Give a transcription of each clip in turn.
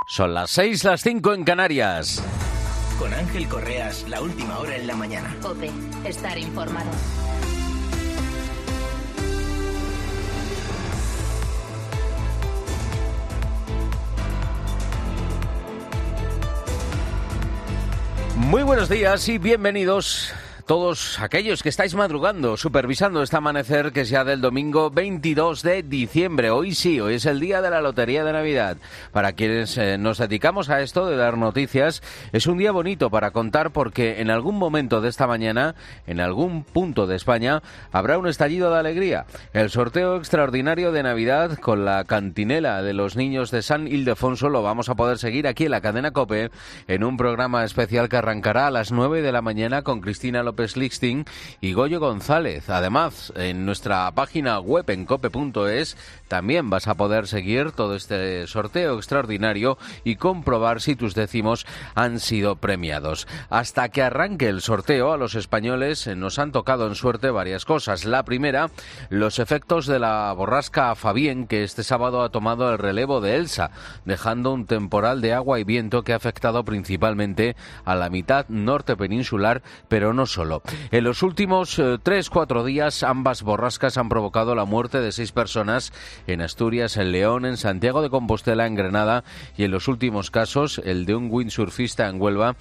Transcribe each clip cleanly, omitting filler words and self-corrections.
Son las 6, las 5 en Canarias. Con Ángel Correas, la última hora en la mañana. COPE, estar informado. Muy buenos días y bienvenidos todos aquellos que estáis madrugando, supervisando este amanecer que es ya del domingo 22 de diciembre. Hoy sí, hoy es el día de la Lotería de Navidad. Para quienes nos dedicamos a esto de dar noticias, es un día bonito para contar porque en algún momento de esta mañana, en algún punto de España, habrá un estallido de alegría. El sorteo extraordinario de Navidad con la cantinela de los niños de San Ildefonso lo vamos a poder seguir aquí en la cadena COPE en un programa especial que arrancará a las 9 de la mañana con Cristina López Lixting y Goyo González. Además, en nuestra página web en cope.es también vas a poder seguir todo este sorteo extraordinario y comprobar si tus décimos han sido premiados. Hasta que arranque el sorteo, a los españoles nos han tocado en suerte varias cosas. La primera, los efectos de la borrasca Fabián, que este sábado ha tomado el relevo de Elsa, dejando un temporal de agua y viento que ha afectado principalmente a la mitad norte peninsular, pero no solo. En los últimos 3-4 días, ambas borrascas han provocado la muerte de 6 personas en Asturias, en León, en Santiago de Compostela, en Granada y en los últimos casos el de un windsurfista en Huelva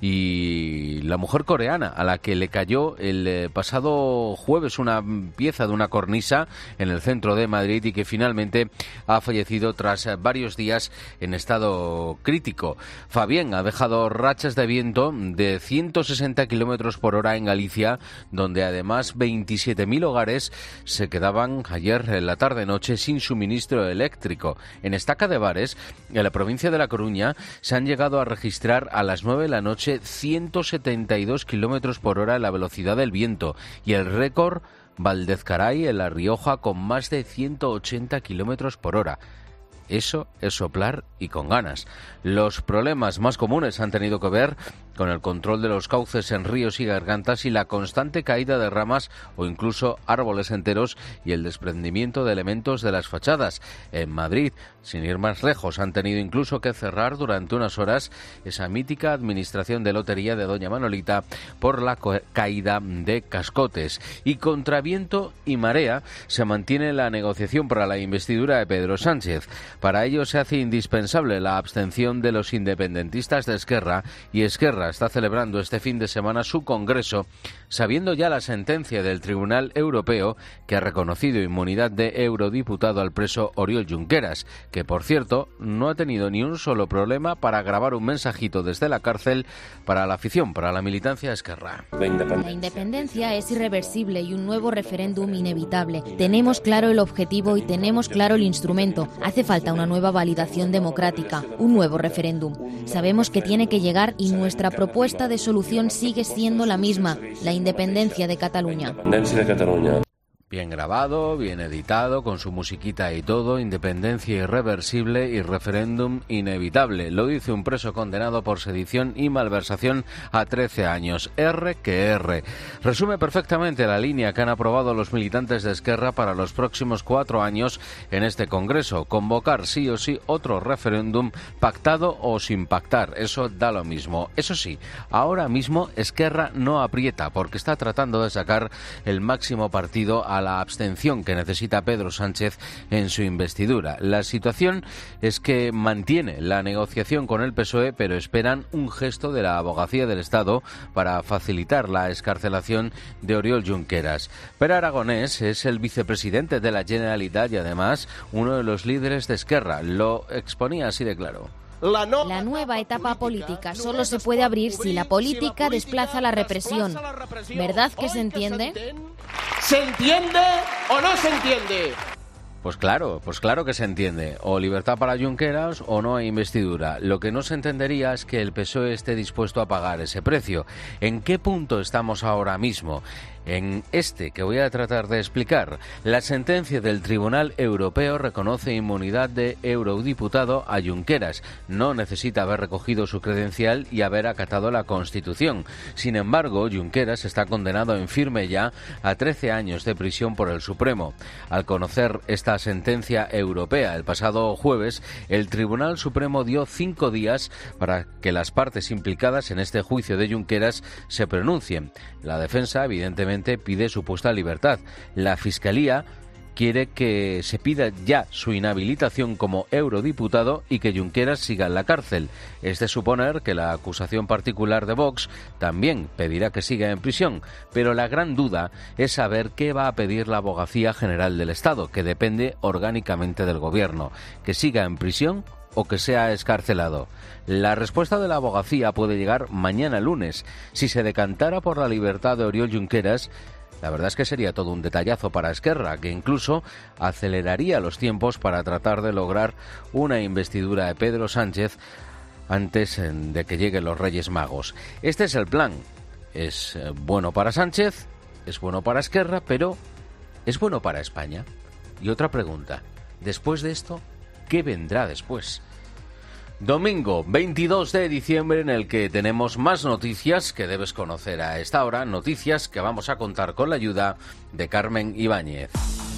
y la mujer coreana a la que le cayó el pasado jueves una pieza de una cornisa en el centro de Madrid y que finalmente ha fallecido tras varios días en estado crítico. Fabián ha dejado rachas de viento de 160 kilómetros por hora en Galicia, donde además 27.000 hogares se quedaban ayer en la tarde-noche sin suministro eléctrico. En Estaca de Bares, en la provincia de La Coruña, se han llegado a registrar a las 9 de la noche 172 kilómetros por hora la velocidad del viento y el récord Valdezcaray en La Rioja con más de 180 kilómetros por hora. Eso es soplar y con ganas. Los problemas más comunes han tenido que ver con el control de los cauces en ríos y gargantas y la constante caída de ramas o incluso árboles enteros y el desprendimiento de elementos de las fachadas. En Madrid, sin ir más lejos, han tenido incluso que cerrar durante unas horas esa mítica administración de lotería de Doña Manolita por la caída de cascotes. Y contra viento y marea se mantiene la negociación para la investidura de Pedro Sánchez. Para ello se hace indispensable la abstención de los independentistas de Esquerra y Esquerra está celebrando este fin de semana su congreso sabiendo ya la sentencia del Tribunal Europeo que ha reconocido inmunidad de eurodiputado al preso Oriol Junqueras, que por cierto no ha tenido ni un solo problema para grabar un mensajito desde la cárcel para la afición, para la militancia Esquerra. La independencia es irreversible y un nuevo referéndum inevitable. Tenemos claro el objetivo y tenemos claro el instrumento. Hace falta una nueva validación democrática, un nuevo referéndum. Sabemos que tiene que llegar y nuestra propuesta de solución sigue siendo la misma, la independencia de Cataluña. Bien grabado, bien editado, con su musiquita y todo, independencia irreversible y referéndum inevitable. Lo dice un preso condenado por sedición y malversación a 13 años. R que R. Resume perfectamente la línea que han aprobado los militantes de Esquerra para los próximos 4 años en este Congreso. Convocar sí o sí otro referéndum pactado o sin pactar. Eso da lo mismo. Eso sí, ahora mismo Esquerra no aprieta porque está tratando de sacar el máximo partido a la abstención que necesita Pedro Sánchez en su investidura. La situación es que mantiene la negociación con el PSOE, pero esperan un gesto de la Abogacía del Estado para facilitar la excarcelación de Oriol Junqueras. Pere Aragonés es el vicepresidente de la Generalitat y además uno de los líderes de Esquerra. Lo exponía así de claro. La nueva etapa política solo se puede abrir si la política desplaza la represión. ¿Verdad que se entiende? ¿Se entiende o no se entiende? Pues claro que se entiende. O libertad para Junqueras o no hay investidura. Lo que no se entendería es que el PSOE esté dispuesto a pagar ese precio. ¿En qué punto estamos ahora mismo? En este que voy a tratar de explicar, la sentencia del Tribunal Europeo reconoce inmunidad de eurodiputado a Junqueras. No necesita haber recogido su credencial y haber acatado la Constitución. Sin embargo, Junqueras está condenado en firme ya a 13 años de prisión por el Supremo. Al conocer esta sentencia europea el pasado jueves, el Tribunal Supremo dio 5 días para que las partes implicadas en este juicio de Junqueras se pronuncien. La defensa, evidentemente, pide su puesta en libertad. La Fiscalía quiere que se pida ya su inhabilitación como eurodiputado y que Junqueras siga en la cárcel. Es de suponer que la acusación particular de Vox también pedirá que siga en prisión, pero la gran duda es saber qué va a pedir la Abogacía General del Estado, que depende orgánicamente del Gobierno, que siga en prisión o que sea excarcelado. La respuesta de la abogacía puede llegar mañana lunes. Si se decantara por la libertad de Oriol Junqueras, la verdad es que sería todo un detallazo para Esquerra, que incluso aceleraría los tiempos para tratar de lograr una investidura de Pedro Sánchez antes de que lleguen los Reyes Magos. Este es el plan. Es bueno para Sánchez, es bueno para Esquerra, pero ¿es bueno para España? Y otra pregunta, después de esto, ¿qué vendrá después? Domingo 22 de diciembre, en el que tenemos más noticias que debes conocer a esta hora, noticias que vamos a contar con la ayuda de Carmen Ibáñez.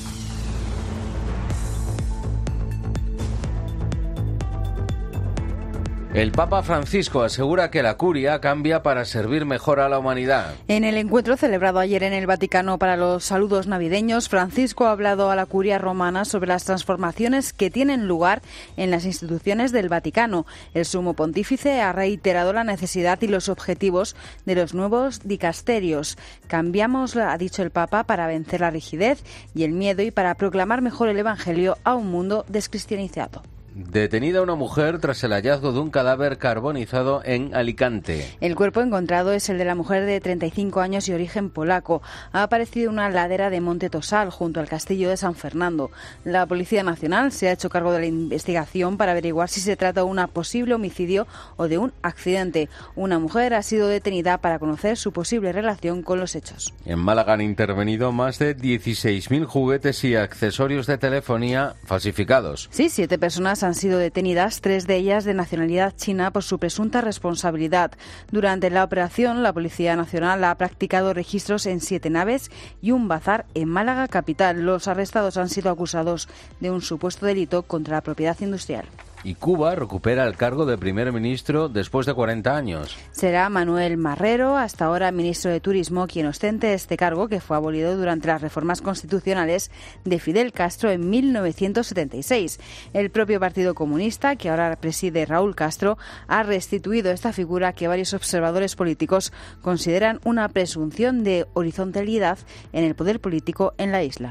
El Papa Francisco asegura que la curia cambia para servir mejor a la humanidad. En el encuentro celebrado ayer en el Vaticano para los saludos navideños, Francisco ha hablado a la curia romana sobre las transformaciones que tienen lugar en las instituciones del Vaticano. El sumo pontífice ha reiterado la necesidad y los objetivos de los nuevos dicasterios. Cambiamos, ha dicho el Papa, para vencer la rigidez y el miedo y para proclamar mejor el Evangelio a un mundo descristianizado. Detenida una mujer tras el hallazgo de un cadáver carbonizado en Alicante. El cuerpo encontrado es el de la mujer de 35 años y origen polaco. Ha aparecido en una ladera de Monte Tosal, junto al castillo de San Fernando. La Policía Nacional se ha hecho cargo de la investigación para averiguar si se trata de un posible homicidio o de un accidente. Una mujer ha sido detenida para conocer su posible relación con los hechos. En Málaga han intervenido más de 16.000 juguetes y accesorios de telefonía falsificados. Sí, 7 personas han sido detenidas, 3 de ellas de nacionalidad china, por su presunta responsabilidad. Durante la operación, la Policía Nacional ha practicado registros en 7 naves y un bazar en Málaga capital. Los arrestados han sido acusados de un supuesto delito contra la propiedad industrial. Y Cuba recupera el cargo de primer ministro después de 40 años. Será Manuel Marrero, hasta ahora ministro de Turismo, quien ostente este cargo, que fue abolido durante las reformas constitucionales de Fidel Castro en 1976. El propio Partido Comunista, que ahora preside Raúl Castro, ha restituido esta figura que varios observadores políticos consideran una presunción de horizontalidad en el poder político en la isla.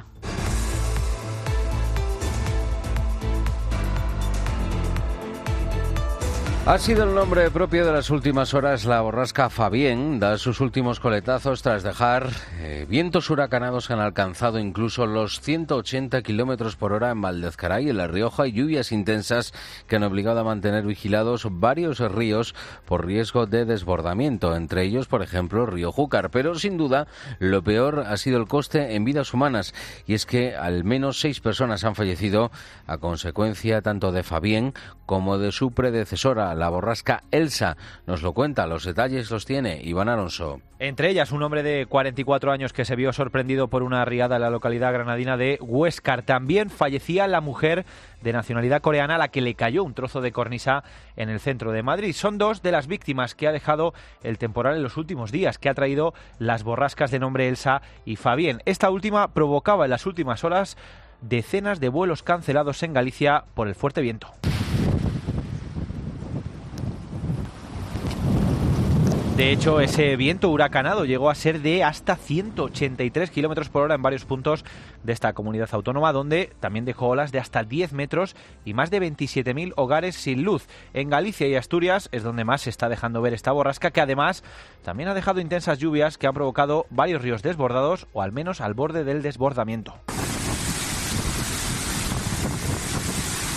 Ha sido el nombre propio de las últimas horas. La borrasca Fabián da sus últimos coletazos tras dejar vientos huracanados que han alcanzado incluso los 180 kilómetros por hora en Valdezcaray, en La Rioja, y lluvias intensas que han obligado a mantener vigilados varios ríos por riesgo de desbordamiento, entre ellos, por ejemplo, Río Júcar. Pero sin duda, lo peor ha sido el coste en vidas humanas, y es que al menos 6 personas han fallecido a consecuencia tanto de Fabián como de su predecesora, la borrasca Elsa. Nos lo cuenta, los detalles los tiene Iván Alonso. Entre ellas, un hombre de 44 años que se vio sorprendido por una riada en la localidad granadina de Huéscar. También fallecía la mujer de nacionalidad coreana a la que le cayó un trozo de cornisa en el centro de Madrid. Son 2 de las víctimas que ha dejado el temporal en los últimos días, que ha traído las borrascas de nombre Elsa y Fabián. Esta última provocaba en las últimas horas decenas de vuelos cancelados en Galicia por el fuerte viento. De hecho, ese viento huracanado llegó a ser de hasta 183 kilómetros por hora en varios puntos de esta comunidad autónoma, donde también dejó olas de hasta 10 metros y más de 27.000 hogares sin luz. En Galicia y Asturias es donde más se está dejando ver esta borrasca, que además también ha dejado intensas lluvias que han provocado varios ríos desbordados, o al menos al borde del desbordamiento.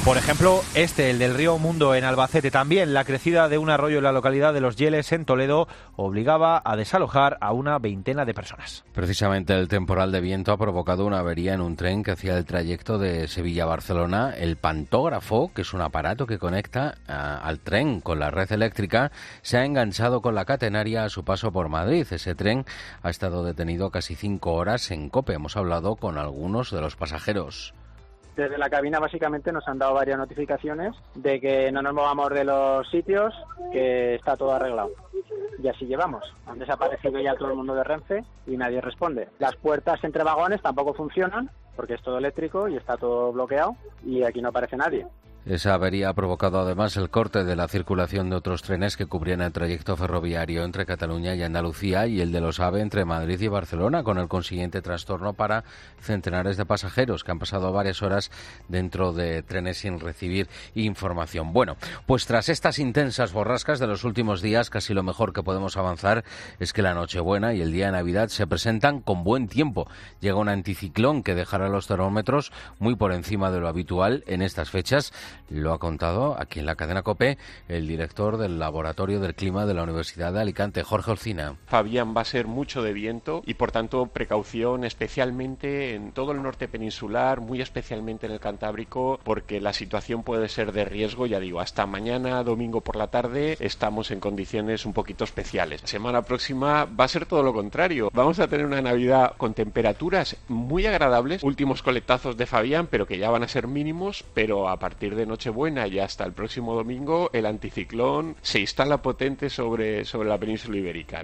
Por ejemplo, el del río Mundo en Albacete. También la crecida de un arroyo en la localidad de Los Yeles, en Toledo, obligaba a desalojar a una veintena de personas. Precisamente el temporal de viento ha provocado una avería en un tren que hacía el trayecto de Sevilla a Barcelona. El pantógrafo, que es un aparato que conecta al tren con la red eléctrica, se ha enganchado con la catenaria a su paso por Madrid. Ese tren ha estado detenido casi 5 horas en COPE. Hemos hablado con algunos de los pasajeros. Desde la cabina básicamente nos han dado varias notificaciones de que no nos movamos de los sitios, que está todo arreglado. Y así llevamos. Han desaparecido ya todo el mundo de Renfe y nadie responde. Las puertas entre vagones tampoco funcionan porque es todo eléctrico y está todo bloqueado y aquí no aparece nadie. Esa avería ha provocado además el corte de la circulación de otros trenes que cubrían el trayecto ferroviario entre Cataluña y Andalucía y el de los AVE entre Madrid y Barcelona, con el consiguiente trastorno para centenares de pasajeros que han pasado varias horas dentro de trenes sin recibir información. Bueno, pues tras estas intensas borrascas de los últimos días, casi lo mejor que podemos avanzar es que la Nochebuena y el día de Navidad se presentan con buen tiempo. Llega un anticiclón que dejará los termómetros muy por encima de lo habitual en estas fechas. Lo ha contado aquí en la cadena COPE el director del Laboratorio del Clima de la Universidad de Alicante, Jorge Olcina. Fabián, va a ser mucho de viento y por tanto precaución especialmente en todo el norte peninsular, muy especialmente en el Cantábrico, porque la situación puede ser de riesgo, ya digo, hasta mañana domingo por la tarde estamos en condiciones un poquito especiales. La semana próxima va a ser todo lo contrario, vamos a tener una Navidad con temperaturas muy agradables, últimos coletazos de Fabián, pero que ya van a ser mínimos, pero a partir de Nochebuena y hasta el próximo domingo el anticiclón se instala potente sobre la península ibérica.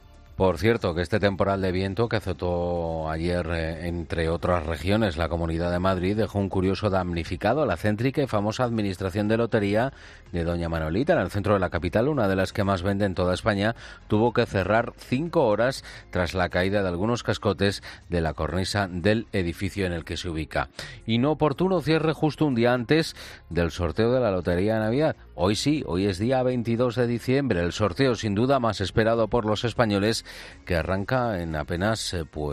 Por cierto, que este temporal de viento que azotó ayer, entre otras regiones, la Comunidad de Madrid, dejó un curioso damnificado a la céntrica y famosa administración de lotería de Doña Manolita, en el centro de la capital, una de las que más vende en toda España. Tuvo que cerrar 5 horas tras la caída de algunos cascotes de la cornisa del edificio en el que se ubica. Inoportuno cierre justo un día antes del sorteo de la Lotería de Navidad. Hoy sí, hoy es día 22 de diciembre, el sorteo sin duda más esperado por los españoles, que arranca en apenas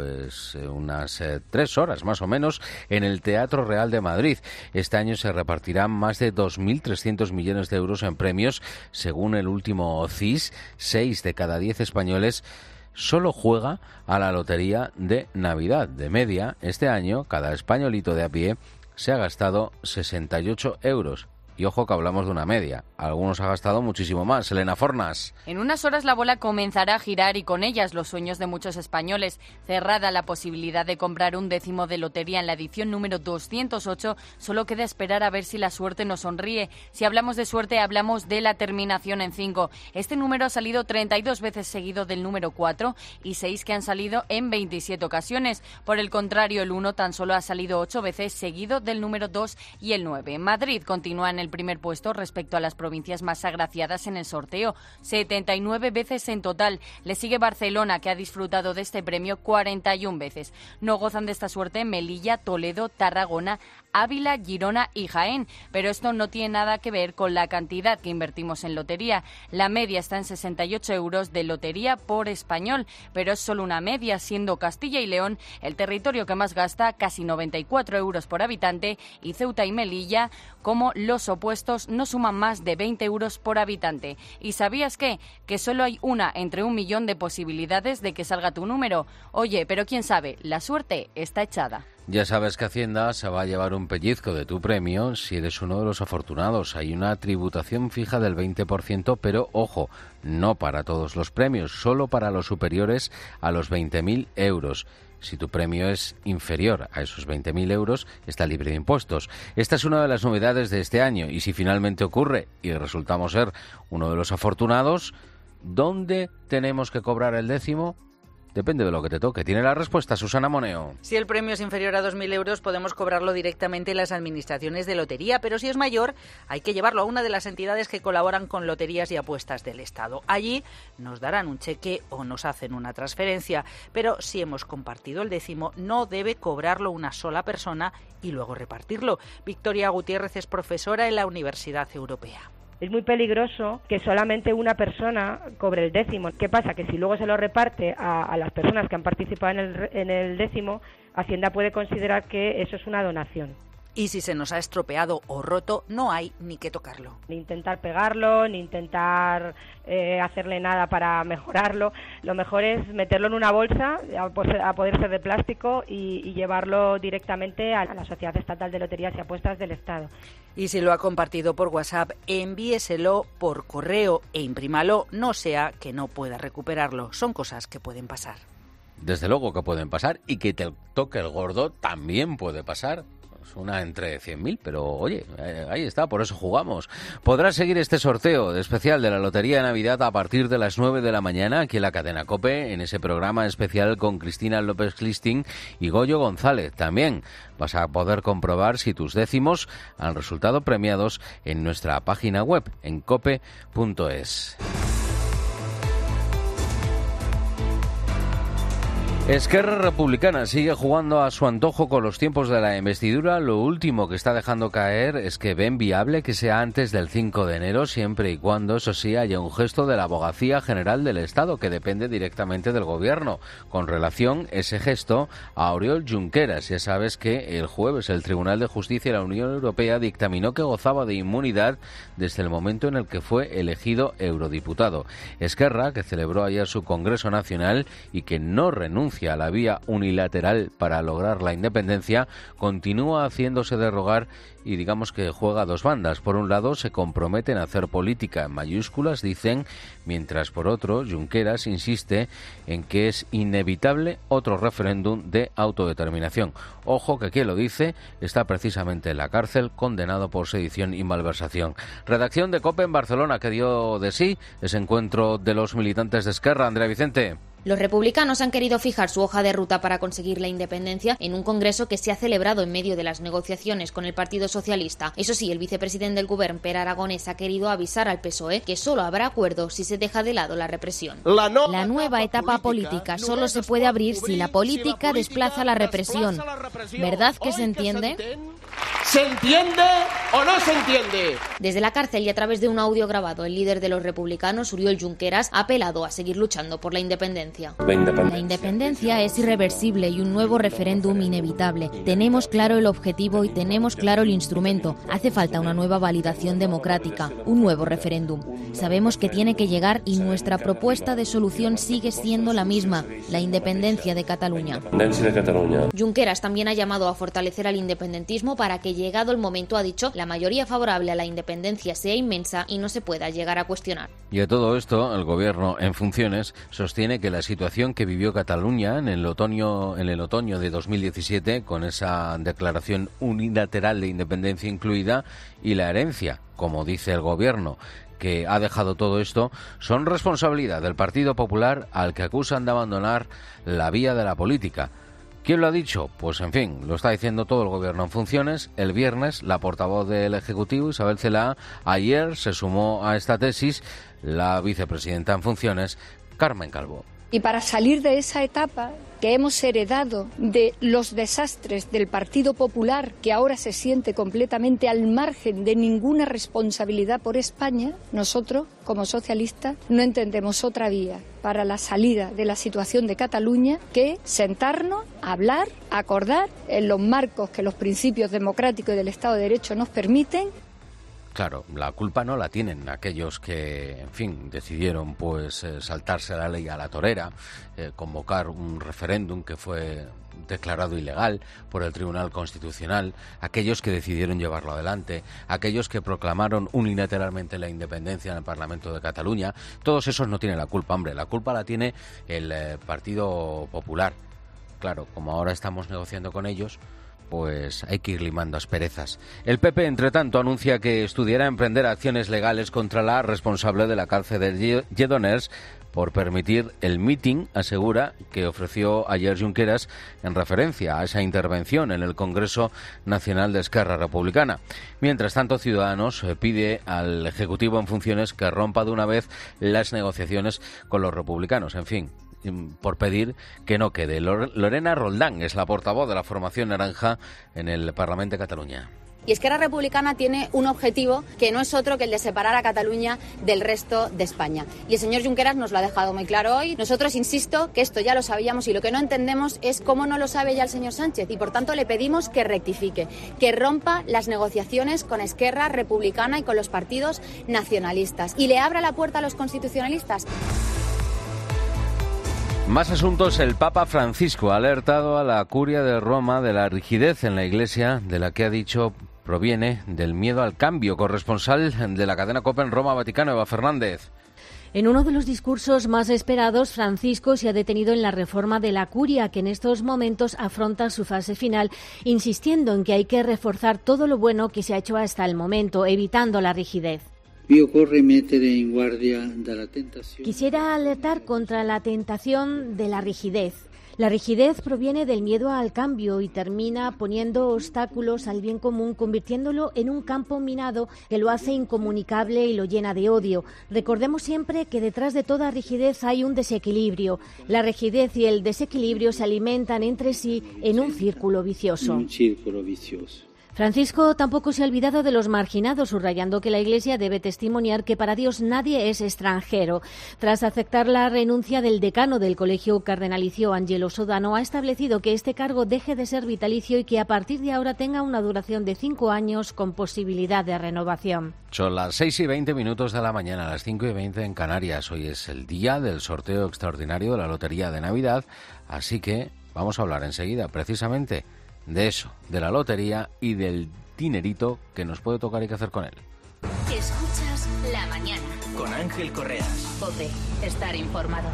unas 3 horas más o menos en el Teatro Real de Madrid. Este año se repartirán más de 2.300 millones de euros en premios. Según el último CIS, 6 de cada 10 españoles solo juega a la lotería de Navidad. De media, este año, cada españolito de a pie se ha gastado 68 euros. Y ojo que hablamos de una media. Algunos ha gastado muchísimo más. Elena Fornas. En unas horas la bola comenzará a girar y con ellas los sueños de muchos españoles. Cerrada la posibilidad de comprar un décimo de lotería en la edición número 208, solo queda esperar a ver si la suerte nos sonríe. Si hablamos de suerte, hablamos de la terminación en 5. Este número ha salido 32 veces seguido del número 4 y 6 que han salido en 27 ocasiones. Por el contrario, el 1 tan solo ha salido 8 veces seguido del número 2 y el 9. Madrid continúa en el primer puesto respecto a las provincias más agraciadas en el sorteo, 79 veces en total. Le sigue Barcelona, que ha disfrutado de este premio 41 veces. No gozan de esta suerte Melilla, Toledo, Tarragona, Ávila, Girona y Jaén, pero esto no tiene nada que ver con la cantidad que invertimos en lotería. La media está en 68 euros de lotería por español, pero es solo una media, siendo Castilla y León el territorio que más gasta, casi 94 euros por habitante, y Ceuta y Melilla, como los opuestos, no suman más de 20 euros por habitante. ¿Y sabías qué? Que solo hay una entre 1 millón de posibilidades de que salga tu número. Oye, pero quién sabe, la suerte está echada. Ya sabes que Hacienda se va a llevar un pellizco de tu premio si eres uno de los afortunados. Hay una tributación fija del 20%, pero ojo, no para todos los premios, solo para los superiores a los 20.000 euros. Si tu premio es inferior a esos 20.000 euros, está libre de impuestos. Esta es una de las novedades de este año y si finalmente ocurre y resultamos ser uno de los afortunados, ¿dónde tenemos que cobrar el décimo? Depende de lo que te toque. Tiene la respuesta Susana Moneo. Si el premio es inferior a 2.000 euros, podemos cobrarlo directamente en las administraciones de lotería, pero si es mayor, hay que llevarlo a una de las entidades que colaboran con loterías y apuestas del Estado. Allí nos darán un cheque o nos hacen una transferencia, pero si hemos compartido el décimo, no debe cobrarlo una sola persona y luego repartirlo. Victoria Gutiérrez es profesora en la Universidad Europea. Es muy peligroso que solamente una persona cobre el décimo. ¿Qué pasa? Que si luego se lo reparte a las personas que han participado en el décimo, Hacienda puede considerar que eso es una donación. Y si se nos ha estropeado o roto, no hay ni que tocarlo. Ni intentar pegarlo, ni intentar hacerle nada para mejorarlo. Lo mejor es meterlo en una bolsa, a poder ser de plástico, y llevarlo directamente a la Sociedad Estatal de Loterías y Apuestas del Estado. Y si lo ha compartido por WhatsApp, envíeselo por correo e imprímalo, no sea que no pueda recuperarlo. Son cosas que pueden pasar. Desde luego que pueden pasar, y que te toque el gordo también puede pasar. Es una entre 100.000, pero oye, ahí está, por eso jugamos. Podrás seguir este sorteo especial de la Lotería de Navidad a partir de las 9 de la mañana aquí en la cadena COPE, en ese programa especial con Cristina López-Clisting y Goyo González. También vas a poder comprobar si tus décimos han resultado premiados en nuestra página web, en cope.es. Esquerra Republicana sigue jugando a su antojo con los tiempos de la investidura. Lo último que está dejando caer es que ven viable que sea antes del 5 de enero, siempre y cuando, eso sí, haya un gesto de la Abogacía General del Estado, que depende directamente del Gobierno, con relación ese gesto a Oriol Junqueras. Ya sabes que el jueves el Tribunal de Justicia de la Unión Europea dictaminó que gozaba de inmunidad desde el momento en el que fue elegido eurodiputado. Esquerra, que celebró ayer su Congreso Nacional y que no renuncia a la vía unilateral para lograr la independencia, continúa haciéndose de rogar y digamos que juega a dos bandas. Por un lado, se comprometen a hacer política en mayúsculas, dicen, mientras por otro, Junqueras insiste en que es inevitable otro referéndum de autodeterminación. Ojo que quien lo dice está precisamente en la cárcel, condenado por sedición y malversación. Redacción de COPE en Barcelona, que dio de sí ese encuentro de los militantes de Esquerra. Andrea Vicente. Los republicanos han querido fijar su hoja de ruta para conseguir la independencia en un congreso que se ha celebrado en medio de las negociaciones con el Partido Socialista. Eso sí, el vicepresidente del Govern, Pere Aragonès, ha querido avisar al PSOE que solo habrá acuerdo si se deja de lado la represión. La nueva etapa política solo se puede abrir si la política desplaza la represión. ¿Verdad que se entiende? ¿Se entiende o no se entiende? Desde la cárcel y a través de un audio grabado, el líder de los republicanos, Oriol Junqueras, ha apelado a seguir luchando por la independencia. La independencia es irreversible y un nuevo referéndum inevitable. Tenemos claro el objetivo y tenemos claro el instrumento. Hace falta una nueva validación democrática, un nuevo referéndum. Sabemos que tiene que llegar y nuestra propuesta de solución sigue siendo la misma, la independencia de Cataluña. Junqueras también ha llamado a fortalecer al independentismo para que, llegado el momento, ha dicho, la mayoría favorable a la independencia sea inmensa y no se pueda llegar a cuestionar. Y a todo esto, el Gobierno en funciones sostiene que la situación que vivió Cataluña en el otoño de 2017, con esa declaración unilateral de independencia incluida, y la herencia, como dice el Gobierno, que ha dejado todo esto, son responsabilidad del Partido Popular, al que acusan de abandonar la vía de la política. ¿Quién lo ha dicho? Pues en fin, lo está diciendo todo el Gobierno en funciones. El viernes, la portavoz del Ejecutivo, Isabel Celaá, ayer se sumó a esta tesis la vicepresidenta en funciones, Carmen Calvo. Y para salir de esa etapa que hemos heredado de los desastres del Partido Popular, que ahora se siente completamente al margen de ninguna responsabilidad por España, nosotros, como socialistas, no entendemos otra vía para la salida de la situación de Cataluña que sentarnos, hablar, acordar en los marcos que los principios democráticos y del Estado de Derecho nos permiten. Claro, la culpa no la tienen aquellos que, en fin, decidieron pues saltarse la ley a la torera, convocar un referéndum que fue declarado ilegal por el Tribunal Constitucional, aquellos que decidieron llevarlo adelante, aquellos que proclamaron unilateralmente la independencia en el Parlamento de Cataluña. Todos esos no tienen la culpa, hombre, la culpa la tiene el Partido Popular. Claro, como ahora estamos negociando con ellos, pues hay que ir limando asperezas. El PP, entre tanto, anuncia que estudiará emprender acciones legales contra la responsable de la cárcel de Lledoners por permitir el mitin, asegura, que ofreció ayer Junqueras en referencia a esa intervención en el Congreso Nacional de Esquerra Republicana. Mientras tanto, Ciudadanos pide al Ejecutivo en funciones que rompa de una vez las negociaciones con los republicanos. En fin, por pedir que no quede. Lorena Roldán es la portavoz de la formación naranja en el Parlamento de Cataluña. Y Esquerra Republicana tiene un objetivo que no es otro que el de separar a Cataluña del resto de España. Y el señor Junqueras nos lo ha dejado muy claro hoy. Nosotros, insisto, que esto ya lo sabíamos y lo que no entendemos es cómo no lo sabe ya el señor Sánchez. Y por tanto le pedimos que rectifique, que rompa las negociaciones con Esquerra Republicana y con los partidos nacionalistas. Y le abra la puerta a los constitucionalistas. Más asuntos. El Papa Francisco ha alertado a la Curia de Roma de la rigidez en la Iglesia, de la que ha dicho proviene del miedo al cambio. Corresponsal de la cadena COPE en Roma, Vaticano, Eva Fernández. En uno de los discursos más esperados, Francisco se ha detenido en la reforma de la Curia, que en estos momentos afronta su fase final, insistiendo en que hay que reforzar todo lo bueno que se ha hecho hasta el momento, evitando la rigidez. Quisiera alertar contra la tentación de la rigidez. La rigidez proviene del miedo al cambio y termina poniendo obstáculos al bien común, convirtiéndolo en un campo minado que lo hace incomunicable y lo llena de odio. Recordemos siempre que detrás de toda rigidez hay un desequilibrio. La rigidez y el desequilibrio se alimentan entre sí en un círculo vicioso. Francisco tampoco se ha olvidado de los marginados, subrayando que la Iglesia debe testimoniar que para Dios nadie es extranjero. Tras aceptar la renuncia del decano del Colegio Cardenalicio, Angelo Sodano, ha establecido que este cargo deje de ser vitalicio y que a partir de ahora tenga una duración de 5 años con posibilidad de renovación. Son las 6:20 de la mañana, las 5:20 en Canarias. Hoy es el día del sorteo extraordinario de la Lotería de Navidad, así que vamos a hablar enseguida precisamente de eso, de la lotería y del dinerito que nos puede tocar y qué hacer con él. Escuchas La Mañana con Ángel Correas. COPE, estar informado.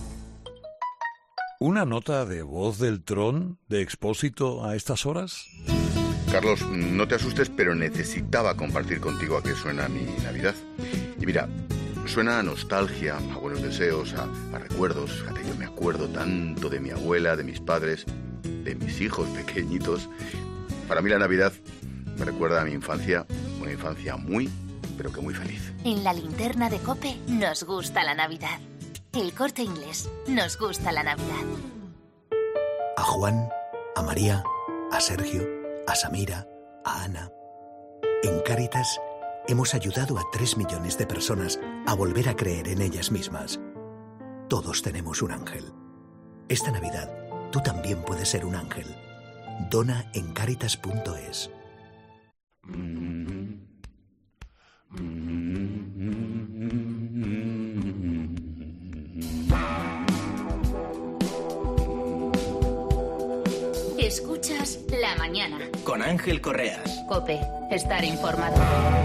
¿Una nota de voz del Tron de Expósito a estas horas? Carlos, no te asustes, pero necesitaba compartir contigo a qué suena mi Navidad. Y mira, suena a nostalgia, a buenos deseos, a recuerdos. Fíjate, yo me acuerdo tanto de mi abuela, de mis padres, de mis hijos pequeñitos. Para mí la Navidad me recuerda a mi infancia, una infancia muy, pero que muy feliz. En la linterna de COPE nos gusta la Navidad. El Corte Inglés, nos gusta la Navidad. A Juan, a María, a Sergio, a Samira, a Ana. En Cáritas hemos ayudado a 3 millones de personas a volver a creer en ellas mismas. Todos tenemos un ángel. Esta Navidad tú también puedes ser un ángel. Dona en Cáritas.es. Escuchas La Mañana con Ángel Correas. COPE, estar informado.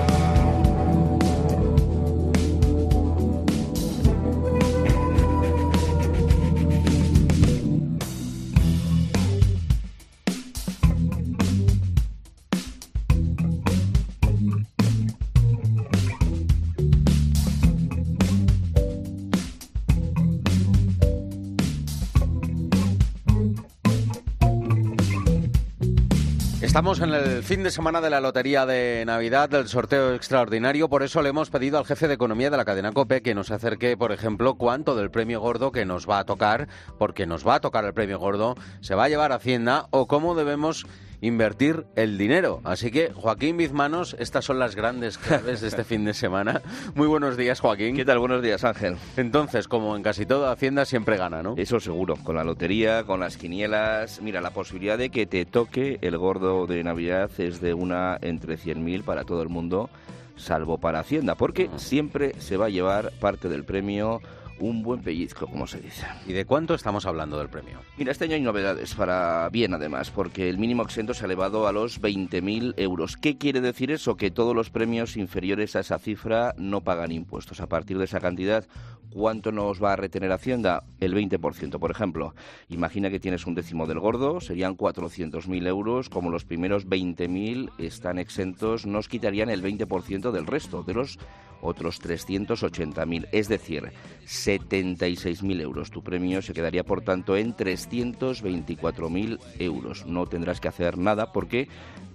Estamos en el fin de semana de la Lotería de Navidad, del sorteo extraordinario. Por eso le hemos pedido al jefe de Economía de la cadena COPE que nos acerque, por ejemplo, cuánto del premio gordo que nos va a tocar, porque nos va a tocar el premio gordo, se va a llevar Hacienda o cómo debemos invertir el dinero. Así que, Joaquín Bizmanos, estas son las grandes claves de este fin de semana. Muy buenos días, Joaquín. ¿Qué tal? Buenos días, Ángel. Entonces, como en casi todo, Hacienda siempre gana, ¿no? Eso seguro, con la lotería, con las quinielas. Mira, la posibilidad de que te toque el gordo de Navidad es de una entre 100.000 para todo el mundo, salvo para Hacienda, porque siempre se va a llevar parte del premio un buen pellizco, como se dice. ¿Y de cuánto estamos hablando del premio? Mira, este año hay novedades para bien, además, porque el mínimo exento se ha elevado a los 20.000 euros. ¿Qué quiere decir eso? Que todos los premios inferiores a esa cifra no pagan impuestos. A partir de esa cantidad, ¿cuánto nos va a retener Hacienda? El 20%, por ejemplo. Imagina que tienes un décimo del gordo, serían 400.000 euros. Como los primeros 20.000 están exentos, nos quitarían el 20% del resto, de los otros 380.000, es decir, 76.000 euros. Tu premio se quedaría, por tanto, en 324.000 euros. No tendrás que hacer nada porque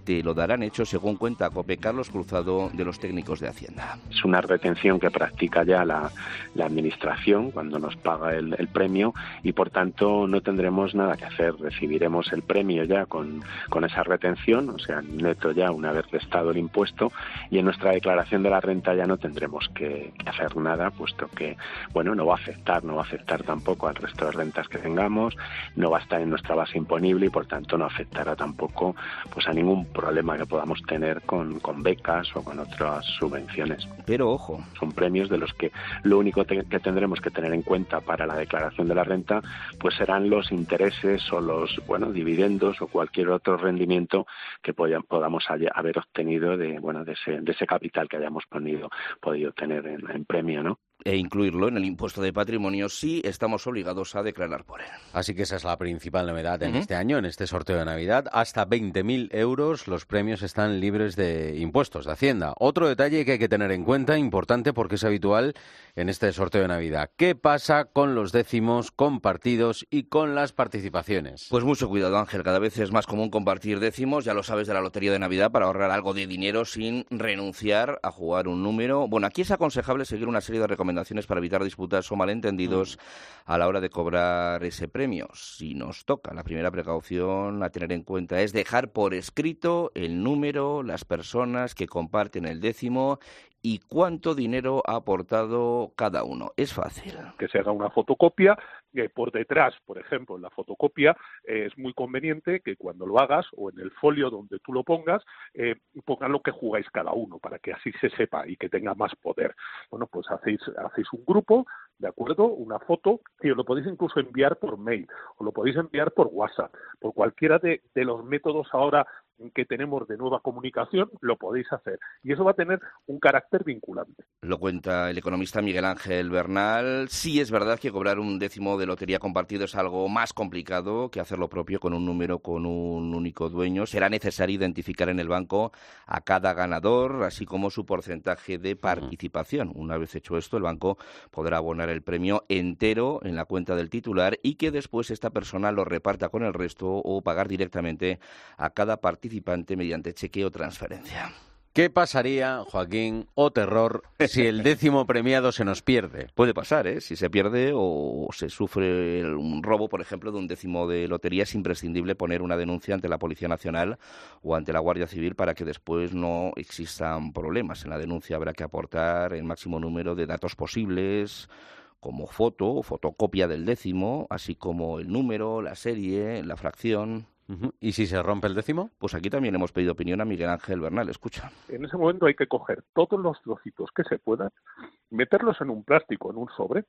te lo darán hecho, según cuenta COPE Carlos Cruzado, de los técnicos de Hacienda. Es una retención que practica ya la Administración cuando nos paga el premio y, por tanto, no tendremos nada que hacer. Recibiremos el premio ya con esa retención, o sea, neto ya una vez restado el impuesto, y en nuestra declaración de la renta ya no tendremos que hacer nada, puesto que, bueno, no va a afectar tampoco al resto de rentas que tengamos, no va a estar en nuestra base imponible y, por tanto, no afectará tampoco pues a ningún problema que podamos tener con becas o con otras subvenciones. Pero ojo, son premios de los que lo único que tendremos que tener en cuenta para la declaración de la renta pues serán los intereses o los dividendos o cualquier otro rendimiento que podamos haber obtenido de ese capital que hayamos podido tener en premio, ¿no? E incluirlo en el impuesto de patrimonio si estamos obligados a declarar por él. Así que esa es la principal novedad en este año, en este sorteo de Navidad. Hasta 20.000 euros los premios están libres de impuestos, de Hacienda. Otro detalle que hay que tener en cuenta, importante porque es habitual en este sorteo de Navidad. ¿Qué pasa con los décimos compartidos y con las participaciones? Pues mucho cuidado, Ángel. Cada vez es más común compartir décimos, ya lo sabes, de la lotería de Navidad, para ahorrar algo de dinero sin renunciar a jugar un número. Bueno, aquí es aconsejable seguir una serie de recomendaciones para evitar disputas o malentendidos a la hora de cobrar ese premio. Si nos toca, la primera precaución a tener en cuenta es dejar por escrito el número, las personas que comparten el décimo y cuánto dinero ha aportado cada uno. Es fácil. Que se haga una fotocopia. Por detrás, por ejemplo, en la fotocopia es muy conveniente que cuando lo hagas o en el folio donde tú lo pongas, pongan lo que jugáis cada uno para que así se sepa y que tenga más poder. Bueno, pues hacéis un grupo, ¿de acuerdo? Una foto y os lo podéis incluso enviar por mail o lo podéis enviar por WhatsApp, por cualquiera de los métodos ahora que tenemos de nueva comunicación, lo podéis hacer. Y eso va a tener un carácter vinculante. Lo cuenta el economista Miguel Ángel Bernal. Sí es verdad que cobrar un décimo de lotería compartido es algo más complicado que hacer lo propio con un número con un único dueño. Será necesario identificar en el banco a cada ganador, así como su porcentaje de participación. Una vez hecho esto, el banco podrá abonar el premio entero en la cuenta del titular y que después esta persona lo reparta con el resto o pagar directamente a cada participante mediante cheque o transferencia. ¿Qué pasaría, Joaquín, terror, si el décimo premiado se nos pierde? Puede pasar, ¿eh? Si se pierde o se sufre un robo, por ejemplo, de un décimo de lotería, es imprescindible poner una denuncia ante la Policía Nacional o ante la Guardia Civil para que después no existan problemas. En la denuncia habrá que aportar el máximo número de datos posibles, como foto o fotocopia del décimo, así como el número, la serie, la fracción. ¿Y si se rompe el décimo? Pues aquí también hemos pedido opinión a Miguel Ángel Bernal. Escucha. En ese momento hay que coger todos los trocitos que se puedan, meterlos en un plástico, en un sobre,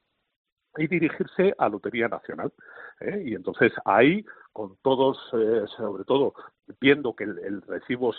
y dirigirse a Lotería Nacional. Y entonces ahí, con todos, sobre todo, viendo que el recibo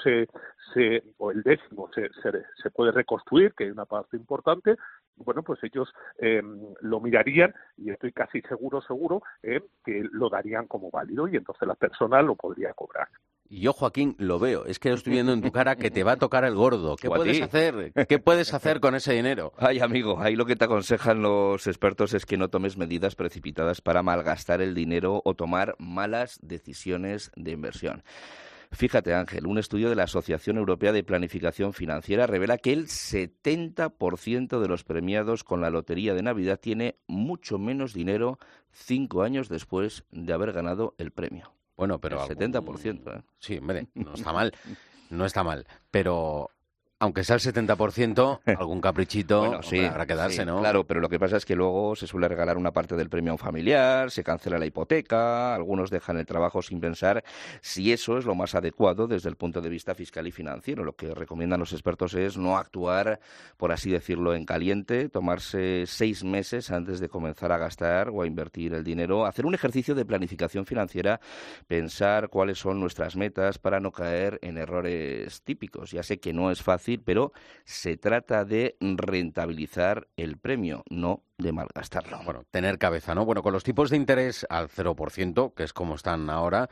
o el décimo se puede reconstruir, que hay una parte importante, bueno, pues ellos lo mirarían y estoy casi seguro que lo darían como válido y entonces la persona lo podría cobrar. Y yo, Joaquín, lo veo. Es que lo estoy viendo en tu cara que te va a tocar el gordo. ¿Qué puedes hacer? ¿Qué puedes hacer con ese dinero? Ay, amigo, ahí lo que te aconsejan los expertos es que no tomes medidas precipitadas para malgastar el dinero o tomar malas decisiones de inversión. Fíjate, Ángel, un estudio de la Asociación Europea de Planificación Financiera revela que el 70% de los premiados con la lotería de Navidad tiene mucho menos dinero 5 años después de haber ganado el premio. Bueno, pero... El 70%, ¿eh? Sí, hombre, no está mal, pero... Aunque sea el 70%, algún caprichito bueno, sí, habrá que darse, sí, ¿no? Claro, pero lo que pasa es que luego se suele regalar una parte del premio a un familiar, se cancela la hipoteca, algunos dejan el trabajo sin pensar si eso es lo más adecuado desde el punto de vista fiscal y financiero. Lo que recomiendan los expertos es no actuar, por así decirlo, en caliente, tomarse 6 meses antes de comenzar a gastar o a invertir el dinero, hacer un ejercicio de planificación financiera, pensar cuáles son nuestras metas para no caer en errores típicos. Ya sé que no es fácil, pero se trata de rentabilizar el premio, no de malgastarlo. Bueno, tener cabeza, ¿no? Bueno, con los tipos de interés al 0%, que es como están ahora,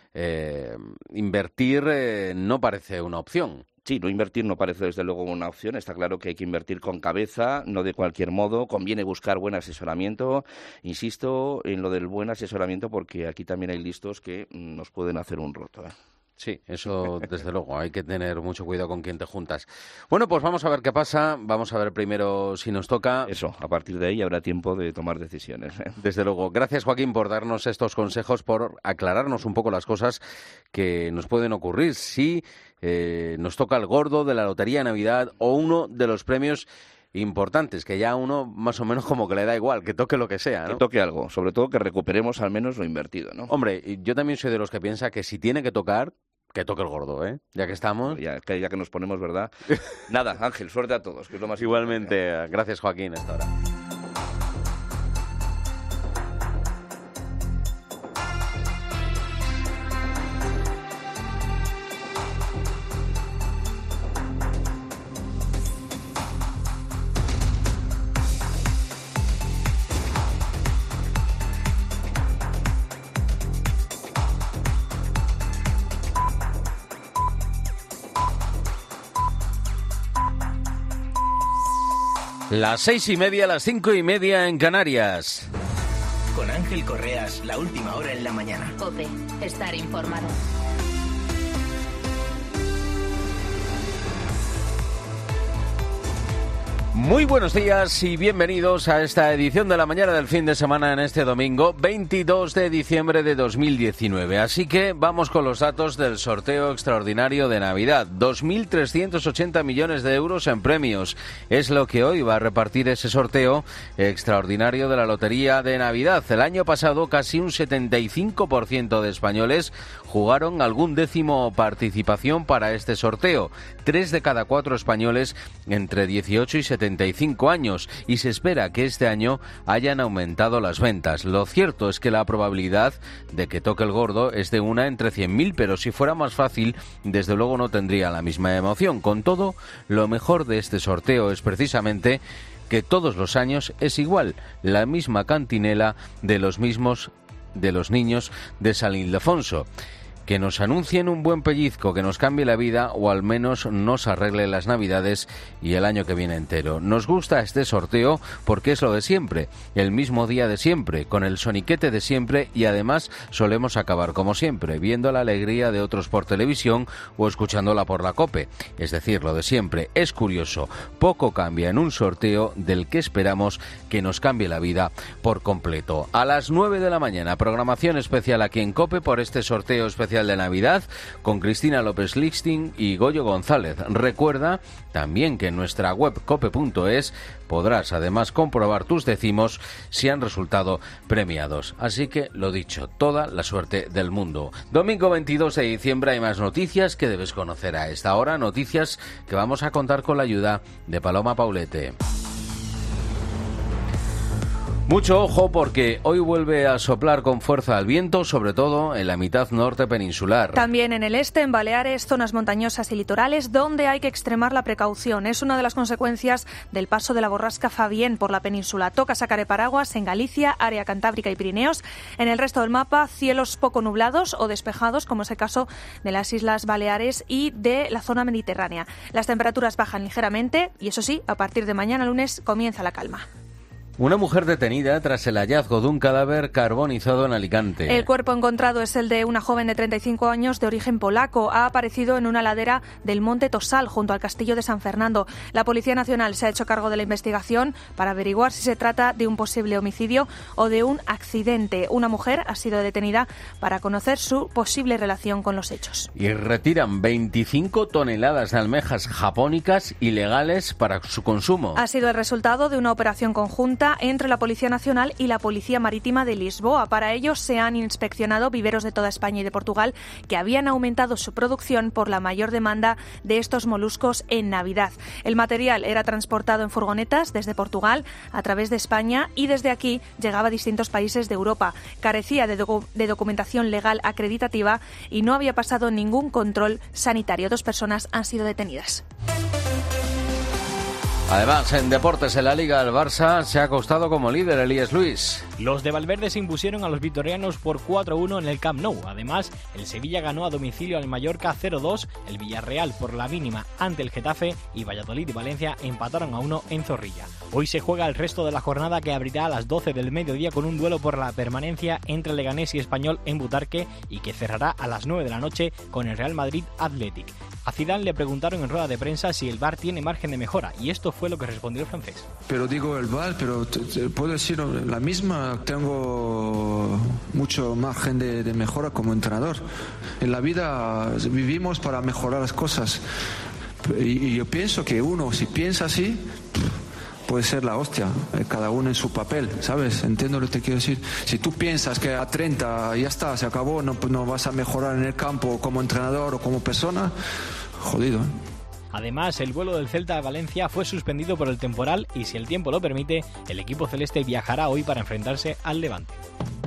invertir no parece una opción. Sí, no invertir no parece desde luego una opción. Está claro que hay que invertir con cabeza, no de cualquier modo. Conviene buscar buen asesoramiento. Insisto en lo del buen asesoramiento porque aquí también hay listos que nos pueden hacer un roto, ¿eh? Sí, eso desde luego, hay que tener mucho cuidado con quién te juntas. Bueno, pues vamos a ver qué pasa, vamos a ver primero si nos toca. Eso, a partir de ahí habrá tiempo de tomar decisiones. Desde luego. Gracias, Joaquín, por darnos estos consejos, por aclararnos un poco las cosas que nos pueden ocurrir si nos toca el gordo de la Lotería de Navidad o uno de los premios importantes, que ya uno más o menos como que le da igual, que toque lo que sea, ¿no? Que toque algo, sobre todo que recuperemos al menos lo invertido, ¿no? Hombre, yo también soy de los que piensa que si tiene que tocar, que toque el gordo, ¿eh? Ya que estamos. Ya que nos ponemos, ¿verdad? Nada, Ángel, suerte a todos, que es lo más Igualmente, importante. Gracias, Joaquín, hasta ahora. Las 6:30, las 5:30 en Canarias. Con Ángel Correas, la última hora en la mañana. COPE, estar informado. Muy buenos días y bienvenidos a esta edición de la mañana del fin de semana en este domingo 22 de diciembre de 2019. Así que vamos con los datos del sorteo extraordinario de Navidad. 2.380 millones de euros en premios. Es lo que hoy va a repartir ese sorteo extraordinario de la Lotería de Navidad. El año pasado casi un 75% de españoles jugaron algún décimo participación para este sorteo. 3 de cada 4 españoles entre 18 y 75 años, y se espera que este año hayan aumentado las ventas. Lo cierto es que la probabilidad de que toque el gordo es de 1 entre 100.000, pero si fuera más fácil, desde luego no tendría la misma emoción. Con todo, lo mejor de este sorteo es precisamente que todos los años es igual, la misma cantinela de los niños de San Ildefonso. Que nos anuncien un buen pellizco que nos cambie la vida o al menos nos arregle las Navidades y el año que viene entero. Nos gusta este sorteo porque es lo de siempre, el mismo día de siempre, con el soniquete de siempre, y además solemos acabar como siempre, viendo la alegría de otros por televisión o escuchándola por la COPE. Es decir, lo de siempre. Es curioso, poco cambia en un sorteo del que esperamos que nos cambie la vida por completo. A las 9 de la mañana, programación especial aquí en COPE por este sorteo especial de Navidad con Cristina López Lixting y Goyo González. Recuerda también que en nuestra web cope.es podrás además comprobar tus décimos si han resultado premiados. Así que, lo dicho, toda la suerte del mundo. Domingo 22 de diciembre hay más noticias que debes conocer a esta hora, noticias que vamos a contar con la ayuda de Paloma Paulete. Mucho ojo porque hoy vuelve a soplar con fuerza el viento, sobre todo en la mitad norte peninsular. También en el este, en Baleares, zonas montañosas y litorales, donde hay que extremar la precaución. Es una de las consecuencias del paso de la borrasca Fabienne por la península. Toca sacar el paraguas en Galicia, área cantábrica y Pirineos. En el resto del mapa, cielos poco nublados o despejados, como es el caso de las Islas Baleares y de la zona mediterránea. Las temperaturas bajan ligeramente y, eso sí, a partir de mañana lunes comienza la calma. Una mujer detenida tras el hallazgo de un cadáver carbonizado en Alicante. El cuerpo encontrado es el de una joven de 35 años de origen polaco. Ha aparecido en una ladera del Monte Tosal, junto al Castillo de San Fernando. La Policía Nacional se ha hecho cargo de la investigación para averiguar si se trata de un posible homicidio o de un accidente. Una mujer ha sido detenida para conocer su posible relación con los hechos. Y retiran 25 toneladas de almejas japónicas ilegales para su consumo. Ha sido el resultado de una operación conjunta entre la Policía Nacional y la Policía Marítima de Lisboa. Para ello se han inspeccionado viveros de toda España y de Portugal que habían aumentado su producción por la mayor demanda de estos moluscos en Navidad. El material era transportado en furgonetas desde Portugal a través de España y desde aquí llegaba a distintos países de Europa. Carecía de documentación legal acreditativa y no había pasado ningún control sanitario. 2 personas han sido detenidas. Además, en deportes, en la Liga, el Barça se ha acostado como líder, Elías Luis. Los de Valverde se impusieron a los vitorianos por 4-1 en el Camp Nou. Además, el Sevilla ganó a domicilio al Mallorca 0-2, el Villarreal por la mínima ante el Getafe y Valladolid y Valencia empataron a 1 en Zorrilla. Hoy se juega el resto de la jornada, que abrirá a las 12 del mediodía con un duelo por la permanencia entre Leganés y Español en Butarque, y que cerrará a las 9 de la noche con el Real Madrid Athletic. A Zidane le preguntaron en rueda de prensa si el VAR tiene margen de mejora, y esto fue lo que respondió el francés. Pero digo el VAR, pero puedo decir la misma, tengo mucho margen de mejora como entrenador. En la vida vivimos para mejorar las cosas, y yo pienso que uno, si piensa así, puede ser la hostia, cada uno en su papel, ¿sabes? Entiendo lo que te quiero decir. Si tú piensas que a 30 ya está, se acabó, no vas a mejorar en el campo como entrenador o como persona, jodido, ¿eh? Además, el vuelo del Celta a Valencia fue suspendido por el temporal y, si el tiempo lo permite, el equipo celeste viajará hoy para enfrentarse al Levante.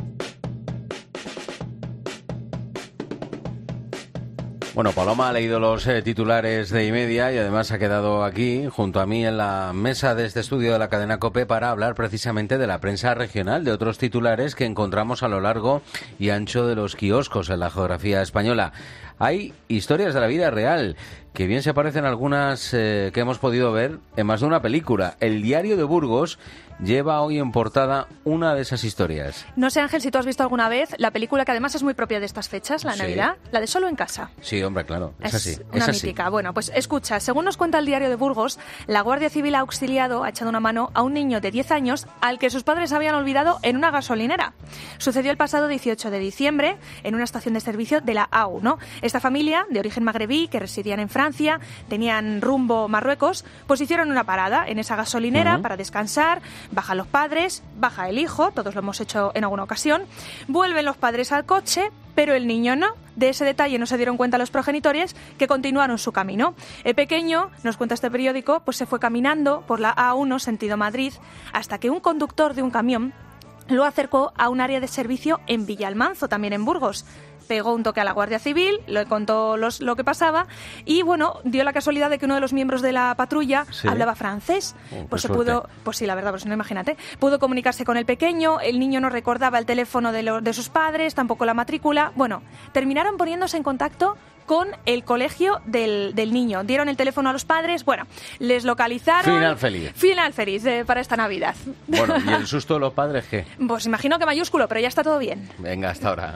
Bueno, Paloma ha leído los titulares de Y-Media y además ha quedado aquí junto a mí en la mesa de este estudio de la cadena COPE para hablar precisamente de la prensa regional, de otros titulares que encontramos a lo largo y ancho de los kioscos en la geografía española. Hay historias de la vida real, que bien se parecen a algunas que hemos podido ver en más de una película. El Diario de Burgos lleva hoy en portada una de esas historias. No sé, Ángel, si tú has visto alguna vez la película que además es muy propia de estas fechas, la Navidad, la de Solo en casa. Sí, hombre, claro, es así. Una mítica. Bueno, pues escucha, según nos cuenta el Diario de Burgos, la Guardia Civil ha auxiliado, ha echado una mano a un niño de 10 años al que sus padres habían olvidado en una gasolinera. Sucedió el pasado 18 de diciembre en una estación de servicio de la A1. Esta familia, de origen magrebí, que residían en Francia, tenían rumbo Marruecos, pues hicieron una parada en esa gasolinera para descansar. Bajan los padres, baja el hijo, todos lo hemos hecho en alguna ocasión, vuelven los padres al coche, pero el niño no. De ese detalle no se dieron cuenta los progenitores, que continuaron su camino. El pequeño, nos cuenta este periódico, pues se fue caminando por la A1 sentido Madrid hasta que un conductor de un camión lo acercó a un área de servicio en Villalmanzo, también en Burgos. Pegó un toque a la Guardia Civil, le contó lo que pasaba y, bueno, dio la casualidad de que uno de los miembros de la patrulla hablaba francés. Pues se pudo, pues sí, la verdad, pues no, imagínate, pudo comunicarse con el pequeño. El niño no recordaba el teléfono de sus padres, tampoco la matrícula. Bueno, terminaron poniéndose en contacto con el colegio del niño. Dieron el teléfono a los padres, bueno, les localizaron. Final feliz. Final feliz para esta Navidad. Bueno, ¿y el susto de los padres qué? Pues imagino que mayúsculo, pero ya está todo bien. Venga, hasta ahora.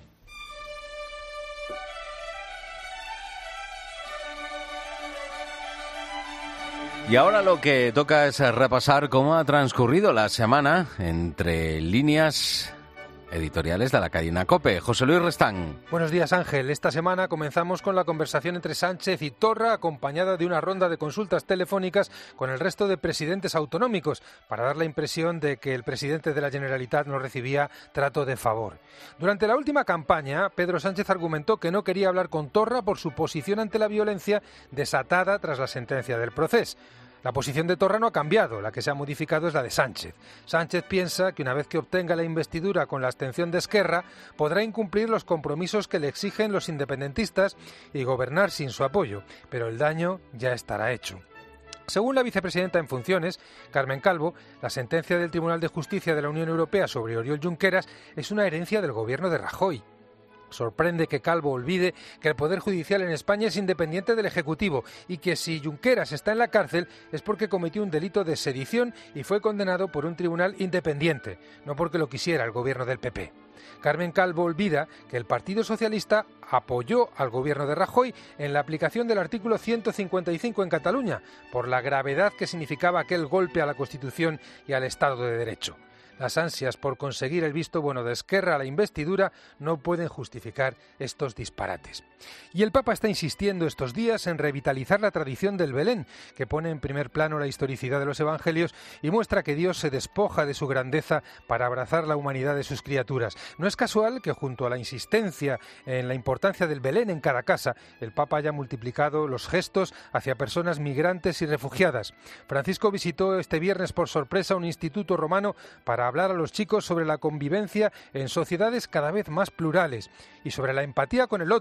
Y ahora lo que toca es repasar cómo ha transcurrido la semana entre líneas editoriales de la cadena COPE. José Luis Restán. Buenos días, Ángel. Esta semana comenzamos con la conversación entre Sánchez y Torra, acompañada de una ronda de consultas telefónicas con el resto de presidentes autonómicos, para dar la impresión de que el presidente de la Generalitat no recibía trato de favor. Durante la última campaña, Pedro Sánchez argumentó que no quería hablar con Torra por su posición ante la violencia desatada tras la sentencia del Procés. La posición de Torra no ha cambiado, la que se ha modificado es la de Sánchez. Sánchez piensa que una vez que obtenga la investidura con la abstención de Esquerra, podrá incumplir los compromisos que le exigen los independentistas y gobernar sin su apoyo, pero el daño ya estará hecho. Según la vicepresidenta en funciones, Carmen Calvo, la sentencia del Tribunal de Justicia de la Unión Europea sobre Oriol Junqueras es una herencia del gobierno de Rajoy. Sorprende que Calvo olvide que el Poder Judicial en España es independiente del Ejecutivo y que si Junqueras está en la cárcel es porque cometió un delito de sedición y fue condenado por un tribunal independiente, no porque lo quisiera el gobierno del PP. Carmen Calvo olvida que el Partido Socialista apoyó al gobierno de Rajoy en la aplicación del artículo 155 en Cataluña, por la gravedad que significaba aquel golpe a la Constitución y al Estado de Derecho. Las ansias por conseguir el visto bueno de Esquerra a la investidura no pueden justificar estos disparates. Y el Papa está insistiendo estos días en revitalizar la tradición del Belén, que pone en primer plano la historicidad de los evangelios y muestra que Dios se despoja de su grandeza para abrazar la humanidad de sus criaturas. No es casual que, junto a la insistencia en la importancia del Belén en cada casa, el Papa haya multiplicado los gestos hacia personas migrantes y refugiadas. Francisco visitó este viernes por sorpresa un instituto romano para hablar a los chicos sobre la convivencia en sociedades cada vez más plurales y sobre la empatía con el otro, con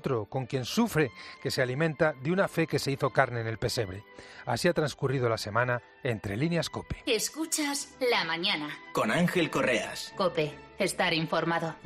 corazón, quien sufre que se alimenta de una fe que se hizo carne en el pesebre. Así ha transcurrido la semana Entre Líneas COPE. Escuchas La Mañana. Con Ángel Correas. COPE. Estar informado.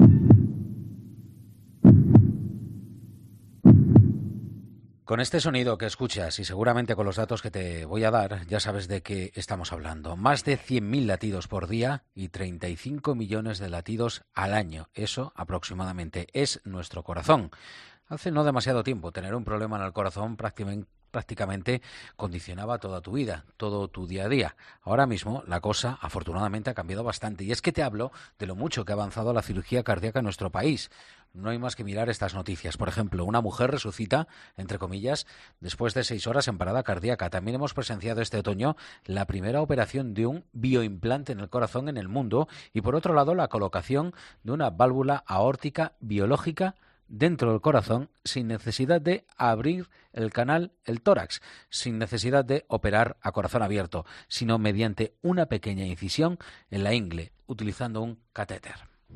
Con este sonido que escuchas y seguramente con los datos que te voy a dar, ya sabes de qué estamos hablando. Más de 100.000 latidos por día y 35 millones de latidos al año. Eso aproximadamente es nuestro corazón. Hace no demasiado tiempo tener un problema en el corazón prácticamente condicionaba toda tu vida, todo tu día a día. Ahora mismo la cosa afortunadamente ha cambiado bastante y es que te hablo de lo mucho que ha avanzado la cirugía cardíaca en nuestro país. No hay más que mirar estas noticias. Por ejemplo, una mujer resucita, entre comillas, después de 6 horas en parada cardíaca. También hemos presenciado este otoño la primera operación de un bioimplante en el corazón en el mundo y, por otro lado, la colocación de una válvula aórtica biológica dentro del corazón sin necesidad de abrir el canal, el tórax, sin necesidad de operar a corazón abierto, sino mediante una pequeña incisión en la ingle, utilizando un catéter.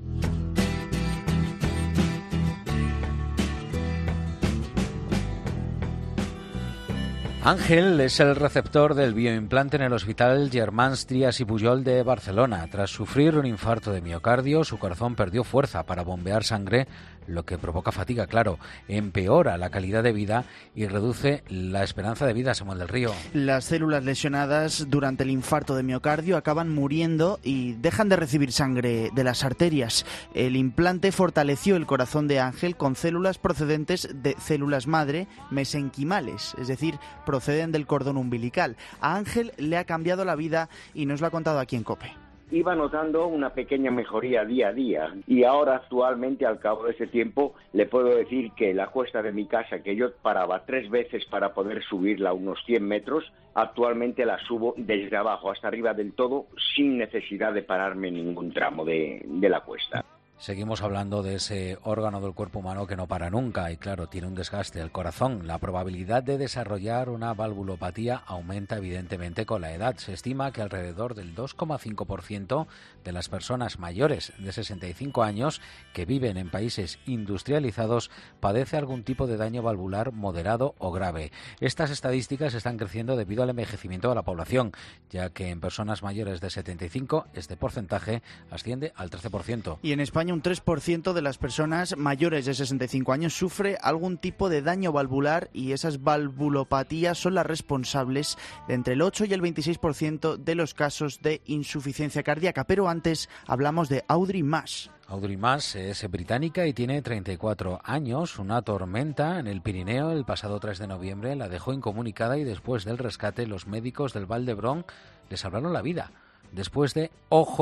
Ángel es el receptor del bioimplante en el Hospital Germans Trias i Pujol de Barcelona. Tras sufrir un infarto de miocardio, su corazón perdió fuerza para bombear sangre, lo que provoca fatiga, claro, empeora la calidad de vida y reduce la esperanza de vida. Samuel del Río. Las células lesionadas durante el infarto de miocardio acaban muriendo y dejan de recibir sangre de las arterias. El implante fortaleció el corazón de Ángel con células procedentes de células madre mesenquimales, es decir, proceden del cordón umbilical. A Ángel le ha cambiado la vida y nos lo ha contado aquí en COPE. Iba notando una pequeña mejoría día a día y ahora actualmente, al cabo de ese tiempo, le puedo decir que la cuesta de mi casa, que yo paraba 3 veces para poder subirla unos 100 metros, actualmente la subo desde abajo hasta arriba del todo sin necesidad de pararme en ningún tramo de la cuesta. Seguimos hablando de ese órgano del cuerpo humano que no para nunca y, claro, tiene un desgaste, el corazón. La probabilidad de desarrollar una valvulopatía aumenta evidentemente con la edad. Se estima que alrededor del 2,5% de las personas mayores de 65 años que viven en países industrializados padece algún tipo de daño valvular moderado o grave. Estas estadísticas están creciendo debido al envejecimiento de la población, ya que en personas mayores de 75 este porcentaje asciende al 13%. Y en España un 3% de las personas mayores de 65 años sufre algún tipo de daño valvular y esas valvulopatías son las responsables de entre el 8 y el 26% de los casos de insuficiencia cardíaca. Pero antes hablamos de Audrey Mash. Audrey Mash es británica y tiene 34 años. Una tormenta en el Pirineo el pasado 3 de noviembre la dejó incomunicada y después del rescate los médicos del Val d'Hebron le salvaron la vida. Después de,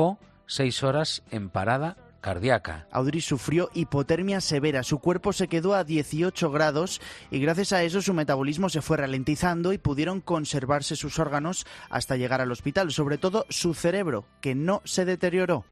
6 horas en parada cardíaca. Audrey sufrió hipotermia severa, su cuerpo se quedó a 18 grados y gracias a eso su metabolismo se fue ralentizando y pudieron conservarse sus órganos hasta llegar al hospital, sobre todo su cerebro, que no se deterioró.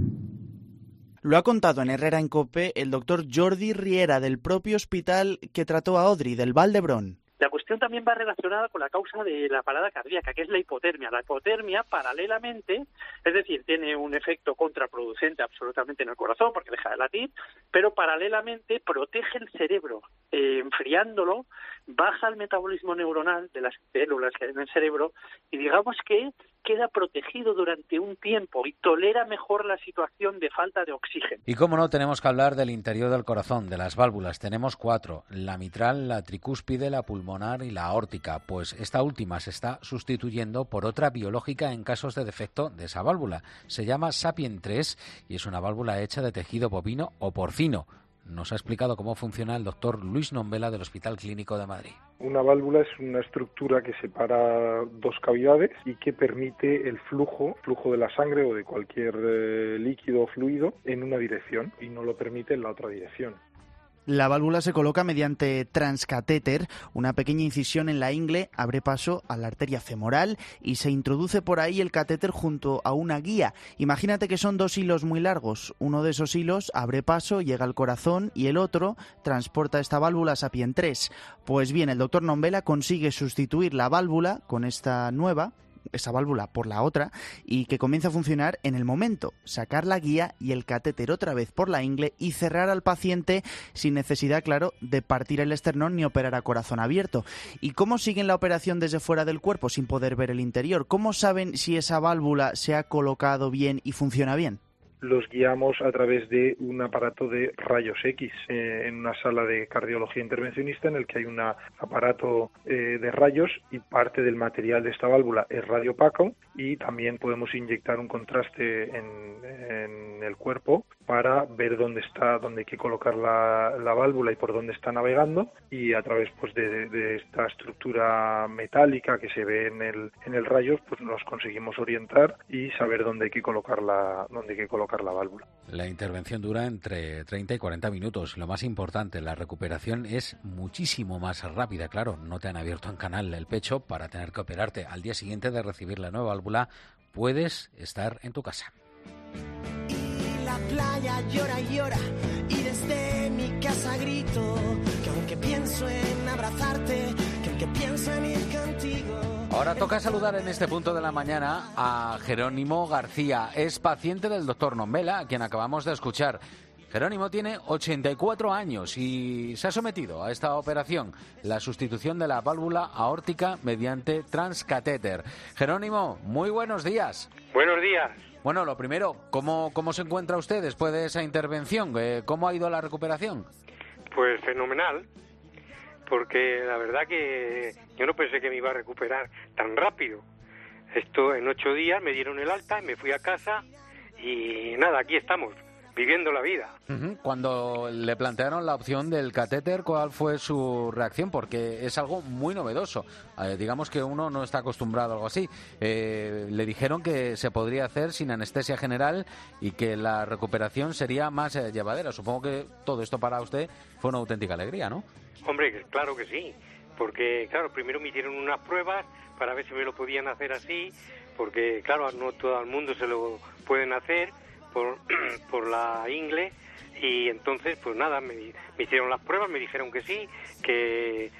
Lo ha contado en Herrera en COPE el doctor Jordi Riera del propio hospital que trató a Audrey, del Val d'Hebron. La cuestión también va relacionada con la causa de la parada cardíaca, que es la hipotermia. La hipotermia, paralelamente, es decir, tiene un efecto contraproducente absolutamente en el corazón, porque deja de latir, pero paralelamente protege el cerebro, enfriándolo, baja el metabolismo neuronal de las células que hay en el cerebro, y digamos que queda protegido durante un tiempo y tolera mejor la situación de falta de oxígeno. Y cómo no, tenemos que hablar del interior del corazón, de las válvulas. Tenemos 4, la mitral, la tricúspide, la pulmonar y la aórtica. Pues esta última se está sustituyendo por otra biológica en casos de defecto de esa válvula. Se llama Sapien 3 y es una válvula hecha de tejido bovino o porcino. Nos ha explicado cómo funciona el doctor Luis Nombela del Hospital Clínico de Madrid. Una válvula es una estructura que separa 2 cavidades y que permite el flujo de la sangre o de cualquier líquido o fluido en una dirección y no lo permite en la otra dirección. La válvula se coloca mediante transcatéter, una pequeña incisión en la ingle abre paso a la arteria femoral y se introduce por ahí el catéter junto a una guía. Imagínate que son 2 hilos muy largos, uno de esos hilos abre paso, llega al corazón y el otro transporta esta válvula Sapien 3. Pues bien, el doctor Nombela consigue sustituir la válvula con esta nueva esa válvula por la otra y que comienza a funcionar en el momento. Sacar la guía y el catéter otra vez por la ingle y cerrar al paciente sin necesidad, claro, de partir el esternón ni operar a corazón abierto. ¿Y cómo siguen la operación desde fuera del cuerpo sin poder ver el interior? ¿Cómo saben si esa válvula se ha colocado bien y funciona bien? Los guiamos a través de un aparato de rayos X en una sala de cardiología intervencionista en el que hay un aparato de rayos y parte del material de esta válvula es radiopaco y también podemos inyectar un contraste en el cuerpo para ver dónde hay que colocar la válvula y por dónde está navegando, y a través pues de esta estructura metálica que se ve en el rayo pues nos conseguimos orientar y saber dónde hay que colocar la válvula. La intervención dura entre 30 y 40 minutos. Lo más importante, la recuperación es muchísimo más rápida. Claro, no te han abierto en canal el pecho para tener que operarte. Al día siguiente de recibir la nueva válvula, puedes estar en tu casa. Y la playa llora y llora, y desde mi casa grito que aunque pienso en abrazarte, que aunque pienso en ir contigo. Ahora toca saludar en este punto de la mañana a Jerónimo García. Es paciente del doctor Nombela, a quien acabamos de escuchar. Jerónimo tiene 84 años y se ha sometido a esta operación, la sustitución de la válvula aórtica mediante transcatéter. Jerónimo, muy buenos días. Buenos días. Bueno, lo primero, ¿cómo se encuentra usted después de esa intervención? ¿Cómo ha ido la recuperación? Pues fenomenal, porque la verdad que yo no pensé que me iba a recuperar tan rápido. Esto en 8 días me dieron el alta y me fui a casa y nada, aquí estamos, viviendo la vida. Cuando le plantearon la opción del catéter, ¿cuál fue su reacción? Porque es algo muy novedoso. Digamos que uno no está acostumbrado a algo así. Le dijeron que se podría hacer sin anestesia general y que la recuperación sería más llevadera. Supongo que todo esto para usted fue una auténtica alegría, ¿no? Hombre, claro que sí. Porque, claro, primero me hicieron unas pruebas para ver si me lo podían hacer así. Porque, claro, no todo el mundo se lo pueden hacer por la ingle, y entonces pues nada, me hicieron las pruebas, me dijeron que sí, que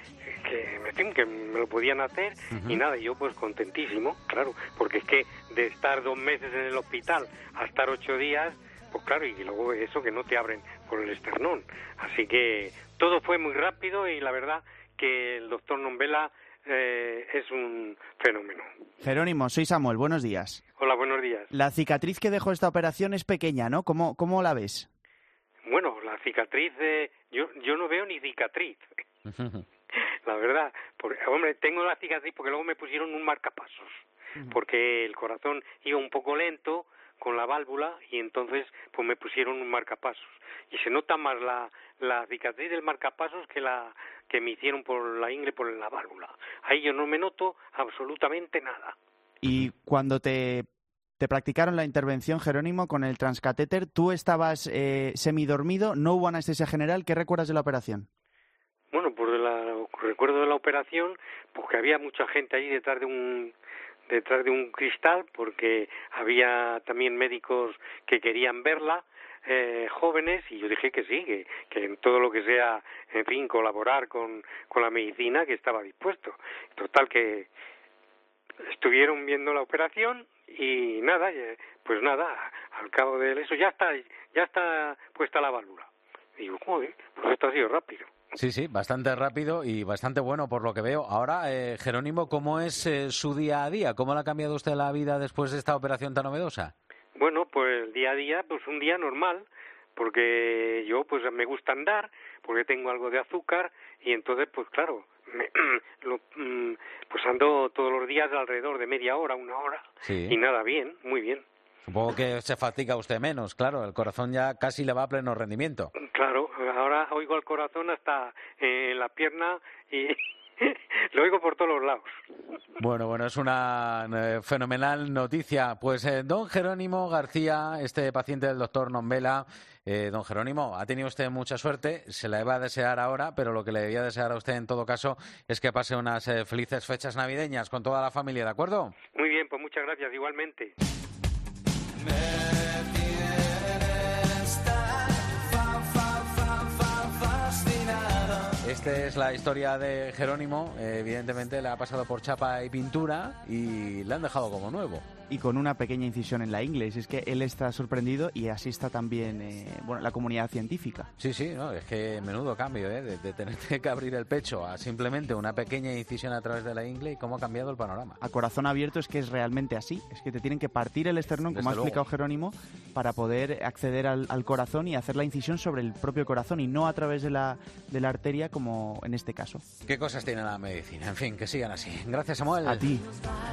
me lo podían hacer, y nada, yo pues contentísimo, claro, porque es que de estar 2 meses en el hospital a estar 8 días, pues claro, y luego eso que no te abren por el esternón, así que todo fue muy rápido y la verdad que el doctor Nombela es un fenómeno. Jerónimo, soy Samuel, buenos días. Hola, buenos días. La cicatriz que dejó esta operación es pequeña, ¿no? ¿Cómo la ves? Bueno, la cicatriz, yo no veo ni cicatriz, la verdad. Hombre, tengo la cicatriz porque luego me pusieron un marcapasos, porque el corazón iba un poco lento con la válvula y entonces pues me pusieron un marcapasos. Y se nota más la cicatriz del marcapasos que la que me hicieron por la ingle, por la válvula. Ahí yo no me noto absolutamente nada. Y cuando te practicaron la intervención, Jerónimo, con el transcatéter, tú estabas semidormido, no hubo anestesia general. ¿Qué recuerdas de la operación? Bueno, pues recuerdo de la operación, pues que había mucha gente ahí detrás de un cristal, porque había también médicos que querían verla, jóvenes, y yo dije que sí, que en todo lo que sea, en fin, colaborar con la medicina, que estaba dispuesto. Total, que estuvieron viendo la operación y nada, pues nada, al cabo de eso ya está puesta la válvula. Y digo, joder, pues esto ha sido rápido. Sí, bastante rápido y bastante bueno por lo que veo. Ahora, Jerónimo, ¿cómo es su día a día? ¿Cómo le ha cambiado usted la vida después de esta operación tan novedosa? Bueno, pues el día a día, pues un día normal, porque yo pues me gusta andar, porque tengo algo de azúcar y entonces pues claro, pues ando todos los días alrededor de media hora, 1 hora, sí. Y nada, bien, muy bien. Supongo que se fatiga usted menos, claro, el corazón ya casi le va a pleno rendimiento. Claro, ahora oigo al corazón hasta en la pierna y lo oigo por todos los lados. Bueno, es una fenomenal noticia. Pues don Jerónimo García, este paciente del doctor Nombela. Don Jerónimo, ha tenido usted mucha suerte, se la iba a desear ahora, pero lo que le debía desear a usted en todo caso es que pase unas felices fechas navideñas con toda la familia, ¿de acuerdo? Muy bien, pues muchas gracias, igualmente. Esta es la historia de Jerónimo. Evidentemente le ha pasado por chapa y pintura y le han dejado como nuevo. Y con una pequeña incisión en la ingle. Es que él está sorprendido y así está también la comunidad científica. Sí, no, es que menudo cambio, de tenerte que abrir el pecho a simplemente una pequeña incisión a través de la ingle y cómo ha cambiado el panorama. A corazón abierto es que es realmente así. Es que te tienen que partir el esternón, como ha explicado Jerónimo, para poder acceder al corazón y hacer la incisión sobre el propio corazón y no a través de la arteria como en este caso. ¿Qué cosas tiene la medicina? En fin, que sigan así. Gracias, Samuel. A ti.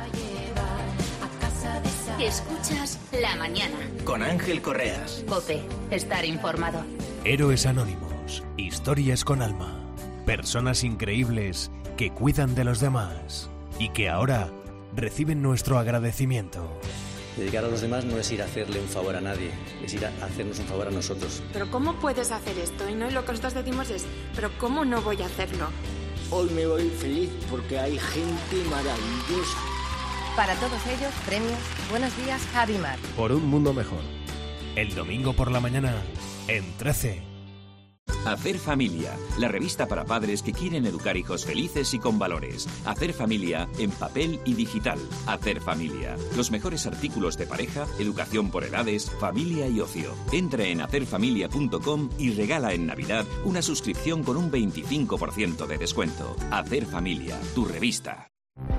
Escuchas La Mañana. Con Ángel Correas. COPE. Estar informado. Héroes anónimos. Historias con alma. Personas increíbles que cuidan de los demás y que ahora reciben nuestro agradecimiento. Dedicar a los demás no es ir a hacerle un favor a nadie, es ir a hacernos un favor a nosotros. Pero ¿cómo puedes hacer esto? Y no, lo que nosotros decimos es, ¿pero cómo no voy a hacerlo? Hoy me voy feliz porque hay gente maravillosa. Para todos ellos, premios. Buenos días, Javimar. Por un mundo mejor. El domingo por la mañana, en 13. Hacer Familia, la revista para padres que quieren educar hijos felices y con valores. Hacer Familia en papel y digital. Hacer Familia. Los mejores artículos de pareja, educación por edades, familia y ocio. Entra en hacerfamilia.com y regala en Navidad una suscripción con un 25% de descuento. Hacer Familia, tu revista.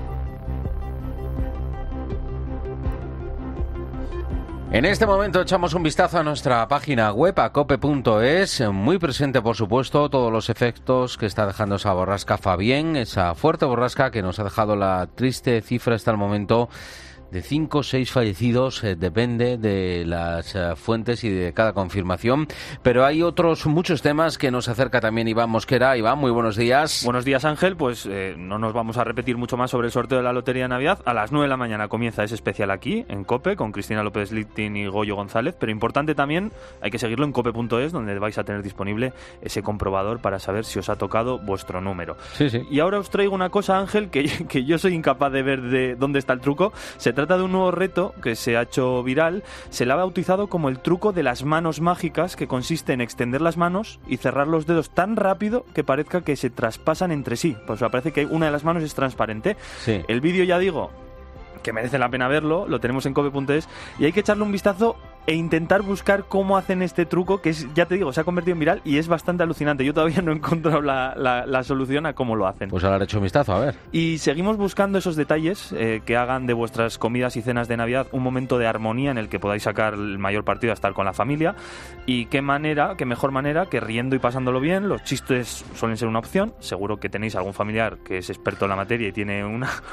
En este momento echamos un vistazo a nuestra página web, a cope.es, muy presente por supuesto todos los efectos que está dejando esa borrasca Fabián, esa fuerte borrasca que nos ha dejado la triste cifra hasta el momento de 5 o 6 fallecidos, depende de las fuentes y de cada confirmación, pero hay otros muchos temas que nos acerca también Iván Mosquera. Iván, muy buenos días. Buenos días, Ángel. Pues no nos vamos a repetir mucho más sobre el sorteo de la Lotería de Navidad. A las 9 de la mañana comienza ese especial aquí, en COPE, con Cristina López Littin y Goyo González, pero importante también, hay que seguirlo en cope.es, donde vais a tener disponible ese comprobador para saber si os ha tocado vuestro número. Sí. Y ahora os traigo una cosa, Ángel, que yo soy incapaz de ver de dónde está el truco. Se trata de un nuevo reto que se ha hecho viral. Se le ha bautizado como el truco de las manos mágicas, que consiste en extender las manos y cerrar los dedos tan rápido que parezca que se traspasan entre sí. Pues parece que una de las manos es transparente. Sí. El vídeo, ya digo, que merece la pena verlo, lo tenemos en cope.es y hay que echarle un vistazo e intentar buscar cómo hacen este truco, que es, ya te digo, se ha convertido en viral y es bastante alucinante. Yo todavía no he encontrado la solución a cómo lo hacen. Pues ahora le echo un vistazo, a ver. Y seguimos buscando esos detalles que hagan de vuestras comidas y cenas de Navidad un momento de armonía en el que podáis sacar el mayor partido a estar con la familia. Y qué mejor manera que riendo y pasándolo bien. Los chistes suelen ser una opción. Seguro que tenéis algún familiar que es experto en la materia y tiene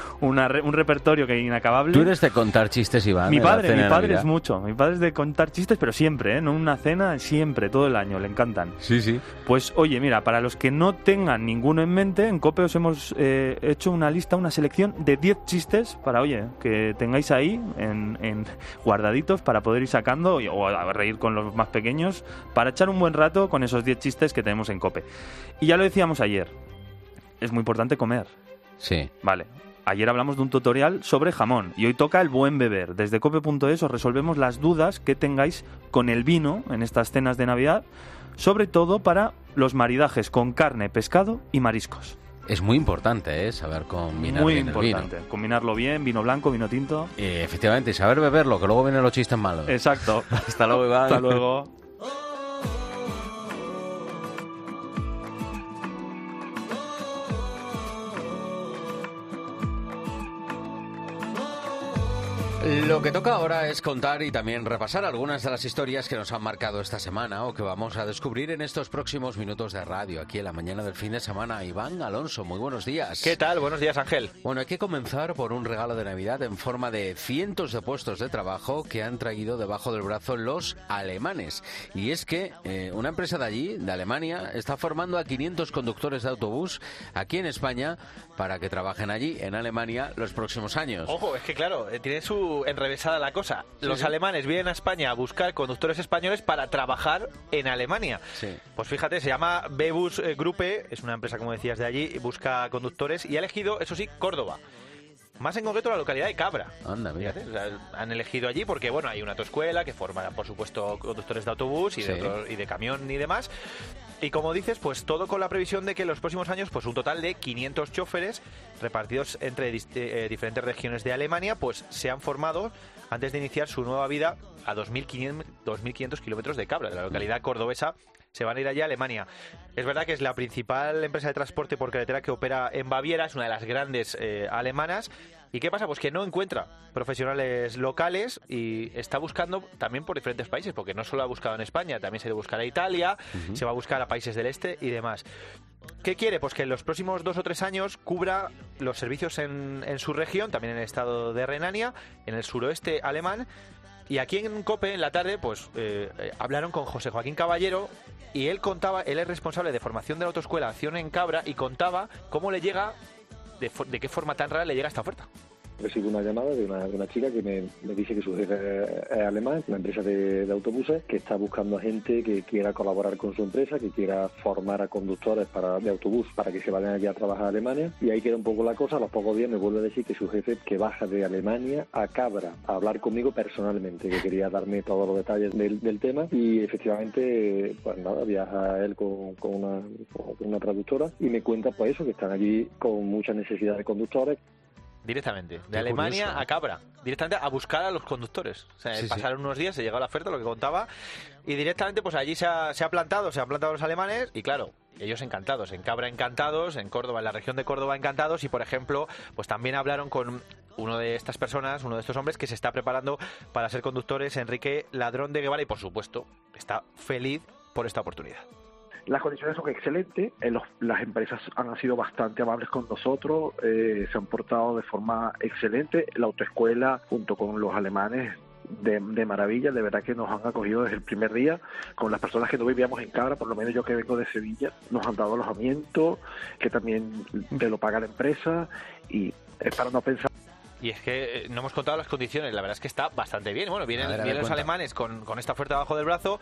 un repertorio que es inacabable. ¿Tú eres de contar chistes, Iván? Mi padre es mucho. Mi padre es de contar chistes, pero siempre, no una cena, siempre, todo el año, le encantan. Sí. Pues oye, mira, para los que no tengan ninguno en mente, en COPE os hemos hecho una selección de 10 chistes para, oye, que tengáis ahí en guardaditos para poder ir sacando o a reír con los más pequeños, para echar un buen rato con esos 10 chistes que tenemos en COPE. Y ya lo decíamos ayer, es muy importante comer. Sí. Vale. Ayer hablamos de un tutorial sobre jamón y hoy toca el buen beber. Desde cope.es os resolvemos las dudas que tengáis con el vino en estas cenas de Navidad, sobre todo para los maridajes con carne, pescado y mariscos. Es muy importante, saber combinar bien el vino. Muy importante, combinarlo bien, vino blanco, vino tinto. Efectivamente, y saber beberlo, que luego vienen los chistes malos. Exacto. Hasta luego, Iván. Hasta luego. Lo que toca ahora es contar y también repasar algunas de las historias que nos han marcado esta semana o que vamos a descubrir en estos próximos minutos de radio, aquí en la mañana del fin de semana. Iván Alonso, muy buenos días. ¿Qué tal? Buenos días, Ángel. Bueno, hay que comenzar por un regalo de Navidad en forma de cientos de puestos de trabajo que han traído debajo del brazo los alemanes. Y es que una empresa de allí, de Alemania, está formando a 500 conductores de autobús aquí en España para que trabajen allí, en Alemania, los próximos años. Ojo, es que claro, tiene su enrevesada la cosa. Los alemanes vienen a España a buscar conductores españoles para trabajar en Alemania. Sí. Pues fíjate, se llama B-Bus Gruppe, es una empresa, como decías, de allí, y busca conductores y ha elegido, eso sí, Córdoba. Más en concreto la localidad de Cabra. Anda, mira. Fíjate, o sea, han elegido allí porque, bueno, hay una autoescuela que forma, por supuesto, conductores de autobús y, Sí. y de camión y demás. Y como dices, pues todo con la previsión de que en los próximos años, pues un total de 500 choferes repartidos entre diferentes regiones de Alemania, pues se han formado antes de iniciar su nueva vida a 2.500 kilómetros de Cabra, de la localidad cordobesa. Se van a ir allá a Alemania. Es verdad que es la principal empresa de transporte por carretera que opera en Baviera, es una de las grandes alemanas. ¿Y qué pasa? Pues que no encuentra profesionales locales y está buscando también por diferentes países, porque no solo ha buscado en España, también se va a buscar a Italia, se va a buscar a países del este y demás. ¿Qué quiere? Pues que en los próximos 2 o 3 años cubra los servicios en su región, también en el estado de Renania, en el suroeste alemán. Y aquí en COPE, en la tarde, pues hablaron con José Joaquín Caballero y él es responsable de formación de la autoescuela Acción en Cabra y contaba cómo le llega, de qué forma tan rara le llega esta oferta. Recibo una llamada de una chica que me dice que su jefe es alemán, una empresa de autobuses, que está buscando a gente que quiera colaborar con su empresa, que quiera formar a conductores de autobús para que se vayan allá a trabajar a Alemania. Y ahí queda un poco la cosa. A los pocos días me vuelve a decir que su jefe, que baja de Alemania a Cabra a hablar conmigo personalmente, que quería darme todos los detalles del tema. Y efectivamente, pues nada, viaja él con una traductora y me cuenta pues eso, que están allí con mucha necesidad de conductores. Directamente, de Alemania curioso, a Cabra, directamente a buscar a los conductores. O sea, pasaron unos días, se llegó la oferta, lo que contaba, y directamente pues allí se han plantado los alemanes, y claro, ellos encantados, en Cabra encantados, en Córdoba, en la región de Córdoba encantados, y por ejemplo, pues también hablaron con uno de estas personas, uno de estos hombres que se está preparando para ser conductores, Enrique Ladrón de Guevara, y por supuesto, está feliz por esta oportunidad. Las condiciones son excelentes, las empresas han sido bastante amables con nosotros, se han portado de forma excelente, la autoescuela junto con los alemanes de maravilla, de verdad que nos han acogido desde el primer día, con las personas que no vivíamos en Cabra, por lo menos yo que vengo de Sevilla, nos han dado alojamiento, que también te lo paga la empresa, y es para no pensar. Y es que no hemos contado las condiciones, la verdad es que está bastante bien. Bueno, vienen los alemanes con esta oferta abajo del brazo.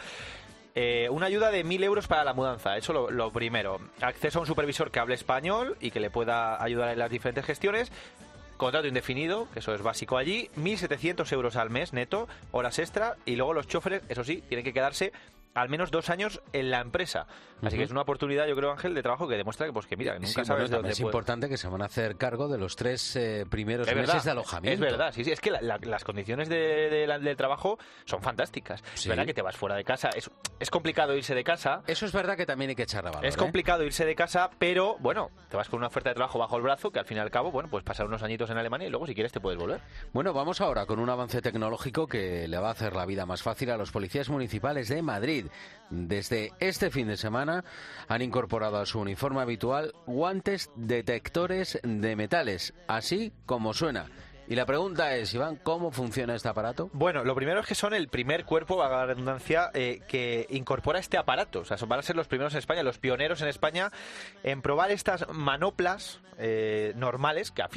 Una ayuda de 1.000 euros para la mudanza, eso lo primero. Acceso a un supervisor que hable español y que le pueda ayudar en las diferentes gestiones. Contrato indefinido, que eso es básico allí. 1.700 euros al mes neto, horas extra. Y luego los choferes, eso sí, tienen que quedarse al menos 2 años en la empresa. Así que es una oportunidad, yo creo, Ángel, de trabajo que demuestra que, pues, que mira, nunca sabes de dónde es importante que se van a hacer cargo de los 3 primeros meses de alojamiento. Es verdad, sí, es que las condiciones del trabajo son fantásticas. Sí. Es verdad que te vas fuera de casa, es complicado irse de casa. Eso es verdad que también hay que echarle valor. Es complicado irse de casa, pero bueno, te vas con una oferta de trabajo bajo el brazo que al fin y al cabo, bueno, pues pasar unos añitos en Alemania y luego si quieres te puedes volver. Bueno, vamos ahora con un avance tecnológico que le va a hacer la vida más fácil a los policías municipales de Madrid. Desde este fin de semana han incorporado a su uniforme habitual guantes detectores de metales, así como suena. Y la pregunta es, Iván, ¿cómo funciona este aparato? Bueno, lo primero es que son el primer cuerpo, valga la redundancia, que incorpora este aparato. O sea, van a ser los primeros en España, los pioneros en España, en probar estas manoplas normales, que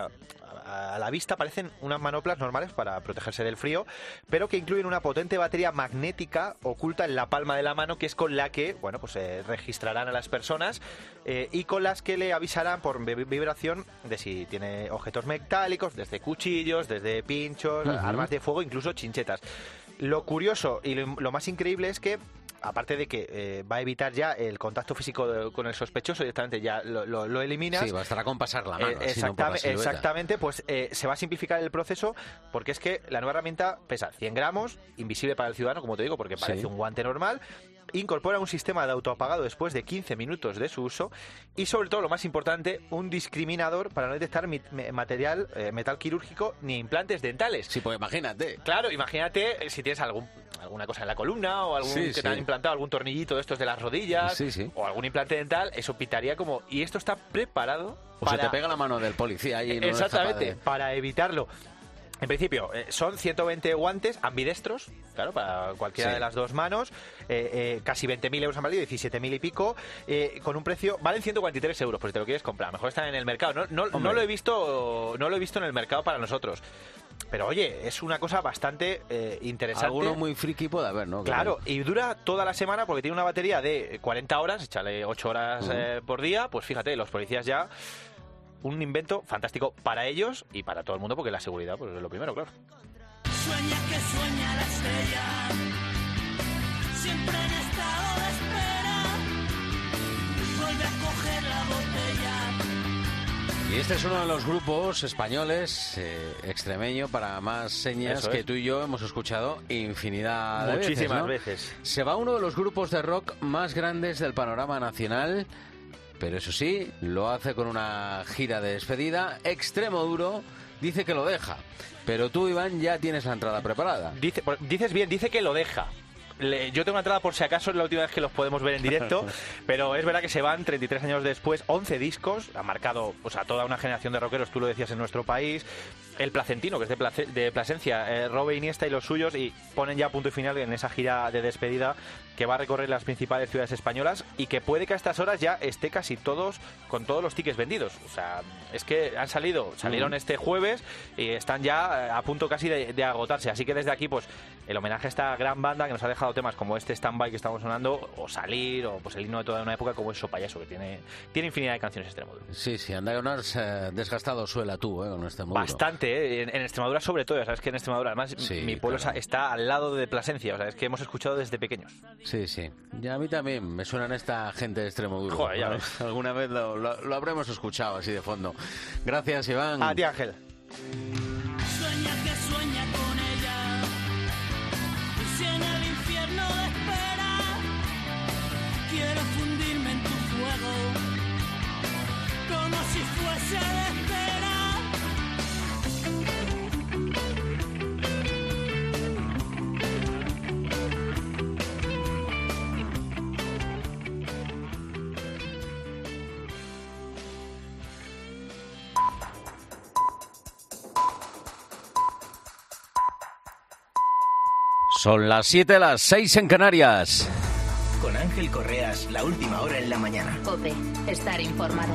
a la vista parecen unas manoplas normales para protegerse del frío, pero que incluyen una potente batería magnética oculta en la palma de la mano, que es con la que, bueno, pues registrarán a las personas y con las que le avisarán por vibración de si tiene objetos metálicos, desde cuchillos, desde pinchos, armas de fuego, incluso chinchetas. Lo curioso y lo más increíble es que, aparte de que va a evitar ya el contacto físico con el sospechoso, directamente ya lo eliminas. Sí, bastará con pasar la mano. Exactamente, pues se va a simplificar el proceso, porque es que la nueva herramienta pesa 100 gramos, invisible para el ciudadano, como te digo, porque parece un guante normal. Incorpora un sistema de autoapagado después de 15 minutos de su uso y, sobre todo, lo más importante, un discriminador para no detectar metal quirúrgico ni implantes dentales. Sí, pues imagínate. Claro, imagínate si tienes alguna cosa en la columna o que te han implantado algún tornillito de estos de las rodillas o algún implante dental, eso pitaría como... Y esto está preparado para... se te pega la mano del policía ahí. No exactamente, para evitarlo. En principio, son 120 guantes ambidestros, claro, para cualquiera de las dos manos, casi 20.000 euros han valido, 17.000 y pico, con un precio, valen 143 euros, pues si te lo quieres comprar, mejor están en el mercado. No lo he visto en el mercado para nosotros. Pero oye, es una cosa bastante interesante. Alguno muy friki puede haber, ¿no? Claro, y dura toda la semana porque tiene una batería de 40 horas, échale 8 horas por día, pues fíjate, los policías ya... un invento fantástico para ellos y para todo el mundo, porque la seguridad pues es lo primero, claro. Sueña que sueña la estrella, siempre en estado de espera, vuelve a coger la botella. Y este es uno de los grupos españoles, extremeño, para más señas, Eso que es. tú y yo hemos escuchado infinidad de Muchísimas veces, ¿no? veces. Se va uno de los grupos de rock más grandes del panorama nacional, pero eso sí, lo hace con una gira de despedida. Extremoduro dice que lo deja, pero tú, Iván, ya tienes la entrada preparada. Dices bien, dice que lo deja. Yo tengo una entrada por si acaso, es la última vez que los podemos ver en directo, pero es verdad que se van 33 años después, 11 discos, ha marcado, o sea, toda una generación de rockeros, tú lo decías, en nuestro país. El placentino, que es de Plasencia, Robe Iniesta y los suyos, y ponen ya punto y final en esa gira de despedida que va a recorrer las principales ciudades españolas y que puede que a estas horas ya esté casi todos, con todos los tickets vendidos. O sea, es que salieron este jueves y están ya a punto casi de agotarse. Así que desde aquí, pues, el homenaje a esta gran banda que nos ha dejado temas como este Stand-By que estamos sonando, o Salir, o pues el himno de toda una época como es So Payaso, que tiene infinidad de canciones Extremoduro. Sí, anda que no has desgastado suela tú, con Extremoduro. Bastante, en Extremadura sobre todo, sabes que en Extremadura además Sí, mi pueblo claro. está al lado de Plasencia, o sea, es que hemos escuchado desde pequeños. Sí, sí. Y a mí también me suenan esta gente de Extremoduro. Joder, ya ves. Alguna vez lo habremos escuchado así de fondo. Gracias, Iván. A ti, Ángel. Sueña que sueña con ella, y si en el infierno espera, quiero fundirme en tu fuego, como si fuese de espera. Son las 7, las 6 en Canarias. Con Ángel Correas, la última hora en la mañana. COPE, estar informado.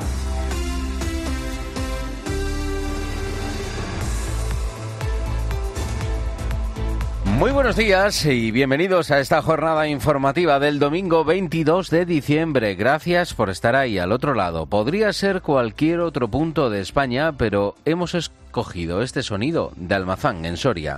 Muy buenos días y bienvenidos a esta jornada informativa del domingo 22 de diciembre. Gracias por estar ahí al otro lado. Podría ser cualquier otro punto de España, pero hemos escogido este sonido de Almazán, en Soria.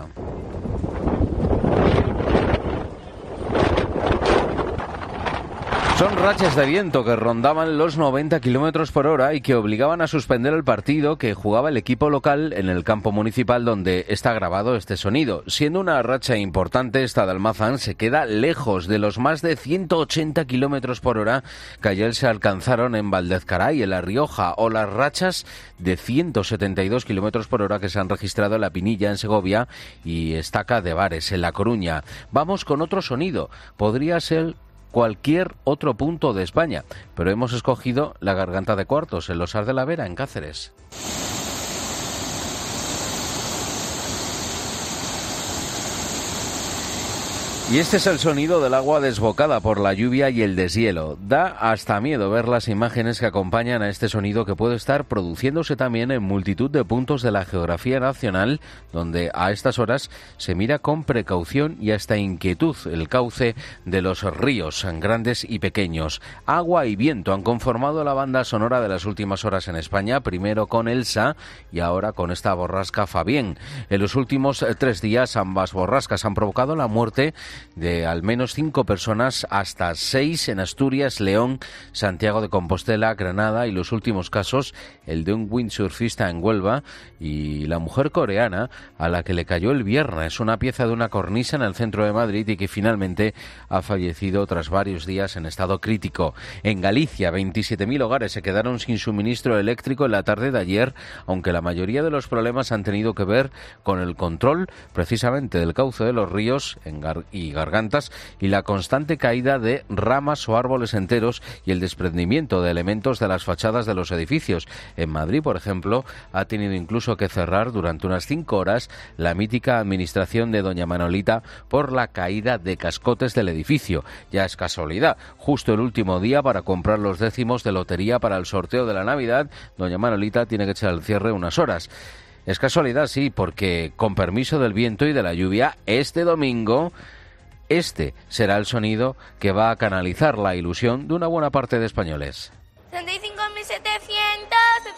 Son rachas de viento que rondaban los 90 kilómetros por hora y que obligaban a suspender el partido que jugaba el equipo local en el campo municipal donde está grabado este sonido. Siendo una racha importante, esta de Almazán se queda lejos de los más de 180 kilómetros por hora que ayer se alcanzaron en Valdezcaray, en La Rioja, o las rachas de 172 kilómetros por hora que se han registrado en La Pinilla, en Segovia, y Estaca de Bares, en La Coruña. Vamos con otro sonido. Podría ser cualquier otro punto de España, pero hemos escogido la Garganta de Cuartos, en Los Ars de la Vera, en Cáceres. Y este es el sonido del agua desbocada por la lluvia y el deshielo. Da hasta miedo ver las imágenes que acompañan a este sonido, que puede estar produciéndose también en multitud de puntos de la geografía nacional, donde a estas horas se mira con precaución y hasta inquietud el cauce de los ríos, grandes y pequeños. Agua y viento han conformado la banda sonora de las últimas horas en España, primero con Elsa y ahora con esta borrasca Fabián. En los últimos 3 días ambas borrascas han provocado la muerte de al menos 5 personas, hasta 6 en Asturias, León, Santiago de Compostela, Granada, y los últimos casos, el de un windsurfista en Huelva y la mujer coreana a la que le cayó el viernes una pieza de una cornisa en el centro de Madrid y que finalmente ha fallecido tras varios días en estado crítico. En Galicia, 27.000 hogares se quedaron sin suministro eléctrico en la tarde de ayer, aunque la mayoría de los problemas han tenido que ver con el control precisamente del cauce de los ríos y gargantas y la constante caída de ramas o árboles enteros y el desprendimiento de elementos de las fachadas de los edificios. En Madrid, por ejemplo, ha tenido incluso que cerrar durante unas 5 horas la mítica administración de doña Manolita por la caída de cascotes del edificio. Ya es casualidad, justo el último día para comprar los décimos de lotería para el sorteo de la Navidad, doña Manolita tiene que echar el cierre unas horas. Es casualidad, sí, porque con permiso del viento y de la lluvia, este domingo este será el sonido que va a canalizar la ilusión de una buena parte de españoles. 35.700,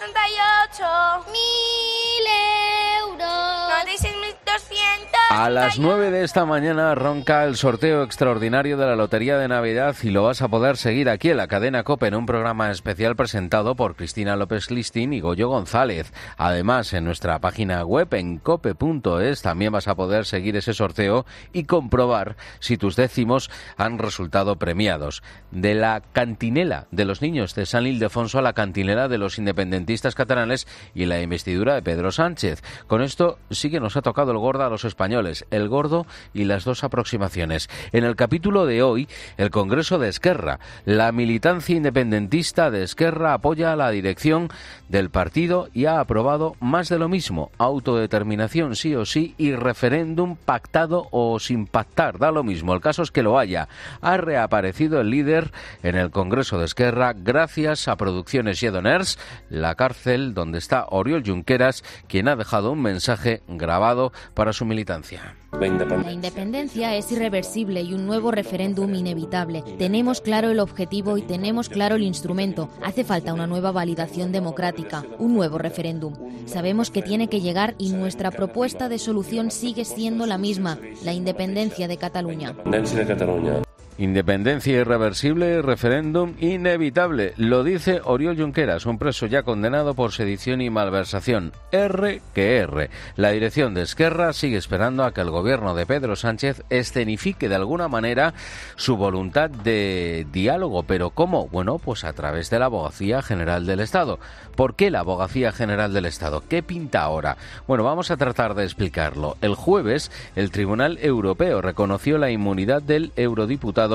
1.068. 1.000 euros. 96.200. A las 9 de esta mañana arranca el sorteo extraordinario de la Lotería de Navidad y lo vas a poder seguir aquí en la cadena COPE en un programa especial presentado por Cristina López Listín y Goyo González. Además, en nuestra página web en cope.es también vas a poder seguir ese sorteo y comprobar si tus décimos han resultado premiados. De la cantinela de los niños de San Ildefonso a la cantinela de los independentistas catalanes y la investidura de Pedro Sánchez. Con esto sí que nos ha tocado el gordo a los españoles, el gordo y las dos aproximaciones. En el capítulo de hoy, el Congreso de Esquerra. La militancia independentista de Esquerra apoya a la dirección del partido y ha aprobado más de lo mismo. Autodeterminación sí o sí y referéndum pactado o sin pactar, da lo mismo. El caso es que lo haya. Ha reaparecido el líder en el Congreso de Esquerra gracias a Producciones Lledoners, la cárcel donde está Oriol Junqueras, quien ha dejado un mensaje grabado para su militancia. La independencia es irreversible y un nuevo referéndum inevitable. Tenemos claro el objetivo y tenemos claro el instrumento. Hace falta una nueva validación democrática, un nuevo referéndum. Sabemos que tiene que llegar y nuestra propuesta de solución sigue siendo la misma, la independencia de Cataluña. Independencia irreversible, referéndum inevitable. Lo dice Oriol Junqueras, un preso ya condenado por sedición y malversación. R que R. La dirección de Esquerra sigue esperando a que el gobierno de Pedro Sánchez escenifique de alguna manera su voluntad de diálogo. ¿Pero cómo? Bueno, pues a través de la Abogacía General del Estado. ¿Por qué la Abogacía General del Estado? ¿Qué pinta ahora? Bueno, vamos a tratar de explicarlo. El jueves, el Tribunal Europeo reconoció la inmunidad del eurodiputado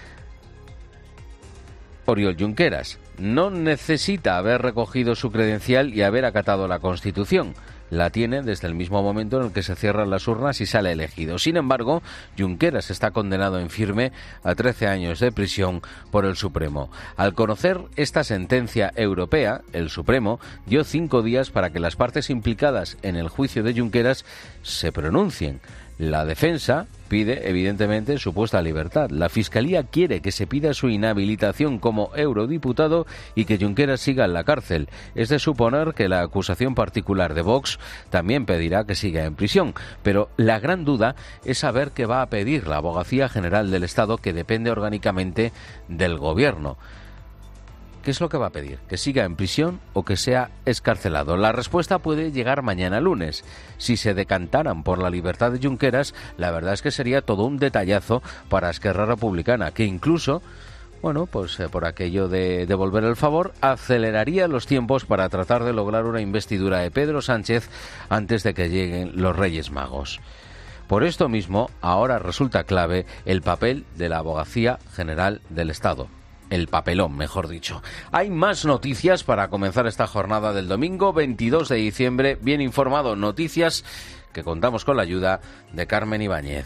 Oriol Junqueras. No necesita haber recogido su credencial y haber acatado la Constitución. La tiene desde el mismo momento en el que se cierran las urnas y sale elegido. Sin embargo, Junqueras está condenado en firme a 13 años de prisión por el Supremo. Al conocer esta sentencia europea, el Supremo dio 5 días para que las partes implicadas en el juicio de Junqueras se pronuncien. La defensa pide, evidentemente, su puesta a libertad. La Fiscalía quiere que se pida su inhabilitación como eurodiputado y que Junqueras siga en la cárcel. Es de suponer que la acusación particular de Vox también pedirá que siga en prisión. Pero la gran duda es saber qué va a pedir la Abogacía General del Estado, que depende orgánicamente del Gobierno. ¿Qué es lo que va a pedir? ¿Que siga en prisión o que sea excarcelado? La respuesta puede llegar mañana lunes. Si se decantaran por la libertad de Junqueras, la verdad es que sería todo un detallazo para Esquerra Republicana, que incluso, bueno, pues por aquello de devolver el favor, aceleraría los tiempos para tratar de lograr una investidura de Pedro Sánchez antes de que lleguen los Reyes Magos. Por esto mismo, ahora resulta clave el papel de la Abogacía General del Estado. El papelón, mejor dicho. Hay más noticias para comenzar esta jornada del domingo 22 de diciembre. Bien informado, noticias que contamos con la ayuda de Carmen Ibáñez.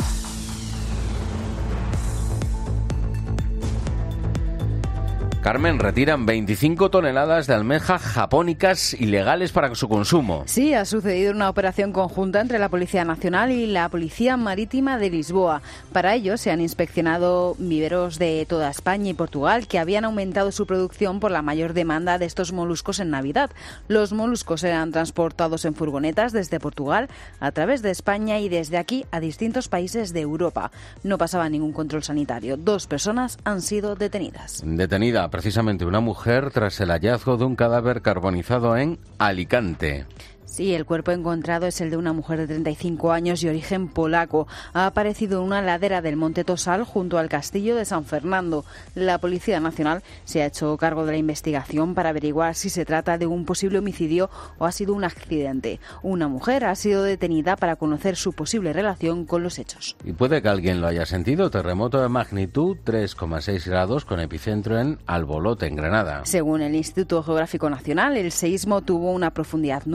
Carmen, retiran 25 toneladas de almejas japónicas ilegales para su consumo. Sí, ha sucedido una operación conjunta entre la Policía Nacional y la Policía Marítima de Lisboa. Para ello se han inspeccionado viveros de toda España y Portugal que habían aumentado su producción por la mayor demanda de estos moluscos en Navidad. Los moluscos eran transportados en furgonetas desde Portugal a través de España y desde aquí a distintos países de Europa. No pasaba ningún control sanitario. 2 personas han sido detenidas. Detenida precisamente una mujer tras el hallazgo de un cadáver carbonizado en Alicante. Sí, el cuerpo encontrado es el de una mujer de 35 años y origen polaco. Ha aparecido en una ladera del Monte Tosal junto al castillo de San Fernando. La Policía Nacional se ha hecho cargo de la investigación para averiguar si se trata de un posible homicidio o ha sido un accidente. Una mujer ha sido detenida para conocer su posible relación con los hechos. Y puede que alguien lo haya sentido. Terremoto de magnitud 3,6 grados con epicentro en Albolote, en Granada. Según el Instituto Geográfico Nacional, el seísmo tuvo una profundidad nula, lo que ha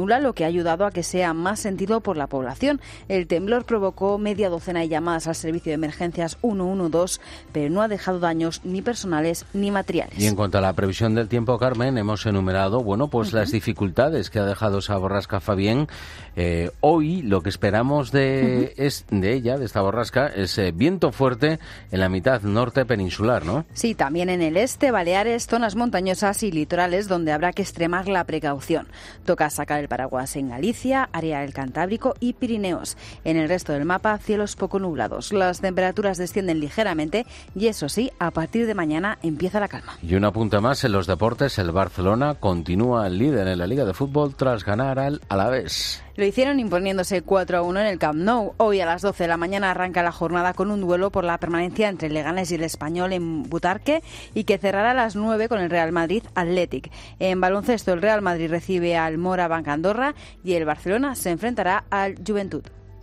ha ayudado a que sea más sentido por la población. El temblor provocó media docena de llamadas al servicio de emergencias 112, pero no ha dejado daños ni personales ni materiales. Y en cuanto a la previsión del tiempo, Carmen, hemos enumerado, las dificultades que ha dejado esa borrasca Fabián. Hoy lo que esperamos de esta borrasca, es viento fuerte en la mitad norte peninsular, ¿no? Sí, también en el este, Baleares, zonas montañosas y litorales donde habrá que extremar la precaución. Toca sacar el paraguas en Galicia, área del Cantábrico y Pirineos. En el resto del mapa, cielos poco nublados. Las temperaturas descienden ligeramente y eso sí, a partir de mañana empieza la calma. Y una punta más en los deportes, el Barcelona continúa el líder en la Liga de Fútbol tras ganar al Alavés. Lo hicieron imponiéndose 4-1 en el Camp Nou. Hoy a las 12 de la mañana arranca la jornada con un duelo por la permanencia entre el Leganés y el Español en Butarque y que cerrará a las 9 con el Real Madrid Athletic. En baloncesto, el Real Madrid recibe al Morabanc Andorra y el Barcelona se enfrentará al Joventut.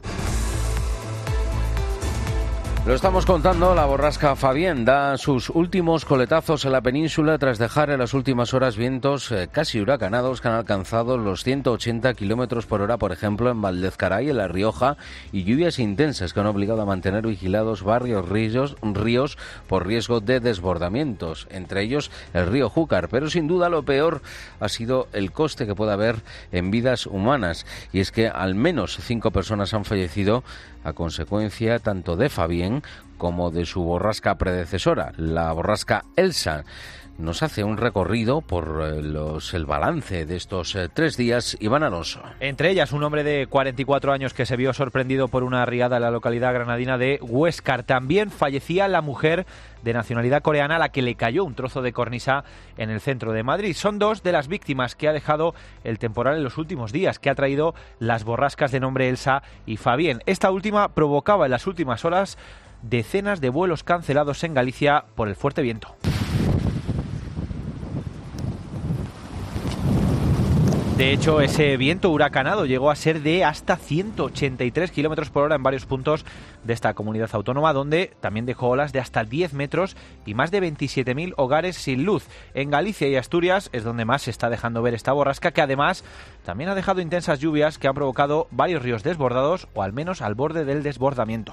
Lo estamos contando, la borrasca Fabián da sus últimos coletazos en la península tras dejar en las últimas horas vientos casi huracanados que han alcanzado los 180 kilómetros por hora, por ejemplo, en Valdezcaray, en La Rioja, y lluvias intensas que han obligado a mantener vigilados varios ríos por riesgo de desbordamientos, entre ellos el río Júcar. Pero sin duda lo peor ha sido el coste que puede haber en vidas humanas, y es que al menos 5 personas han fallecido a consecuencia tanto de Fabián como de su borrasca predecesora, la borrasca Elsa. Nos hace un recorrido por el balance de estos 3 días, Iván Alonso. Entre ellas, un hombre de 44 años que se vio sorprendido por una riada en la localidad granadina de Huéscar. También fallecía la mujer de nacionalidad coreana a la que le cayó un trozo de cornisa en el centro de Madrid. Son 2 de las víctimas que ha dejado el temporal en los últimos días, que ha traído las borrascas de nombre Elsa y Fabián. Esta última provocaba en las últimas horas decenas de vuelos cancelados en Galicia por el fuerte viento. De hecho, ese viento huracanado llegó a ser de hasta 183 kilómetros por hora en varios puntos de esta comunidad autónoma, donde también dejó olas de hasta 10 metros y más de 27.000 hogares sin luz. En Galicia y Asturias es donde más se está dejando ver esta borrasca, que además también ha dejado intensas lluvias que han provocado varios ríos desbordados o al menos al borde del desbordamiento.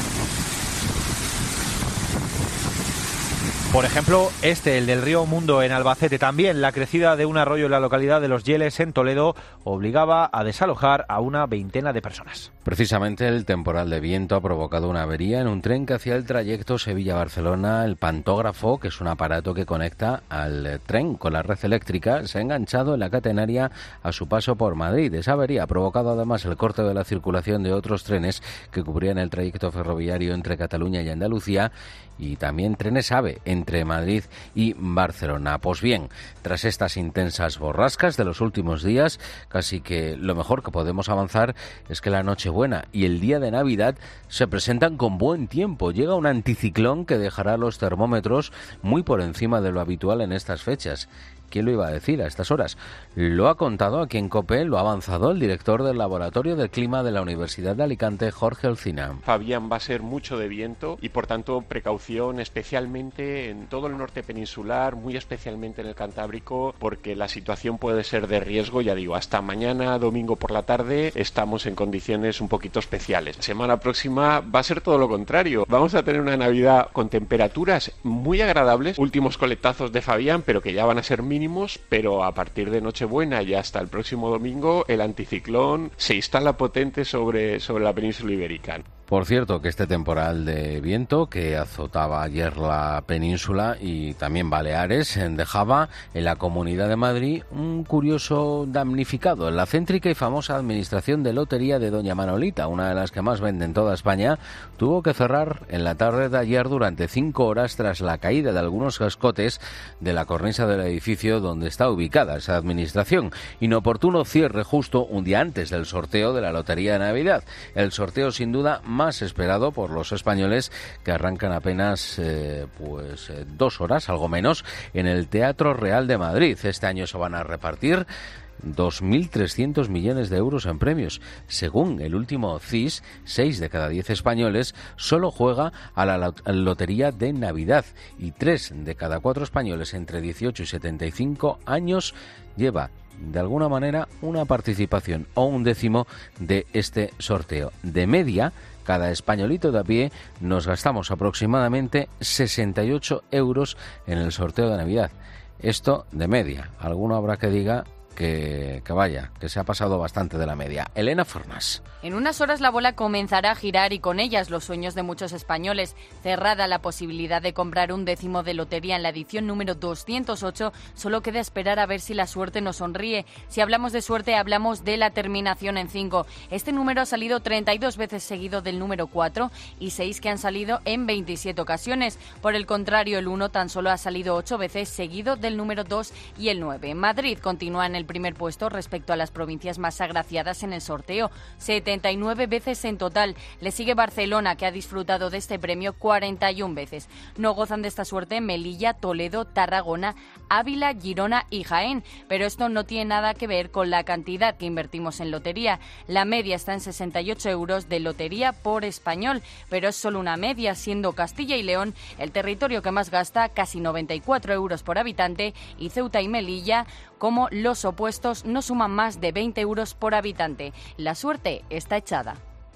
Por ejemplo, el del río Mundo en Albacete. También la crecida de un arroyo en la localidad de Los Yeles, en Toledo, obligaba a desalojar a una veintena de personas. Precisamente el temporal de viento ha provocado una avería en un tren que hacía el trayecto Sevilla-Barcelona. El pantógrafo, que es un aparato que conecta al tren con la red eléctrica, se ha enganchado en la catenaria a su paso por Madrid. Esa avería ha provocado además el corte de la circulación de otros trenes que cubrían el trayecto ferroviario entre Cataluña y Andalucía, y también trenes AVE entre Madrid y Barcelona. Pues bien, tras estas intensas borrascas de los últimos días, casi que lo mejor que podemos avanzar es que la Nochebuena y el día de Navidad se presentan con buen tiempo. Llega un anticiclón que dejará los termómetros muy por encima de lo habitual en estas fechas. ¿Quién lo iba a decir a estas horas? Lo ha contado aquí en COPE, lo ha avanzado el director del Laboratorio del Clima de la Universidad de Alicante, Jorge Olcina. Fabián va a ser mucho de viento y por tanto precaución especialmente en todo el norte peninsular, muy especialmente en el Cantábrico, porque la situación puede ser de riesgo. Ya digo, hasta mañana domingo por la tarde estamos en condiciones un poquito especiales. Semana próxima va a ser todo lo contrario. Vamos a tener una Navidad con temperaturas muy agradables, últimos coletazos de Fabián, pero que ya van a ser mínimos, pero a partir de Nochebuena y hasta el próximo domingo el anticiclón se instala potente sobre la península ibérica. Por cierto, que este temporal de viento que azotaba ayer la península y también Baleares dejaba en la Comunidad de Madrid un curioso damnificado. La céntrica y famosa administración de lotería de Doña Manolita, una de las que más vende en toda España, tuvo que cerrar en la tarde de ayer durante 5 horas tras la caída de algunos cascotes de la cornisa del edificio donde está ubicada esa administración. Inoportuno cierre justo un día antes del sorteo de la Lotería de Navidad. El sorteo sin duda más esperado por los españoles, que arrancan apenas 2 horas, algo menos, en el Teatro Real de Madrid. Este año se van a repartir 2.300 millones de euros en premios. Según el último CIS, 6 de cada 10 españoles solo juega a la lotería de Navidad y 3 de cada 4 españoles entre 18 y 75 años lleva de alguna manera una participación o un décimo de este sorteo. De media, cada españolito de a pie nos gastamos aproximadamente 68 euros en el sorteo de Navidad. Esto de media. Alguno habrá que diga que vaya, que se ha pasado bastante de la media. Elena Fornas. En unas horas la bola comenzará a girar y con ellas los sueños de muchos españoles. Cerrada la posibilidad de comprar un décimo de lotería en la edición número 208, solo queda esperar a ver si la suerte nos sonríe. Si hablamos de suerte, hablamos de la terminación en 5. Este número ha salido 32 veces seguido del número 4 y 6 que han salido en 27 ocasiones. Por el contrario, el 1 tan solo ha salido 8 veces seguido del número 2 y el 9. Madrid continúa en el primer puesto respecto a las provincias más agraciadas en el sorteo, 79 veces en total. Le sigue Barcelona, que ha disfrutado de este premio 41 veces. No gozan de esta suerte Melilla, Toledo, Tarragona, Ávila, Girona y Jaén, pero esto no tiene nada que ver con la cantidad que invertimos en lotería. La media está en 68 euros de lotería por español, pero es solo una media, siendo Castilla y León el territorio que más gasta, casi 94 euros por habitante, y Ceuta y Melilla, como los opuestos, no suman más de 20 euros por habitante. La suerte está echada.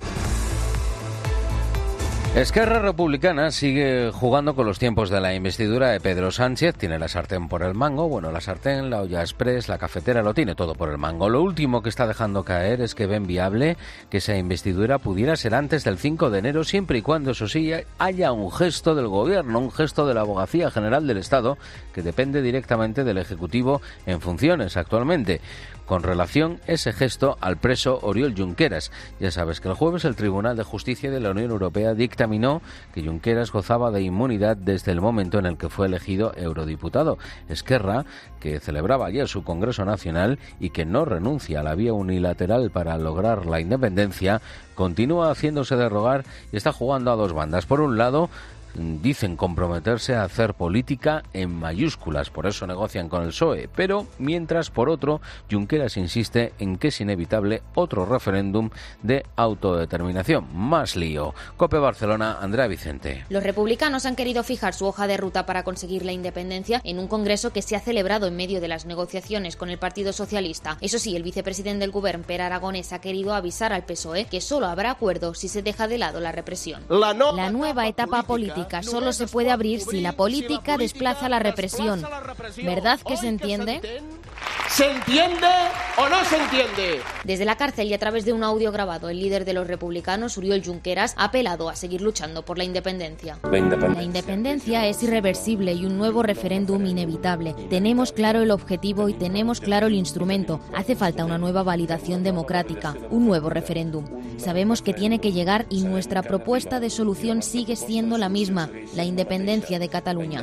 Esquerra Republicana sigue jugando con los tiempos de la investidura de Pedro Sánchez. Tiene la sartén por el mango. Bueno, la sartén, la olla express, la cafetera, lo tiene todo por el mango. Lo último que está dejando caer es que ven viable que esa investidura pudiera ser antes del 5 de enero, siempre y cuando, eso sí, haya un gesto del Gobierno, un gesto de la Abogacía General del Estado, que depende directamente del Ejecutivo en funciones actualmente, con relación ese gesto al preso Oriol Junqueras. Ya sabes que el jueves el Tribunal de Justicia de la Unión Europea dictaminó que Junqueras gozaba de inmunidad desde el momento en el que fue elegido eurodiputado. Esquerra, que celebraba ayer su Congreso Nacional y que no renuncia a la vía unilateral para lograr la independencia, continúa haciéndose de rogar y está jugando a dos bandas. Por un lado, dicen comprometerse a hacer política en mayúsculas, por eso negocian con el PSOE, pero mientras, por otro, Junqueras insiste en que es inevitable otro referéndum de autodeterminación. Más lío. COPE Barcelona, Andrea Vicente. Los republicanos han querido fijar su hoja de ruta para conseguir la independencia en un congreso que se ha celebrado en medio de las negociaciones con el Partido Socialista. Eso sí, el vicepresidente del Govern, Pere Aragonès, ha querido avisar al PSOE que solo habrá acuerdo si se deja de lado la represión. La nueva etapa política solo se puede abrir si la política desplaza la represión. ¿Verdad que se entiende? ¿Se entiende o no se entiende? Desde la cárcel y a través de un audio grabado, el líder de los republicanos, Oriol Junqueras, ha apelado a seguir luchando por la independencia. La independencia es irreversible y un nuevo referéndum inevitable. Tenemos claro el objetivo y tenemos claro el instrumento. Hace falta una nueva validación democrática, un nuevo referéndum. Sabemos que tiene que llegar y nuestra propuesta de solución sigue siendo la misma, la independencia de Cataluña.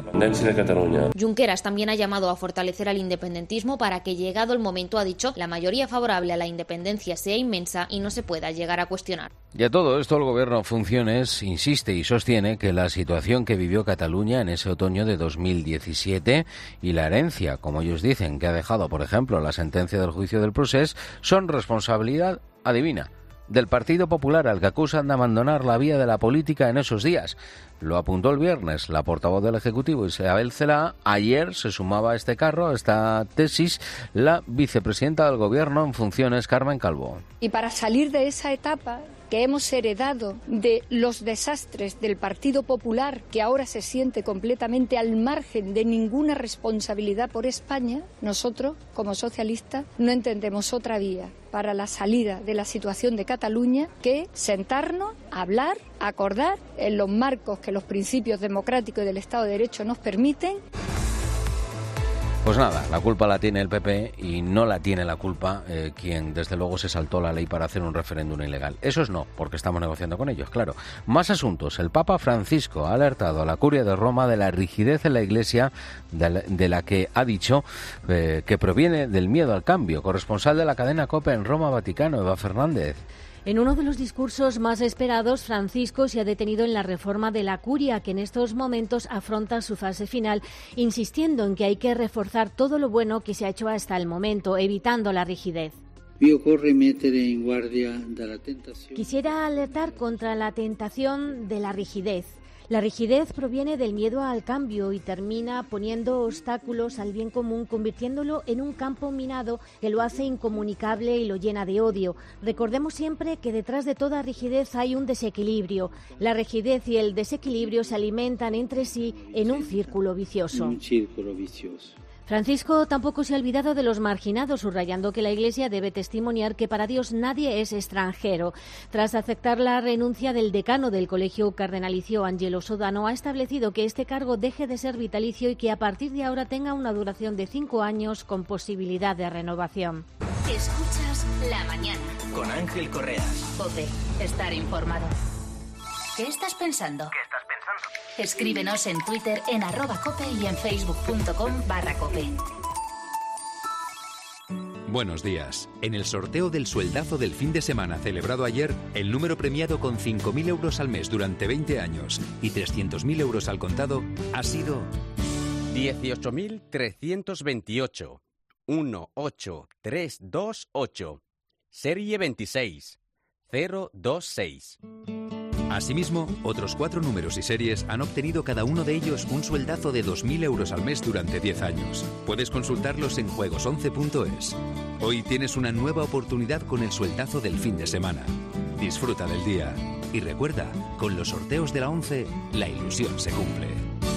Junqueras también ha llamado a fortalecer al independentismo para que, llegado el momento, ha dicho, la mayoría favorable a la independencia sea inmensa y no se pueda llegar a cuestionar. Y a todo esto el Gobierno en funciones insiste y sostiene que la situación que vivió Cataluña en ese otoño de 2017 y la herencia, como ellos dicen, que ha dejado, por ejemplo, la sentencia del juicio del Procés, son responsabilidad, adivina, del Partido Popular, al que acusan de abandonar la vía de la política en esos días. Lo apuntó el viernes la portavoz del Ejecutivo, Isabel Celaá. Ayer se sumaba a este carro, a esta tesis, la vicepresidenta del Gobierno en funciones, Carmen Calvo. Y para salir de esa etapa que hemos heredado de los desastres del Partido Popular, que ahora se siente completamente al margen de ninguna responsabilidad por España, nosotros, como socialistas, no entendemos otra vía para la salida de la situación de Cataluña que sentarnos, hablar, acordar en los marcos que los principios democráticos y del Estado de Derecho nos permiten. Pues nada, la culpa la tiene el PP y no la tiene la culpa quien desde luego se saltó la ley para hacer un referéndum ilegal. Esos no, porque estamos negociando con ellos, claro. Más asuntos. El Papa Francisco ha alertado a la Curia de Roma de la rigidez en la Iglesia de la que ha dicho que proviene del miedo al cambio. Corresponsal de la cadena COPE en Roma, Vaticano, Eva Fernández. En uno de los discursos más esperados, Francisco se ha detenido en la reforma de la Curia, que en estos momentos afronta su fase final, insistiendo en que hay que reforzar todo lo bueno que se ha hecho hasta el momento, evitando la rigidez. Quisiera alertar contra la tentación de la rigidez. La rigidez proviene del miedo al cambio y termina poniendo obstáculos al bien común, convirtiéndolo en un campo minado que lo hace incomunicable y lo llena de odio. Recordemos siempre que detrás de toda rigidez hay un desequilibrio. La rigidez y el desequilibrio se alimentan entre sí en un círculo vicioso. Francisco tampoco se ha olvidado de los marginados, subrayando que la Iglesia debe testimoniar que para Dios nadie es extranjero. Tras aceptar la renuncia del decano del Colegio Cardenalicio, Angelo Sodano, ha establecido que este cargo deje de ser vitalicio y que a partir de ahora tenga una duración de 5 años con posibilidad de renovación. Escuchas La Mañana. Con Ángel Correas. COPE. Estar informado. ¿Qué estás pensando? Escríbenos en Twitter en @cope y en facebook.com/cope. Buenos días. En el sorteo del sueldazo del fin de semana celebrado ayer, el número premiado con 5.000 euros al mes durante 20 años y 300.000 euros al contado ha sido 18.328. 18328. Serie 26. 026. Asimismo, otros 4 números y series han obtenido cada uno de ellos un sueldazo de 2.000 euros al mes durante 10 años. Puedes consultarlos en juegos11.es. Hoy tienes una nueva oportunidad con el sueldazo del fin de semana. Disfruta del día. Y recuerda, con los sorteos de la 11, la ilusión se cumple.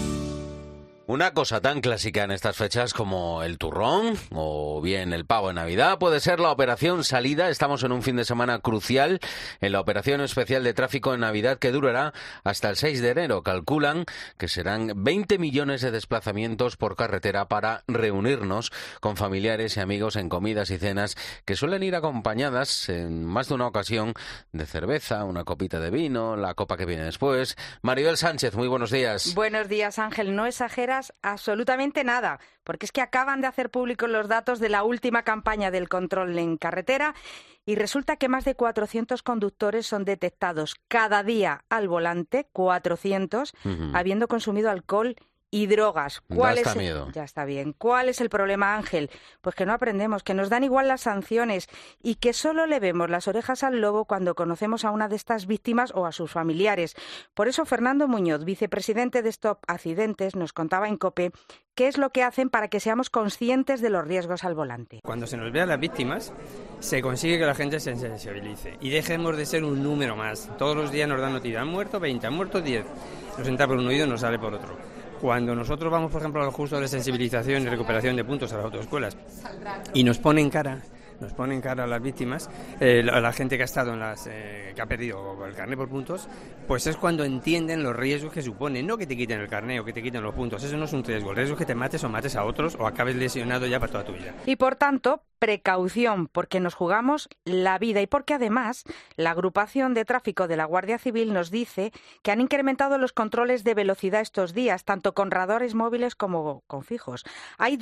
Una cosa tan clásica en estas fechas como el turrón o bien el pavo de Navidad puede ser la operación salida. Estamos en un fin de semana crucial en la operación especial de tráfico en Navidad que durará hasta el 6 de enero. Calculan que serán 20 millones de desplazamientos por carretera para reunirnos con familiares y amigos en comidas y cenas que suelen ir acompañadas en más de una ocasión de cerveza, una copita de vino, la copa que viene después. Maribel Sánchez, muy buenos días. Buenos días, Ángel. No exageras absolutamente nada, porque es que acaban de hacer públicos los datos de la última campaña del control en carretera y resulta que más de 400 conductores son detectados cada día al volante, 400, habiendo consumido alcohol y drogas. Miedo. Ya está bien. ¿Cuál es el problema, Ángel? Pues que no aprendemos, que nos dan igual las sanciones y que solo le vemos las orejas al lobo cuando conocemos a una de estas víctimas o a sus familiares. Por eso Fernando Muñoz, vicepresidente de Stop Accidentes, nos contaba en COPE qué es lo que hacen para que seamos conscientes de los riesgos al volante. Cuando se nos ve a las víctimas, se consigue que la gente se sensibilice y dejemos de ser un número más. Todos los días nos dan noticias, han muerto 20, han muerto 10. Nos entra por un oído y nos sale por otro. Cuando nosotros vamos, por ejemplo, al curso de sensibilización y recuperación de puntos a las autoescuelas y nos ponen cara a las víctimas, a la gente que ha estado en que ha perdido el carné por puntos, pues es cuando entienden los riesgos que supone, no que te quiten el carné o que te quiten los puntos, eso no es un riesgo, el riesgo es que te mates o mates a otros o acabes lesionado ya para toda tu vida. Y por tanto, precaución, porque nos jugamos la vida y porque además la agrupación de tráfico de la Guardia Civil nos dice que han incrementado los controles de velocidad estos días, tanto con radares móviles como con fijos. Hay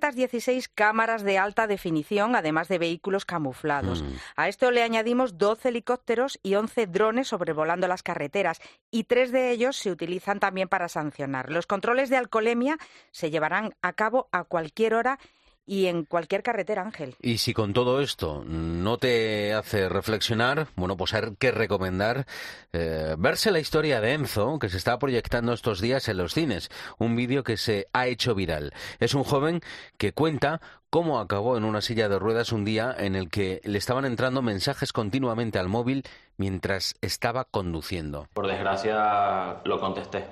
216 cámaras de alta definición, además de vehículos camuflados. A esto le añadimos 12 helicópteros y 11 drones sobrevolando las carreteras y 3 de ellos se utilizan también para sancionar. Los controles de alcoholemia se llevarán a cabo a cualquier hora y en cualquier carretera, Ángel. Y si con todo esto no te hace reflexionar, bueno, pues hay que recomendar verse la historia de Enzo, que se está proyectando estos días en los cines. Un vídeo que se ha hecho viral. Es un joven que cuenta cómo acabó en una silla de ruedas un día en el que le estaban entrando mensajes continuamente al móvil mientras estaba conduciendo. Por desgracia, lo contesté.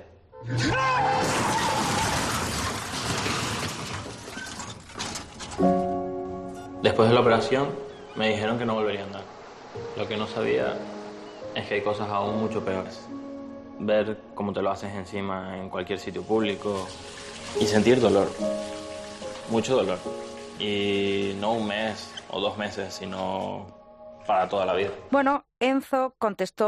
Después de la operación me dijeron que no volvería a andar. Lo que no sabía es que hay cosas aún mucho peores. Ver cómo te lo haces encima en cualquier sitio público y sentir dolor, mucho dolor. Y no un mes o 2 meses, sino para toda la vida. Bueno, Enzo contestó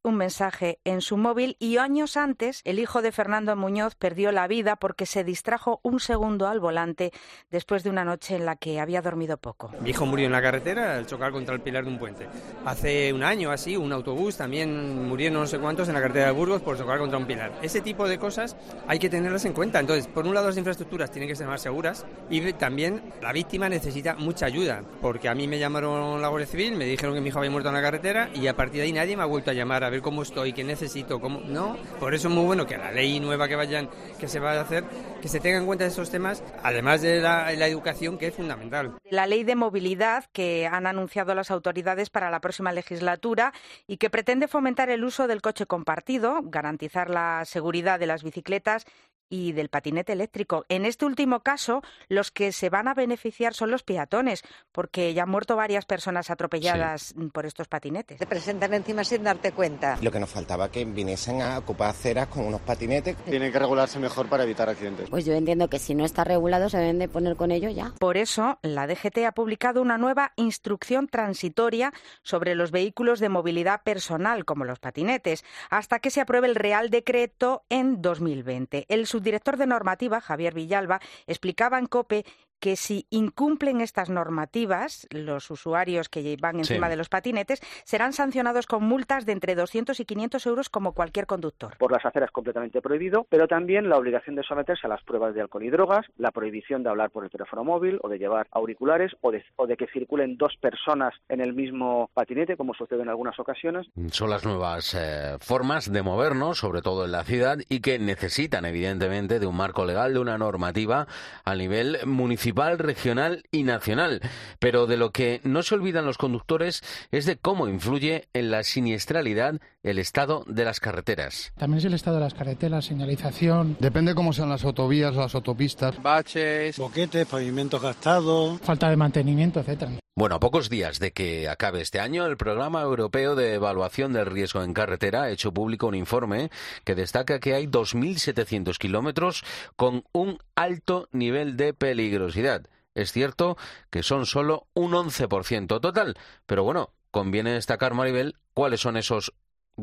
un mensaje en su móvil y años antes el hijo de Fernando Muñoz perdió la vida porque se distrajo un segundo al volante después de una noche en la que había dormido poco. Mi hijo murió en la carretera al chocar contra el pilar de un puente. Hace un año así, un autobús, también murieron no sé cuántos en la carretera de Burgos por chocar contra un pilar. Ese tipo de cosas hay que tenerlas en cuenta. Entonces, por un lado las infraestructuras tienen que ser más seguras y también la víctima necesita mucha ayuda, porque a mí me llamaron la Guardia Civil, me dijeron que mi hijo había muerto en la carretera y a partir de ahí nadie me ha vuelto a llamar a ver cómo estoy, qué necesito, cómo... No, por eso es muy bueno que la ley nueva que se va a hacer, que se tenga en cuenta estos temas, además de la educación, que es fundamental. La ley de movilidad que han anunciado las autoridades para la próxima legislatura y que pretende fomentar el uso del coche compartido, garantizar la seguridad de las bicicletas y del patinete eléctrico. En este último caso, los que se van a beneficiar son los peatones, porque ya han muerto varias personas atropelladas por estos patinetes. Te presentan encima sin darte cuenta. Lo que nos faltaba que viniesen a ocupar aceras con unos patinetes. Tienen que regularse mejor para evitar accidentes. Pues yo entiendo que si no está regulado se deben de poner con ello ya. Por eso, la DGT ha publicado una nueva instrucción transitoria sobre los vehículos de movilidad personal, como los patinetes, hasta que se apruebe el Real Decreto en 2020. El subdirector de normativa, Javier Villalba, explicaba en COPE que si incumplen estas normativas, los usuarios que van encima de los patinetes serán sancionados con multas de entre 200 y 500 euros como cualquier conductor. Por las aceras completamente prohibido, pero también la obligación de someterse a las pruebas de alcohol y drogas, la prohibición de hablar por el teléfono móvil o de llevar auriculares o de que circulen dos personas en el mismo patinete, como sucede en algunas ocasiones. Son las nuevas formas de movernos, sobre todo en la ciudad, y que necesitan evidentemente de un marco legal, de una normativa a nivel municipal, regional y nacional. Pero de lo que no se olvidan los conductores es de cómo influye en la siniestralidad el estado de las carreteras. También es el estado de las carreteras, señalización. Depende cómo sean las autovías, las autopistas. Baches, boquetes, pavimentos gastados. Falta de mantenimiento, etcétera. Bueno, a pocos días de que acabe este año, el Programa Europeo de Evaluación del Riesgo en Carretera ha hecho público un informe que destaca que hay 2.700 kilómetros con un alto nivel de peligrosidad. Es cierto que son solo un 11% total, pero bueno, conviene destacar, Maribel, cuáles son esos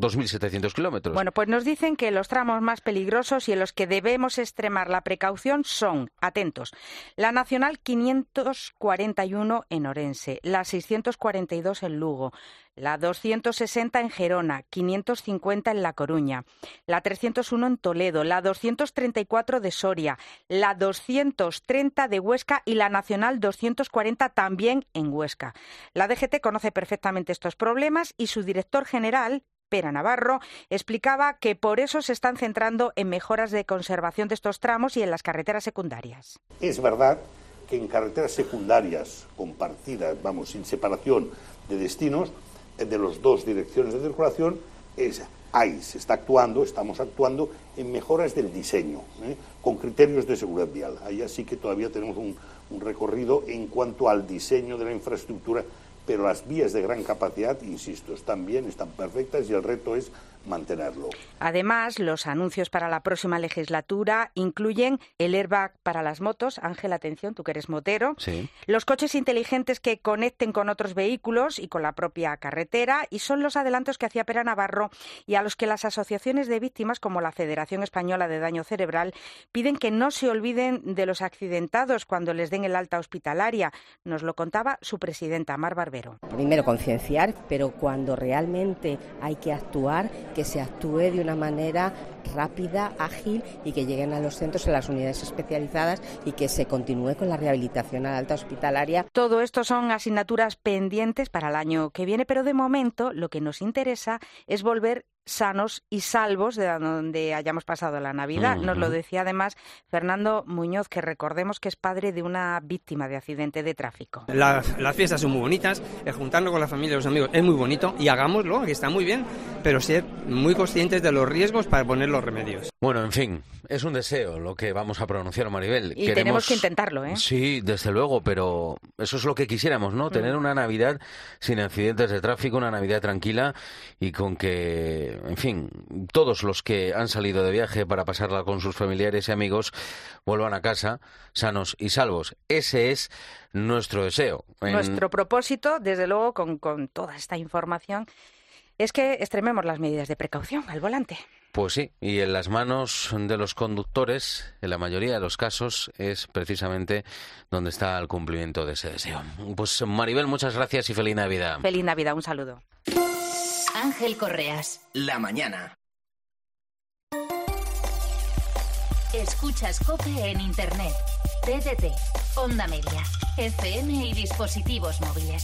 2.700 kilómetros. Bueno, pues nos dicen que los tramos más peligrosos y en los que debemos extremar la precaución son, atentos, la Nacional 541 en Orense, la 642 en Lugo, la 260 en Gerona, 550 en La Coruña, la 301 en Toledo, la 234 de Soria, la 230 de Huesca y la Nacional 240 también en Huesca. La DGT conoce perfectamente estos problemas y su director general, Pera Navarro, explicaba que por eso se están centrando en mejoras de conservación de estos tramos y en las carreteras secundarias. Es verdad que en carreteras secundarias compartidas, sin separación de destinos, de las dos direcciones de circulación, estamos actuando en mejoras del diseño, con criterios de seguridad vial. Ahí sí que todavía tenemos un recorrido en cuanto al diseño de la infraestructura, pero las vías de gran capacidad, insisto, están bien, están perfectas y el reto es mantenerlo. Además, los anuncios para la próxima legislatura incluyen el airbag para las motos. Ángel, atención, tú que eres motero. Sí. Los coches inteligentes que conecten con otros vehículos y con la propia carretera, y son los adelantos que hacía Pera Navarro y a los que las asociaciones de víctimas, como la Federación Española de Daño Cerebral, piden que no se olviden de los accidentados cuando les den el alta hospitalaria. Nos lo contaba su presidenta, Mar Barbero. Primero concienciar, pero cuando realmente hay que actuar, que se actúe de una manera rápida, ágil y que lleguen a los centros, a las unidades especializadas y que se continúe con la rehabilitación a la alta hospitalaria. Todo esto son asignaturas pendientes para el año que viene, pero de momento lo que nos interesa es volver sanos y salvos de donde hayamos pasado la Navidad. Nos lo decía además Fernando Muñoz, que recordemos que es padre de una víctima de accidente de tráfico. Las fiestas son muy bonitas, juntarnos con la familia y los amigos es muy bonito y hagámoslo, que está muy bien, pero ser muy conscientes de los riesgos para poner los remedios. Bueno, en fin, es un deseo lo que vamos a pronunciar, Maribel. Y tenemos que intentarlo, ¿eh? Sí, desde luego, pero eso es lo que quisiéramos, ¿no? Tener una Navidad sin accidentes de tráfico, una Navidad tranquila y con que, en fin, todos los que han salido de viaje para pasarla con sus familiares y amigos vuelvan a casa sanos y salvos. Ese es nuestro deseo. Nuestro propósito, desde luego, con toda esta información, es que extrememos las medidas de precaución al volante. Pues sí, y en las manos de los conductores, en la mayoría de los casos, es precisamente donde está el cumplimiento de ese deseo. Pues Maribel, muchas gracias y feliz Navidad. Feliz Navidad, un saludo. Ángel Correas. La mañana. Escuchas COPE en Internet, TDT, Onda Media, FM y dispositivos móviles.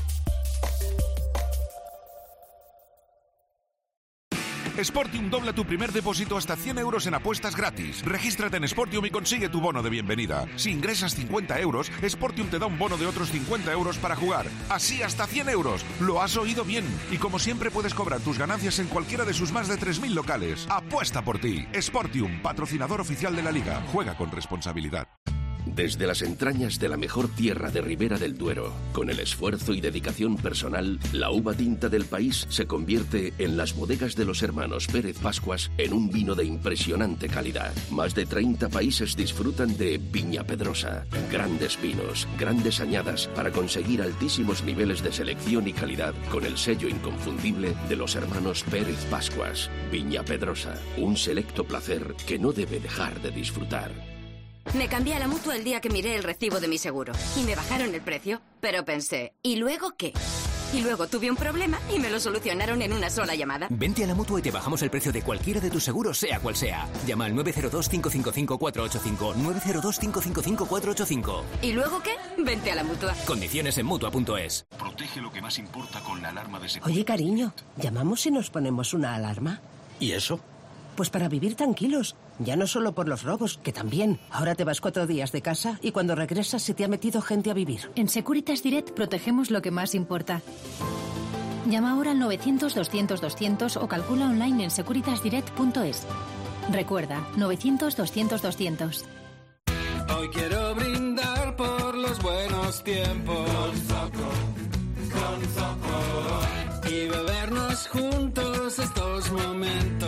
Sportium dobla tu primer depósito hasta 100 euros en apuestas gratis. Regístrate en Sportium y consigue tu bono de bienvenida. Si ingresas 50 euros, Sportium te da un bono de otros 50 euros para jugar. Así hasta 100 euros. Lo has oído bien. Y como siempre puedes cobrar tus ganancias en cualquiera de sus más de 3.000 locales. Apuesta por ti. Sportium, patrocinador oficial de la Liga. Juega con responsabilidad. Desde las entrañas de la mejor tierra de Ribera del Duero, con el esfuerzo y dedicación personal, la uva tinta del país se convierte en las bodegas de los hermanos Pérez Pascuas en un vino de impresionante calidad. Más de 30 países disfrutan de Viña Pedrosa. Grandes vinos, grandes añadas para conseguir altísimos niveles de selección y calidad con el sello inconfundible de los hermanos Pérez Pascuas. Viña Pedrosa, un selecto placer que no debe dejar de disfrutar. Me cambié a la Mutua el día que miré el recibo de mi seguro y me bajaron el precio, pero pensé, ¿y luego qué? Y luego tuve un problema y me lo solucionaron en una sola llamada. Vente a la Mutua y te bajamos el precio de cualquiera de tus seguros, sea cual sea. Llama al 902-555-485, 902-555-485. ¿Y luego qué? Vente a la Mutua. Condiciones en Mutua.es. Protege lo que más importa con la alarma de seguridad. Oye, cariño, ¿llamamos y nos ponemos una alarma? ¿Y eso? Pues para vivir tranquilos, ya no solo por los robos, que también. Ahora te vas 4 días de casa y cuando regresas se te ha metido gente a vivir. En Securitas Direct protegemos lo que más importa. Llama ahora al 900-200-200 o calcula online en securitasdirect.es. Recuerda, 900-200-200. Hoy quiero brindar por los buenos tiempos. Con Zoco. Y bebernos juntos estos momentos.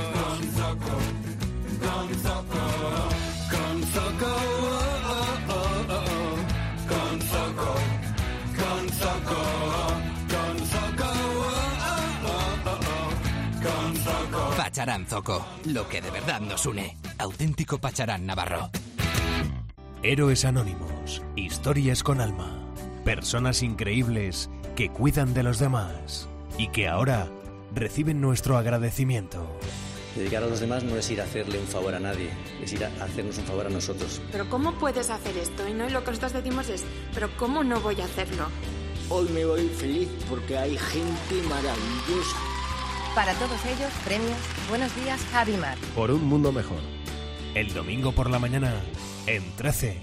Con Zoco, con Zoco, oh, oh, oh, oh. Con Zoco, con Zoco, con Zoco, oh, oh, oh, oh. Con Zoco. Pacharán Zoco, lo que de verdad nos une. Auténtico Pacharán Navarro. Héroes anónimos, historias con alma, personas increíbles que cuidan de los demás y que ahora reciben nuestro agradecimiento. Dedicar a los demás no es ir a hacerle un favor a nadie, es ir a hacernos un favor a nosotros. Pero ¿cómo puedes hacer esto? Y no, y lo que nosotros decimos es, ¿pero cómo no voy a hacerlo? Hoy me voy feliz porque hay gente maravillosa. Para todos ellos, premios Buenos Días Javimar. Por un mundo mejor. El domingo por la mañana, en 13.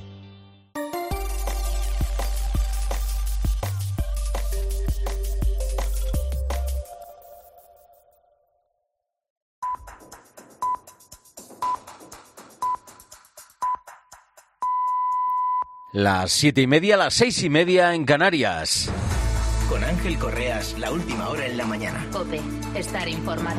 Las 7:30, las 6:30 en Canarias. Con Ángel Correas, la última hora en la mañana. COPE, estar informado.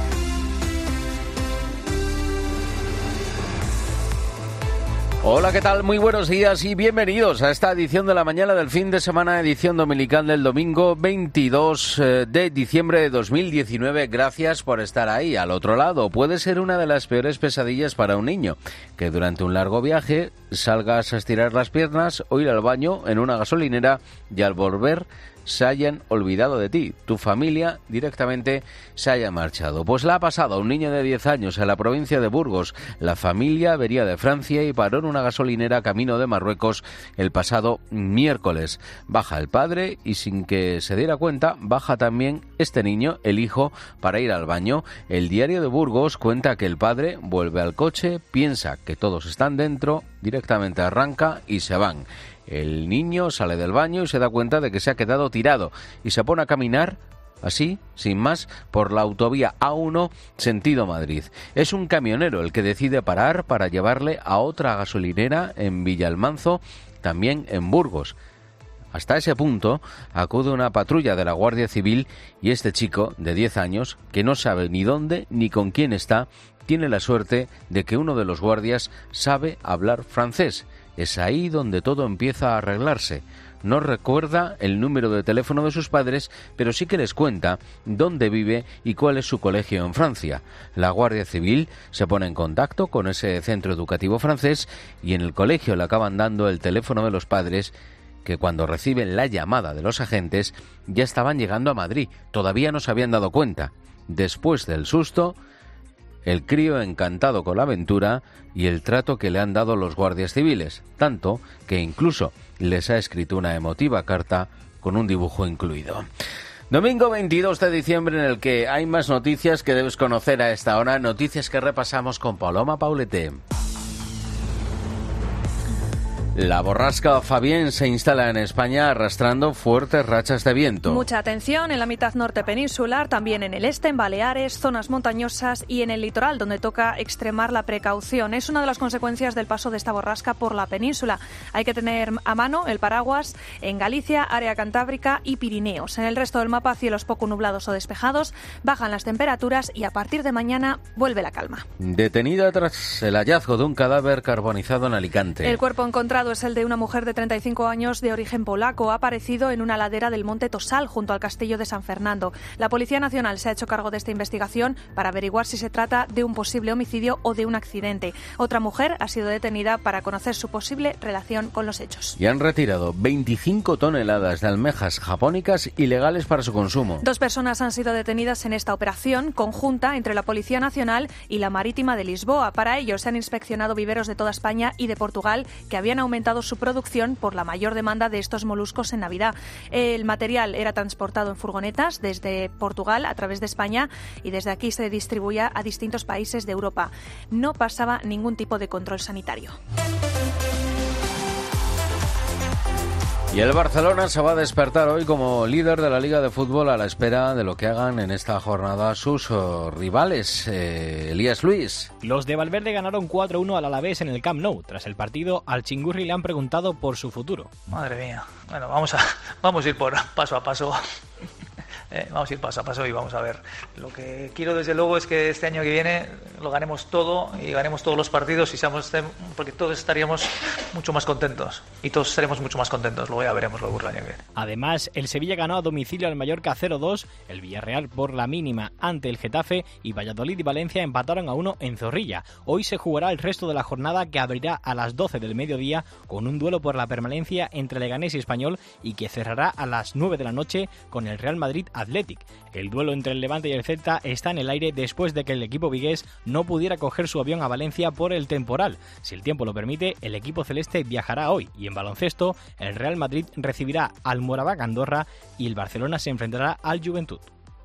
Hola, ¿qué tal? Muy buenos días y bienvenidos a esta edición de la mañana del fin de semana, edición dominical del domingo 22 de diciembre de 2019. Gracias por estar ahí, al otro lado. Puede ser una de las peores pesadillas para un niño, que durante un largo viaje salgas a estirar las piernas o ir al baño en una gasolinera y al volver se hayan olvidado de ti, tu familia directamente se haya marchado. Pues le ha pasado a un niño de 10 años en la provincia de Burgos. La familia venía de Francia y paró en una gasolinera camino de Marruecos el pasado miércoles. Baja el padre y sin que se diera cuenta, baja también este niño, el hijo, para ir al baño. El diario de Burgos cuenta que el padre vuelve al coche, piensa que todos están dentro, directamente arranca y se van. El niño sale del baño y se da cuenta de que se ha quedado tirado y se pone a caminar, así, sin más, por la autovía A1 sentido Madrid. Es un camionero el que decide parar para llevarle a otra gasolinera en Villalmanzo, también en Burgos. Hasta ese punto acude una patrulla de la Guardia Civil y este chico de 10 años, que no sabe ni dónde ni con quién está, tiene la suerte de que uno de los guardias sabe hablar francés. Es ahí donde todo empieza a arreglarse. no recuerda el número de teléfono de sus padres, pero sí que les cuenta dónde vive y cuál es su colegio en Francia. La Guardia Civil se pone en contacto con ese centro educativo francés y en el colegio le acaban dando el teléfono de los padres, que cuando reciben la llamada de los agentes ya estaban llegando a Madrid. Todavía no se habían dado cuenta. Después del susto, el crío encantado con la aventura y el trato que le han dado los guardias civiles, tanto que incluso les ha escrito una emotiva carta con un dibujo incluido. Domingo 22 de diciembre, en el que hay más noticias que debes conocer a esta hora, noticias que repasamos con Paloma Paulete. La borrasca Fabienne se instala en España arrastrando fuertes rachas de viento. Mucha atención en la mitad norte peninsular, también en el este, en Baleares, zonas montañosas y en el litoral, donde toca extremar la precaución. Es una de las consecuencias del paso de esta borrasca por la península. Hay que tener a mano el paraguas en Galicia, área cantábrica y Pirineos. En el resto del mapa, cielos poco nublados o despejados, bajan las temperaturas y a partir de mañana vuelve la calma. Detenida tras el hallazgo de un cadáver carbonizado en Alicante. El cuerpo encontrado es el de una mujer de 35 años de origen polaco. Ha aparecido en una ladera del Monte Tosal, junto al Castillo de San Fernando. La Policía Nacional se ha hecho cargo de esta investigación para averiguar si se trata de un posible homicidio o de un accidente. Otra mujer ha sido detenida para conocer su posible relación con los hechos. Y han retirado 25 toneladas de almejas japónicas ilegales para su consumo. 2 personas han sido detenidas en esta operación conjunta entre la Policía Nacional y la Marítima de Lisboa. Para ello se han inspeccionado viveros de toda España y de Portugal, que habían aumentado su producción por la mayor demanda de estos moluscos en Navidad. El material era transportado en furgonetas desde Portugal a través de España y desde aquí se distribuía a distintos países de Europa. No pasaba ningún tipo de control sanitario. Y el Barcelona se va a despertar hoy como líder de la Liga de Fútbol a la espera de lo que hagan en esta jornada sus rivales. Elías Luis. Los de Valverde ganaron 4-1 al Alavés en el Camp Nou. Tras el partido, al Chingurri le han preguntado por su futuro. Madre mía. Bueno, vamos a ir por paso a paso. Vamos a ir paso a paso y vamos a ver. Lo que quiero desde luego es que este año que viene lo ganemos todo y ganemos todos los partidos y seamos, porque todos estaríamos mucho más contentos y todos estaremos mucho más contentos. Luego ya veremos luego el año que viene. Además, el Sevilla ganó a domicilio al Mallorca 0-2, el Villarreal por la mínima ante el Getafe y Valladolid y Valencia empataron a 1 en Zorrilla. Hoy se jugará el resto de la jornada, que abrirá a las 12 del mediodía con un duelo por la permanencia entre Leganés y Español y que cerrará a las 9 de la noche con el Real Madrid Athletic. El duelo entre el Levante y el Celta está en el aire después de que el equipo vigués no pudiera coger su avión a Valencia por el temporal. Si el tiempo lo permite, el equipo celeste viajará hoy, y en baloncesto el Real Madrid recibirá al Moraván Andorra y el Barcelona se enfrentará al Juventud.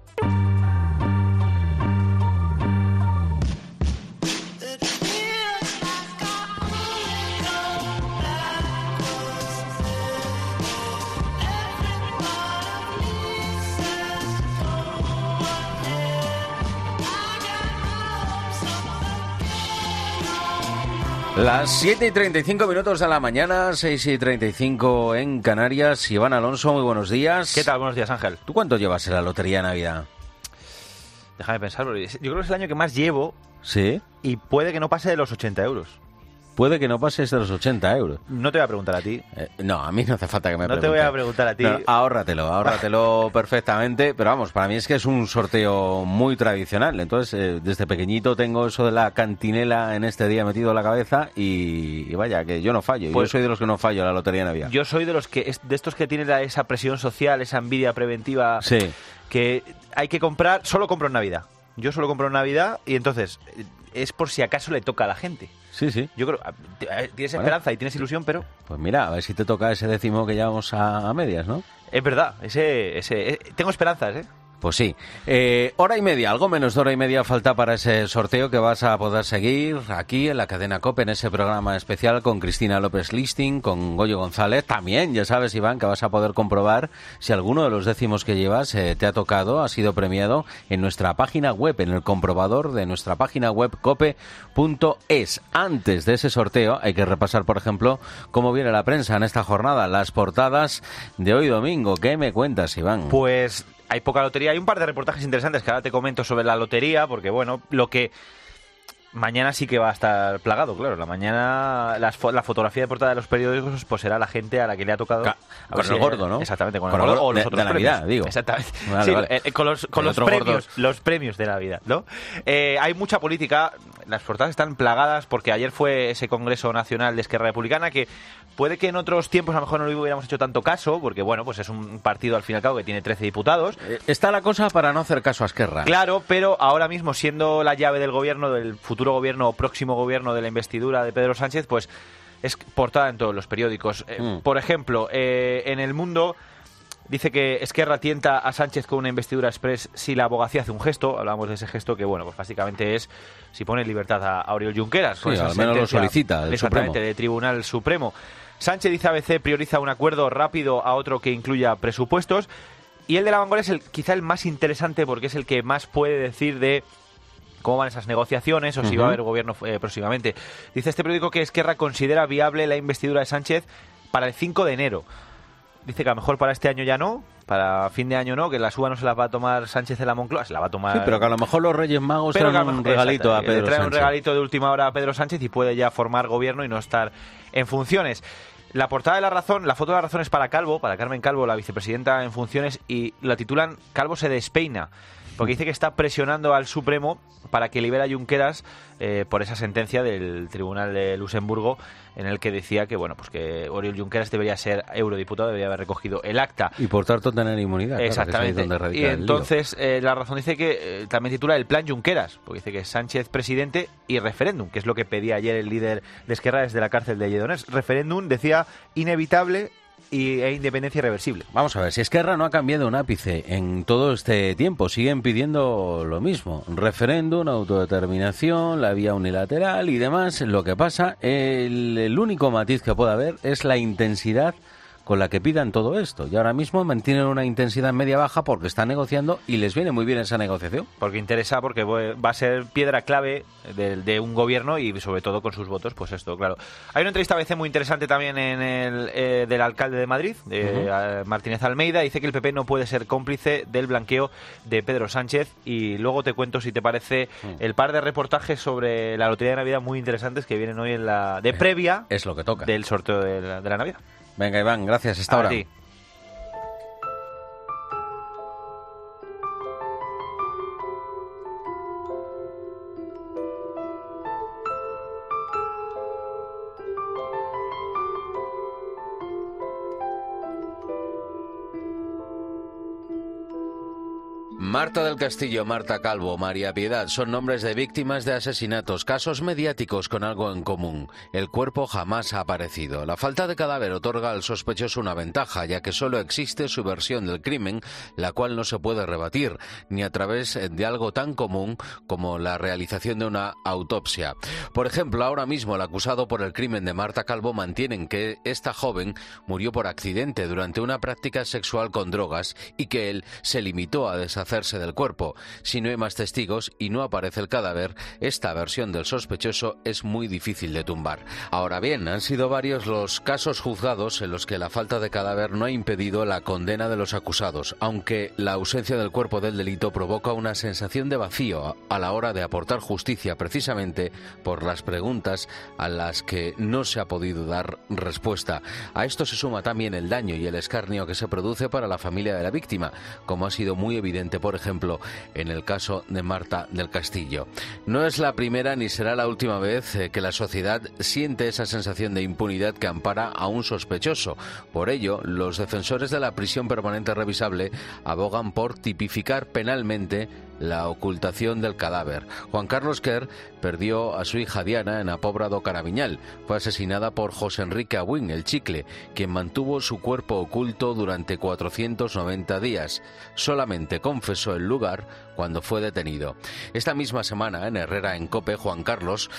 Las 7:35 de la mañana, 6:35 en Canarias. Iván Alonso, muy buenos días. ¿Qué tal? Buenos días, Ángel. ¿Tú cuánto llevas en la Lotería de Navidad? Déjame pensar, yo creo que es el año que más llevo. ¿Sí? Y puede que no pase de los 80 euros. Puede que no pases de los 80 euros. No te voy a preguntar a ti. No, a mí no hace falta que me preguntes. No te voy a preguntar a ti. No, ahórratelo perfectamente. Pero vamos, para mí es que es un sorteo muy tradicional. Entonces, desde pequeñito tengo eso de la cantinela en este día metido en la cabeza y vaya, que yo no fallo. Pues, yo soy de los que no fallo a la Lotería de Navidad. Yo soy de estos que tienen esa presión social, esa envidia preventiva. Sí. Que hay que comprar, solo compro en Navidad. Yo solo compro en Navidad y entonces es por si acaso le toca a la gente. Sí, sí. Yo creo, tienes esperanza y tienes ilusión, pero... Pues mira, a ver si te toca ese décimo que llevamos a medias, ¿no? Es verdad, tengo esperanzas, ¿eh? Pues sí. Hora y media, algo menos de hora y media falta para ese sorteo que vas a poder seguir aquí en la cadena COPE, en ese programa especial con Cristina López Listing, con Goyo González. También, ya sabes, Iván, que vas a poder comprobar si alguno de los décimos que llevas te ha tocado, ha sido premiado en nuestra página web, en el comprobador de nuestra página web cope.es. Antes de ese sorteo hay que repasar, por ejemplo, cómo viene la prensa en esta jornada, las portadas de hoy domingo. ¿Qué me cuentas, Iván? Pues... hay poca lotería, hay un par de reportajes interesantes que ahora te comento sobre la lotería, porque bueno, lo que mañana sí que va a estar plagado, claro. La fotografía de portada de los periódicos pues será la gente a la que le ha tocado... Con el gordo, ¿no? Exactamente, con el gordo o los otros de Navidad, premios. digo. Exactamente. Vale, sí, vale. Con los premios de Navidad, ¿no? Hay mucha política, las portadas están plagadas porque ayer fue ese Congreso Nacional de Esquerra Republicana que puede que en otros tiempos a lo mejor no le hubiéramos hecho tanto caso, porque bueno, pues es un partido al fin y al cabo que tiene 13 diputados. Está la cosa para no hacer caso a Esquerra. Claro, pero ahora mismo siendo la llave del gobierno, del futuro gobierno o próximo gobierno de la investidura de Pedro Sánchez, pues es portada en todos los periódicos. Por ejemplo, en El Mundo dice que Esquerra tienta a Sánchez con una investidura express si la abogacía hace un gesto. Hablamos de ese gesto que, bueno, pues básicamente es si pone en libertad a Oriol Junqueras. Sí, al menos lo solicita el exactamente, Supremo. de Tribunal Supremo. Sánchez, dice ABC, prioriza un acuerdo rápido a otro que incluya presupuestos. Y el de La Vanguardia es quizá el más interesante porque es el que más puede decir de cómo van esas negociaciones o si va a haber gobierno próximamente. Dice este periódico que Esquerra considera viable la investidura de Sánchez para el 5 de enero. Dice que a lo mejor para este año ya no, para fin de año no, que la suba no se la va a tomar Sánchez de la Moncloa, se la va a tomar... Sí, pero que a lo mejor los Reyes Magos traen un regalito a Pedro Sánchez. Un regalito de última hora a Pedro Sánchez y puede ya formar gobierno y no estar en funciones. La portada de La Razón, la foto de La Razón es para Calvo, para Carmen Calvo, la vicepresidenta en funciones, y la titulan Calvo se despeina, porque dice que está presionando al Supremo para que libere a Junqueras por esa sentencia del Tribunal de Luxemburgo en el que decía que, bueno, pues que Oriol Junqueras debería ser eurodiputado, debería haber recogido el acta. Y por tanto tener inmunidad. Exactamente. Claro, que es ahí donde y entonces La Razón dice que también titula el plan Junqueras, porque dice que Sánchez presidente y referéndum, que es lo que pedía ayer el líder de Esquerra desde la cárcel de Lledoners. Referéndum, decía, inevitable e independencia irreversible. Vamos a ver, si Esquerra no ha cambiado un ápice en todo este tiempo, siguen pidiendo lo mismo, referéndum, autodeterminación, la vía unilateral y demás. Lo que pasa, el único matiz que puede haber es la intensidad con la que pidan todo esto. Y ahora mismo mantienen una intensidad media-baja porque están negociando y les viene muy bien esa negociación. Porque interesa, porque va a ser piedra clave de un gobierno y sobre todo con sus votos, pues esto, claro. Hay una entrevista a ABC muy interesante también en el del alcalde de Madrid, de Martínez Almeida. Dice que el PP no puede ser cómplice del blanqueo de Pedro Sánchez y luego te cuento, si te parece, el par de reportajes sobre la Lotería de Navidad muy interesantes que vienen hoy en la de previa es lo que toca del sorteo de la Navidad. Venga, Iván, gracias. Hasta ahora. A ti. Marta del Castillo, Marta Calvo, María Piedad son nombres de víctimas de asesinatos, casos mediáticos con algo en común. El cuerpo jamás ha aparecido. La falta de cadáver otorga al sospechoso una ventaja, ya que solo existe su versión del crimen, la cual no se puede rebatir, ni a través de algo tan común como la realización de una autopsia. Por ejemplo, ahora mismo el acusado por el crimen de Marta Calvo mantienen que esta joven murió por accidente durante una práctica sexual con drogas y que él se limitó a deshacerse del cuerpo. Si no hay más testigos y no aparece el cadáver, esta versión del sospechoso es muy difícil de tumbar. Ahora bien, han sido varios los casos juzgados en los que la falta de cadáver no ha impedido la condena de los acusados, aunque la ausencia del cuerpo del delito provoca una sensación de vacío a la hora de aportar justicia, precisamente por las preguntas a las que no se ha podido dar respuesta. A esto se suma también el daño y el escarnio que se produce para la familia de la víctima, como ha sido muy evidente, por ejemplo, en el caso de Marta del Castillo. No es la primera ni será la última vez que la sociedad siente esa sensación de impunidad que ampara a un sospechoso. Por ello, los defensores de la prisión permanente revisable abogan por tipificar penalmente la ocultación del cadáver. Juan Carlos Quer perdió a su hija Diana en Apobra do Carabiñal. Fue asesinada por José Enrique Abuín, el Chicle, quien mantuvo su cuerpo oculto durante 490 días. Solamente confesó el lugar cuando fue detenido. Esta misma semana, en Herrera en COPE, Juan Carlos,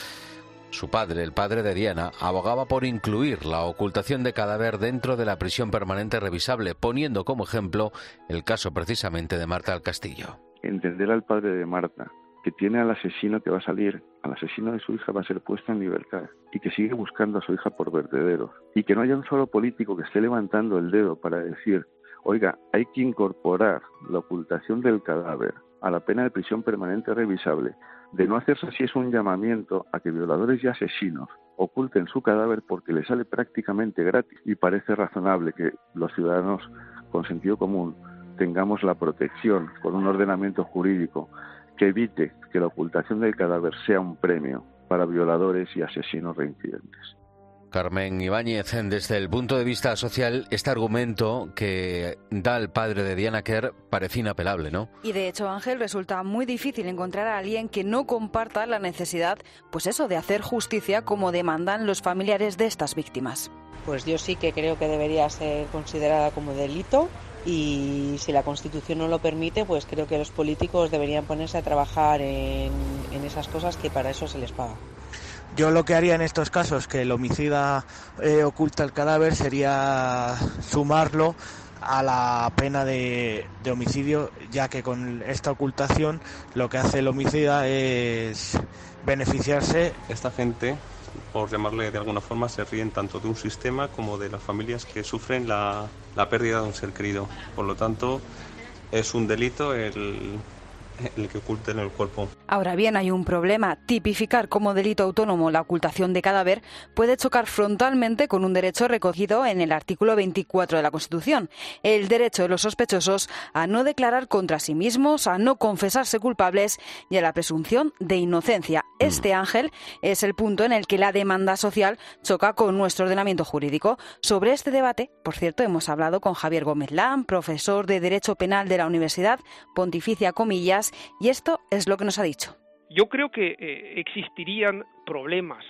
su padre, el padre de Diana, abogaba por incluir la ocultación de cadáver dentro de la prisión permanente revisable, poniendo como ejemplo el caso precisamente de Marta del Castillo. Entender al padre de Marta, que tiene al asesino que va a salir, al asesino de su hija va a ser puesto en libertad y que sigue buscando a su hija por vertederos y que no haya un solo político que esté levantando el dedo para decir, oiga, hay que incorporar la ocultación del cadáver a la pena de prisión permanente revisable. De no hacerse así, es un llamamiento a que violadores y asesinos oculten su cadáver porque les sale prácticamente gratis, y parece razonable que los ciudadanos con sentido común tengamos la protección con un ordenamiento jurídico que evite que la ocultación del cadáver sea un premio para violadores y asesinos reincidentes. Carmen Ibáñez, desde el punto de vista social, este argumento que da el padre de Diana Quer parece inapelable, ¿no? Y de hecho, Ángel, resulta muy difícil encontrar a alguien que no comparta la necesidad, pues eso, de hacer justicia como demandan los familiares de estas víctimas. Pues yo sí que creo que debería ser considerada como delito, y si la Constitución no lo permite, pues creo que los políticos deberían ponerse a trabajar en esas cosas, que para eso se les paga. Yo lo que haría en estos casos, que el homicida oculta el cadáver, sería sumarlo a la pena de homicidio, ya que con esta ocultación lo que hace el homicida es beneficiarse. Esta gente, por llamarle de alguna forma, se ríen tanto de un sistema como de las familias que sufren la pérdida de un ser querido. Por lo tanto, es un delito el que oculten el cuerpo. Ahora bien, hay un problema. Tipificar como delito autónomo la ocultación de cadáver puede chocar frontalmente con un derecho recogido en el artículo 24 de la Constitución, el derecho de los sospechosos a no declarar contra sí mismos, a no confesarse culpables y a la presunción de inocencia. Este, Ángel, es el punto en el que la demanda social choca con nuestro ordenamiento jurídico. Sobre este debate, por cierto, hemos hablado con Javier Gómez Lam, profesor de Derecho Penal de la Universidad Pontificia Comillas, y esto es lo que nos ha dicho. Yo creo que existirían problemas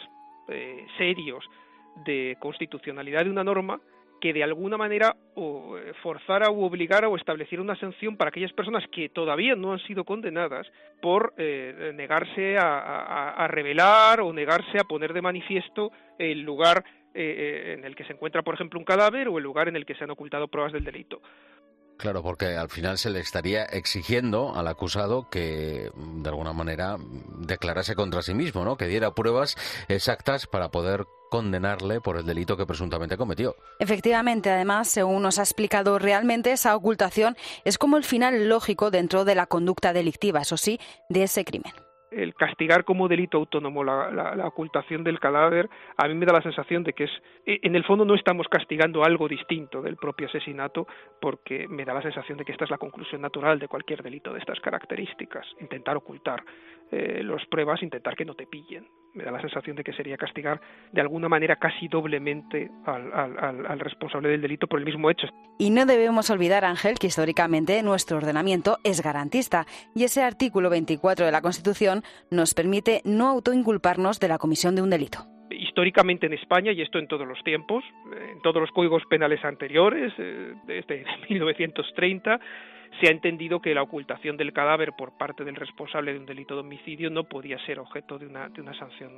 serios de constitucionalidad de una norma que de alguna manera forzara u obligara o estableciera una sanción para aquellas personas que todavía no han sido condenadas por negarse a revelar o negarse a poner de manifiesto el lugar en el que se encuentra, por ejemplo, un cadáver, o el lugar en el que se han ocultado pruebas del delito. Claro, porque al final se le estaría exigiendo al acusado que, de alguna manera, declarase contra sí mismo, ¿no? Que diera pruebas exactas para poder condenarle por el delito que presuntamente cometió. Efectivamente, además, según nos ha explicado, realmente esa ocultación es como el final lógico dentro de la conducta delictiva, eso sí, de ese crimen. El castigar como delito autónomo la ocultación del cadáver, a mí me da la sensación de que en el fondo no estamos castigando algo distinto del propio asesinato, porque me da la sensación de que esta es la conclusión natural de cualquier delito de estas características: intentar ocultar las pruebas, intentar que no te pillen. Me da la sensación de que sería castigar de alguna manera casi doblemente al responsable del delito por el mismo hecho. Y no debemos olvidar, Ángel, que históricamente nuestro ordenamiento es garantista, y ese artículo 24 de la Constitución nos permite no autoinculparnos de la comisión de un delito. Históricamente en España, y esto en todos los tiempos, en todos los códigos penales anteriores, desde 1930, se ha entendido que la ocultación del cadáver por parte del responsable de un delito de homicidio no podía ser objeto de una sanción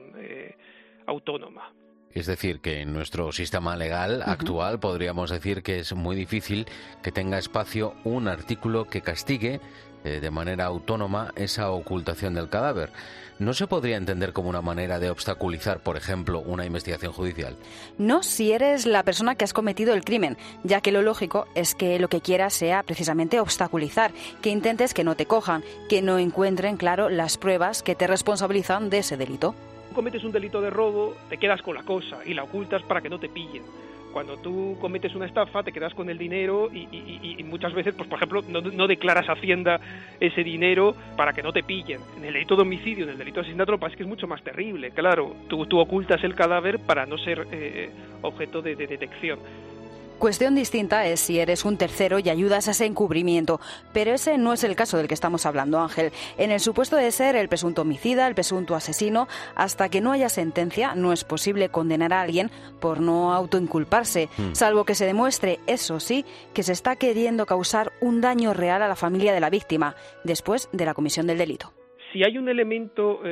autónoma. Es decir, que en nuestro sistema legal actual podríamos decir que es muy difícil que tenga espacio un artículo que castigue de manera autónoma esa ocultación del cadáver. ¿No se podría entender como una manera de obstaculizar, por ejemplo, una investigación judicial? No, si eres la persona que has cometido el crimen, ya que lo lógico es que lo que quieras sea precisamente obstaculizar, que intentes que no te cojan, que no encuentren, claro, las pruebas que te responsabilizan de ese delito. Cometes un delito de robo, te quedas con la cosa y la ocultas para que no te pillen. Cuando tú cometes una estafa, te quedas con el dinero y muchas veces, pues por ejemplo, no declaras a Hacienda ese dinero para que no te pillen. En el delito de homicidio, en el delito de asesinato, lo que pasa es que es mucho más terrible. Claro, tú ocultas el cadáver para no ser objeto de detección. Cuestión distinta es si eres un tercero y ayudas a ese encubrimiento, pero ese no es el caso del que estamos hablando, Ángel. En el supuesto de ser el presunto homicida, el presunto asesino, hasta que no haya sentencia, no es posible condenar a alguien por no autoinculparse, salvo que se demuestre, eso sí, que se está queriendo causar un daño real a la familia de la víctima, después de la comisión del delito. Si hay un elemento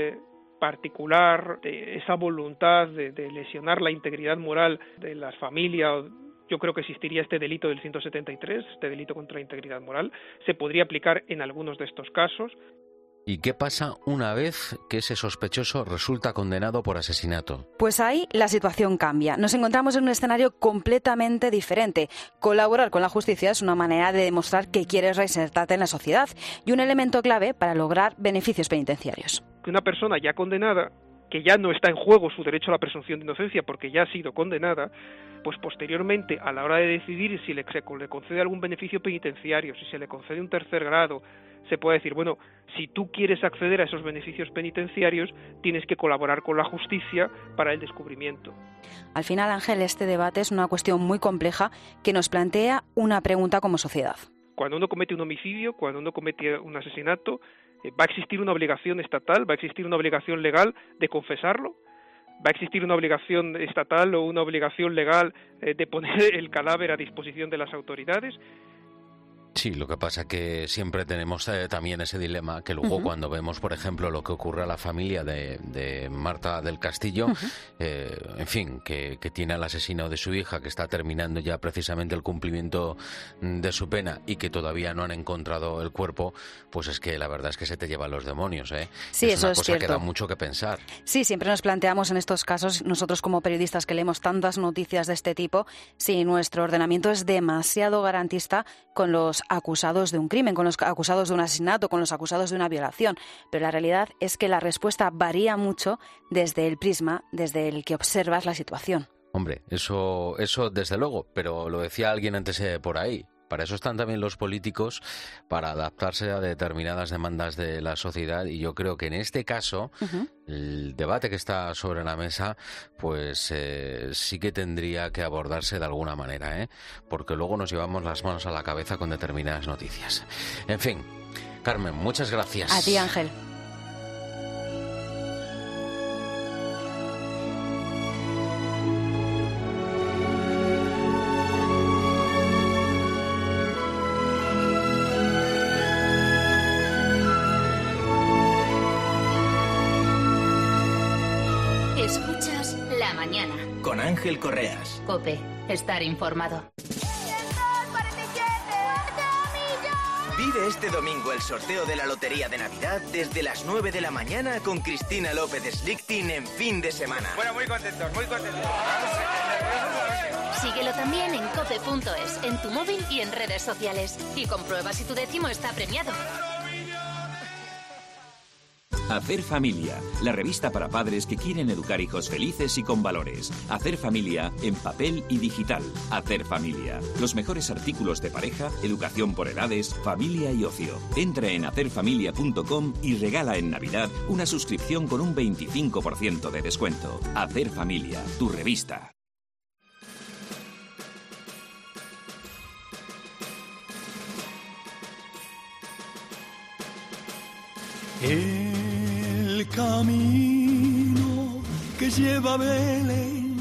particular de esa voluntad de lesionar la integridad moral de las familias, yo creo que existiría este delito del 173, este delito contra la integridad moral. Se podría aplicar en algunos de estos casos. ¿Y qué pasa una vez que ese sospechoso resulta condenado por asesinato? Pues ahí la situación cambia. Nos encontramos en un escenario completamente diferente. Colaborar con la justicia es una manera de demostrar que quieres reinsertarte en la sociedad y un elemento clave para lograr beneficios penitenciarios. Que una persona ya condenada, que ya no está en juego su derecho a la presunción de inocencia porque ya ha sido condenada, pues posteriormente, a la hora de decidir si le concede algún beneficio penitenciario, si se le concede un tercer grado, se puede decir, bueno, si tú quieres acceder a esos beneficios penitenciarios, tienes que colaborar con la justicia para el descubrimiento. Al final, Ángel, este debate es una cuestión muy compleja que nos plantea una pregunta como sociedad. Cuando uno comete un homicidio, cuando uno comete un asesinato, ¿va a existir una obligación estatal, va a existir una obligación legal de confesarlo? ¿Va a existir una obligación estatal o una obligación legal de poner el cadáver a disposición de las autoridades? Sí, lo que pasa que siempre tenemos también ese dilema que luego cuando vemos, por ejemplo, lo que ocurre a la familia de Marta del Castillo, en fin, que tiene al asesino de su hija, que está terminando ya precisamente el cumplimiento de su pena y que todavía no han encontrado el cuerpo, pues es que la verdad es que se te llevan los demonios, ¿eh? Sí, es una eso es cosa cierto. que da mucho que pensar. Sí, siempre nos planteamos en estos casos, nosotros como periodistas que leemos tantas noticias de este tipo, si nuestro ordenamiento es demasiado garantista con los acusados de un crimen, con los acusados de un asesinato, con los acusados de una violación. Pero la realidad es que la respuesta varía mucho desde el prisma, desde el que observas la situación. Hombre, eso desde luego, pero lo decía alguien antes por ahí. Para eso están también los políticos, para adaptarse a determinadas demandas de la sociedad, y yo creo que en este caso el debate que está sobre la mesa pues sí que tendría que abordarse de alguna manera, porque luego nos llevamos las manos a la cabeza con determinadas noticias. En fin, Carmen, muchas gracias. A ti, Ángel. Escuchas La Mañana. Con Ángel Correas. COPE. Estar informado. Vive este domingo el sorteo de la Lotería de Navidad desde las 9 de la mañana con Cristina López Slichting en Fin de Semana. Bueno, muy contentos, muy contentos. Síguelo también en cope.es, en tu móvil y en redes sociales. Y comprueba si tu décimo está premiado. Hacer Familia, la revista para padres que quieren educar hijos felices y con valores. Hacer Familia en papel y digital. Hacer Familia. Los mejores artículos de pareja, educación por edades, familia y ocio. Entra en hacerfamilia.com y regala en Navidad una suscripción con un 25% de descuento. Hacer Familia, tu revista. El camino que lleva a Belén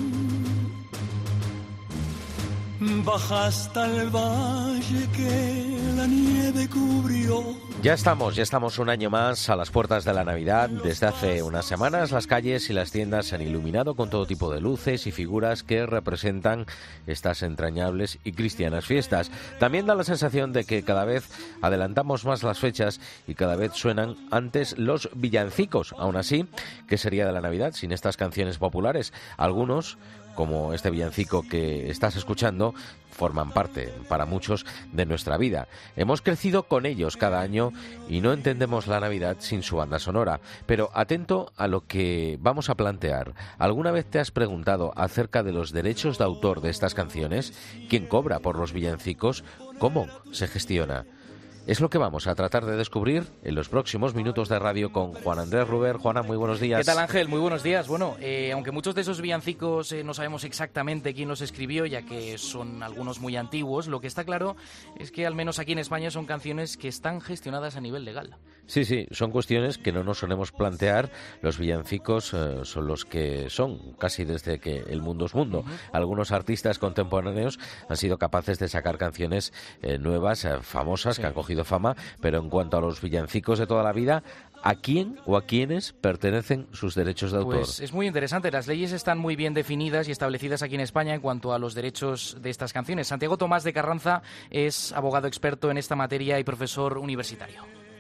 baja hasta el valle que la nieve cubrió. Ya estamos un año más a las puertas de la Navidad. Desde hace unas semanas las calles y las tiendas se han iluminado con todo tipo de luces y figuras que representan estas entrañables y cristianas fiestas. También da la sensación de que cada vez adelantamos más las fechas y cada vez suenan antes los villancicos. Aún así, ¿qué sería de la Navidad sin estas canciones populares? Algunos, como este villancico que estás escuchando, forman parte, para muchos, de nuestra vida. Hemos crecido con ellos cada año y no entendemos la Navidad sin su banda sonora. Pero atento a lo que vamos a plantear. ¿Alguna vez te has preguntado acerca de los derechos de autor de estas canciones? ¿Quién cobra por los villancicos? ¿Cómo se gestiona? Es lo que vamos a tratar de descubrir en los próximos minutos de radio con Juan Andrés Ruber. Juana, muy buenos días. ¿Qué tal, Ángel? Muy buenos días. Bueno, aunque muchos de esos villancicos no sabemos exactamente quién los escribió, ya que son algunos muy antiguos, lo que está claro es que al menos aquí en España son canciones que están gestionadas a nivel legal. Sí, son cuestiones que no nos solemos plantear. Los villancicos son los que son, casi desde que el mundo es mundo. Algunos artistas contemporáneos han sido capaces de sacar canciones nuevas, famosas, que han cogido fama, pero en cuanto a los villancicos de toda la vida, ¿a quién o a quiénes pertenecen sus derechos de autor? Pues es muy interesante. Las leyes están muy bien definidas y establecidas aquí en España en cuanto a los derechos de estas canciones. Santiago Tomás de Carranza es abogado experto en esta materia y profesor universitario.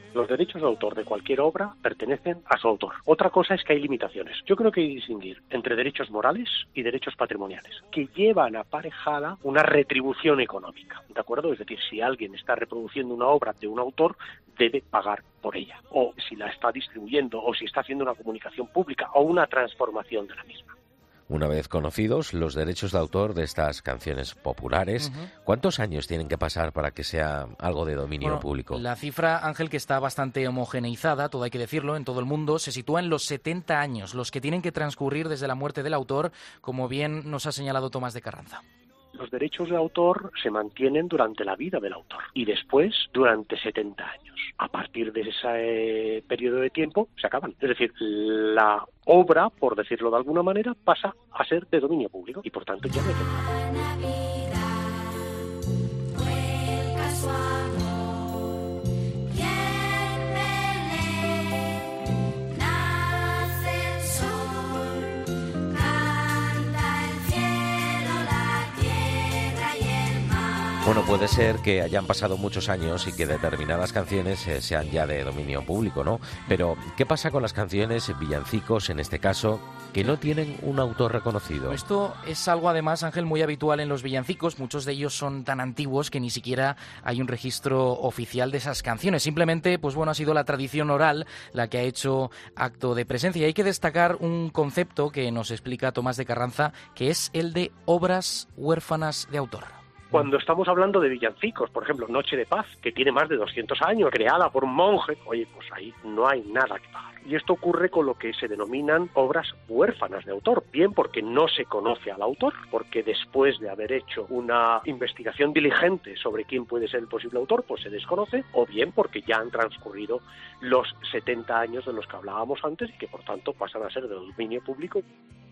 Los derechos de autor de cualquier obra pertenecen a su autor. Otra cosa es que hay limitaciones. Yo creo que hay que distinguir entre derechos morales y derechos patrimoniales, que llevan aparejada una retribución económica, ¿de acuerdo? Es decir, si alguien está reproduciendo una obra de un autor, debe pagar por ella. O si la está distribuyendo, o si está haciendo una comunicación pública, o una transformación de la misma. Una vez conocidos los derechos de autor de estas canciones populares, ¿cuántos años tienen que pasar para que sea algo de dominio público? La cifra, Ángel, que está bastante homogeneizada, todo hay que decirlo, en todo el mundo, se sitúa en los 70 años, los que tienen que transcurrir desde la muerte del autor, como bien nos ha señalado Tomás de Carranza. Los derechos de autor se mantienen durante la vida del autor y después durante 70 años. A partir de ese periodo de tiempo se acaban. Es decir, la obra, por decirlo de alguna manera, pasa a ser de dominio público y por tanto ya no hay que... Bueno, puede ser que hayan pasado muchos años y que determinadas canciones sean ya de dominio público, ¿no? Pero, ¿qué pasa con las canciones, villancicos, en este caso, que no tienen un autor reconocido? Esto es algo, además, Ángel, muy habitual en los villancicos. Muchos de ellos son tan antiguos que ni siquiera hay un registro oficial de esas canciones. Simplemente, pues bueno, ha sido la tradición oral la que ha hecho acto de presencia. Y hay que destacar un concepto que nos explica Tomás de Carranza, que es el de obras huérfanas de autor. Cuando estamos hablando de villancicos, por ejemplo, Noche de Paz, que tiene más de 200 años, creada por un monje, oye, pues ahí no hay nada que pagar. Y esto ocurre con lo que se denominan obras huérfanas de autor, bien porque no se conoce al autor, porque después de haber hecho una investigación diligente sobre quién puede ser el posible autor, pues se desconoce, o bien porque ya han transcurrido los 70 años de los que hablábamos antes y que por tanto pasan a ser de dominio público.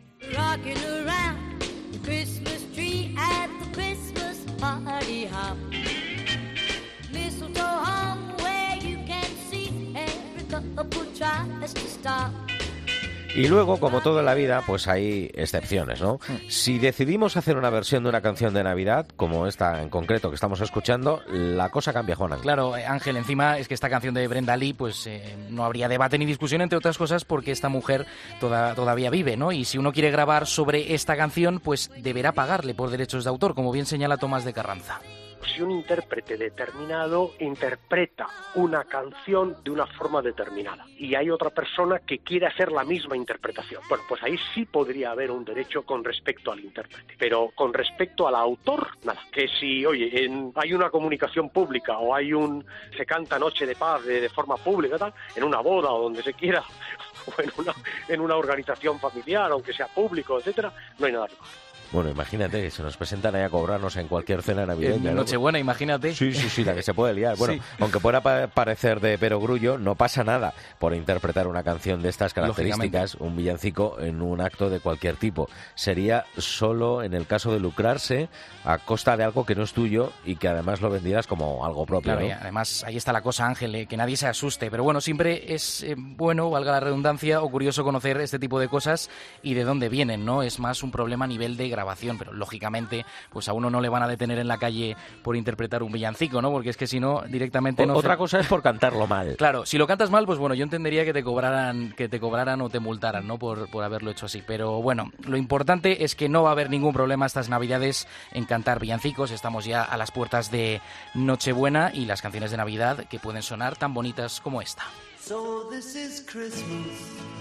Christmas tree at the Christmas party hop. Mistletoe hung where you can see every couple tries to stop. Y luego, como todo en la vida, pues hay excepciones, ¿no? Si decidimos hacer una versión de una canción de Navidad, como esta en concreto que estamos escuchando, la cosa cambia, Juan. Claro, Ángel, encima es que esta canción de Brenda Lee, pues no habría debate ni discusión, entre otras cosas, porque esta mujer todavía vive, ¿no? Y si uno quiere grabar sobre esta canción, pues deberá pagarle por derechos de autor, como bien señala Tomás de Carranza. Si un intérprete determinado interpreta una canción de una forma determinada y hay otra persona que quiere hacer la misma interpretación, bueno, pues ahí sí podría haber un derecho con respecto al intérprete, pero con respecto al autor, nada. Que si, oye, hay una comunicación pública o se canta Noche de Paz de forma pública, tal, en una boda o donde se quiera, o en una organización familiar, aunque sea público, etcétera, no hay nada que pagar. Bueno, imagínate que se nos presentan ahí a cobrarnos en cualquier cena navideña. Nochebuena, imagínate. Sí, la que se puede liar. Bueno, sí. Aunque pueda parecer de perogrullo, no pasa nada por interpretar una canción de estas características, un villancico, en un acto de cualquier tipo. Sería solo en el caso de lucrarse a costa de algo que no es tuyo y que además lo vendieras como algo propio, claro, ¿no? Y además, ahí está la cosa, Ángel, que nadie se asuste. Pero bueno, siempre es bueno, valga la redundancia, o curioso conocer este tipo de cosas y de dónde vienen, ¿no? Es más un problema a nivel de grabación, pero lógicamente pues a uno no le van a detener en la calle por interpretar un villancico, ¿no? Porque es que si no, directamente no... Otra cosa es por cantarlo mal. Claro, si lo cantas mal, pues bueno, yo entendería que te cobraran o te multaran, ¿no? Por haberlo hecho así. Pero bueno, lo importante es que no va a haber ningún problema estas Navidades en cantar villancicos. Estamos ya a las puertas de Nochebuena y las canciones de Navidad que pueden sonar tan bonitas como esta. So this is Christmas,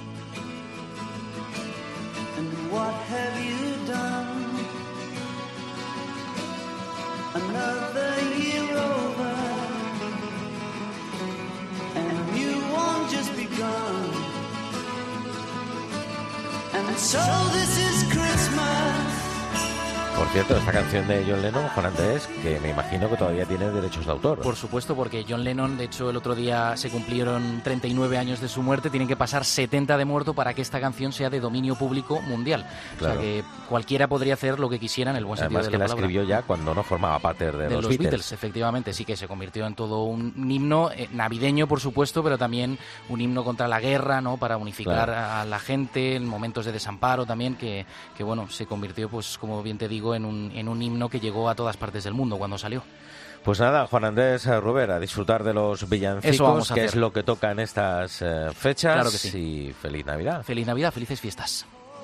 and what have you done? Another year over, and a new one just begun. And so this is Christmas. Por cierto, esta canción de John Lennon, Juan Andrés, que me imagino que todavía tiene derechos de autor. Por supuesto, porque John Lennon, de hecho, el otro día se cumplieron 39 años de su muerte, tienen que pasar 70 de muerto para que esta canción sea de dominio público mundial. Claro. O sea que cualquiera podría hacer lo que quisiera en el buen sentido de la palabra. Además que la escribió ya cuando no formaba parte de los Beatles. Efectivamente, sí que se convirtió en todo un himno navideño, por supuesto, pero también un himno contra la guerra, ¿no? Para unificar a la gente en momentos de desamparo también, que bueno, se convirtió, pues como bien te digo, en un himno que llegó a todas partes del mundo cuando salió. Pues nada, Juan Andrés Ruber, a disfrutar de los villancicos, que es lo que toca en estas fechas. Claro que sí. Y feliz Navidad. Feliz Navidad, felices fiestas.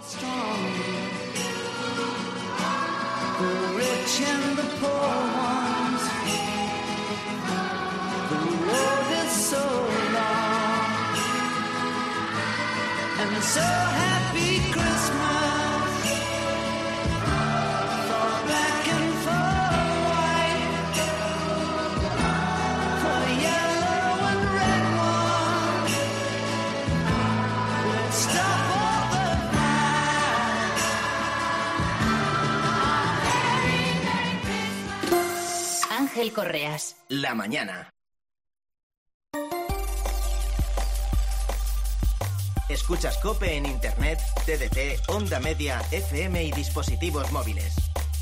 Ángel Correas. La mañana. Escuchas COPE en Internet, TDT, Onda Media, FM y dispositivos móviles.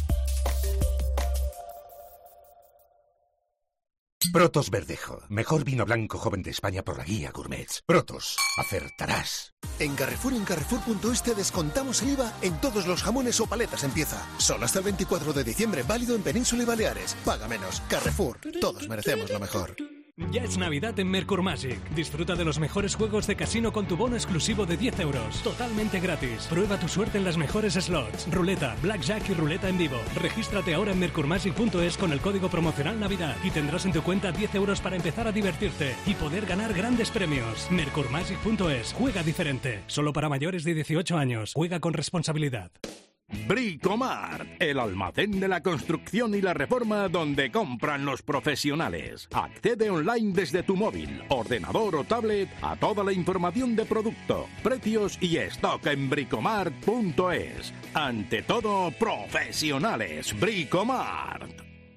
Protos Verdejo, mejor vino blanco joven de España por la guía Gourmets. Protos, acertarás. En Carrefour y en Carrefour.es te descontamos el IVA en todos los jamones o paletas en pieza. Solo hasta el 24 de diciembre, válido en Península y Baleares. Paga menos. Carrefour, todos merecemos lo mejor. Ya es Navidad en Mercurmagic. Disfruta de los mejores juegos de casino con tu bono exclusivo de 10 euros. Totalmente gratis. Prueba tu suerte en las mejores slots, ruleta, blackjack y ruleta en vivo. Regístrate ahora en Mercurmagic.es con el código promocional Navidad y tendrás en tu cuenta 10 euros para empezar a divertirte y poder ganar grandes premios. Mercurmagic.es. Juega diferente. Solo para mayores de 18 años. Juega con responsabilidad. Bricomart, el almacén de la construcción y la reforma donde compran los profesionales. Accede online desde tu móvil, ordenador o tablet a toda la información de producto, precios y stock en bricomart.es. Ante todo, profesionales. Bricomart.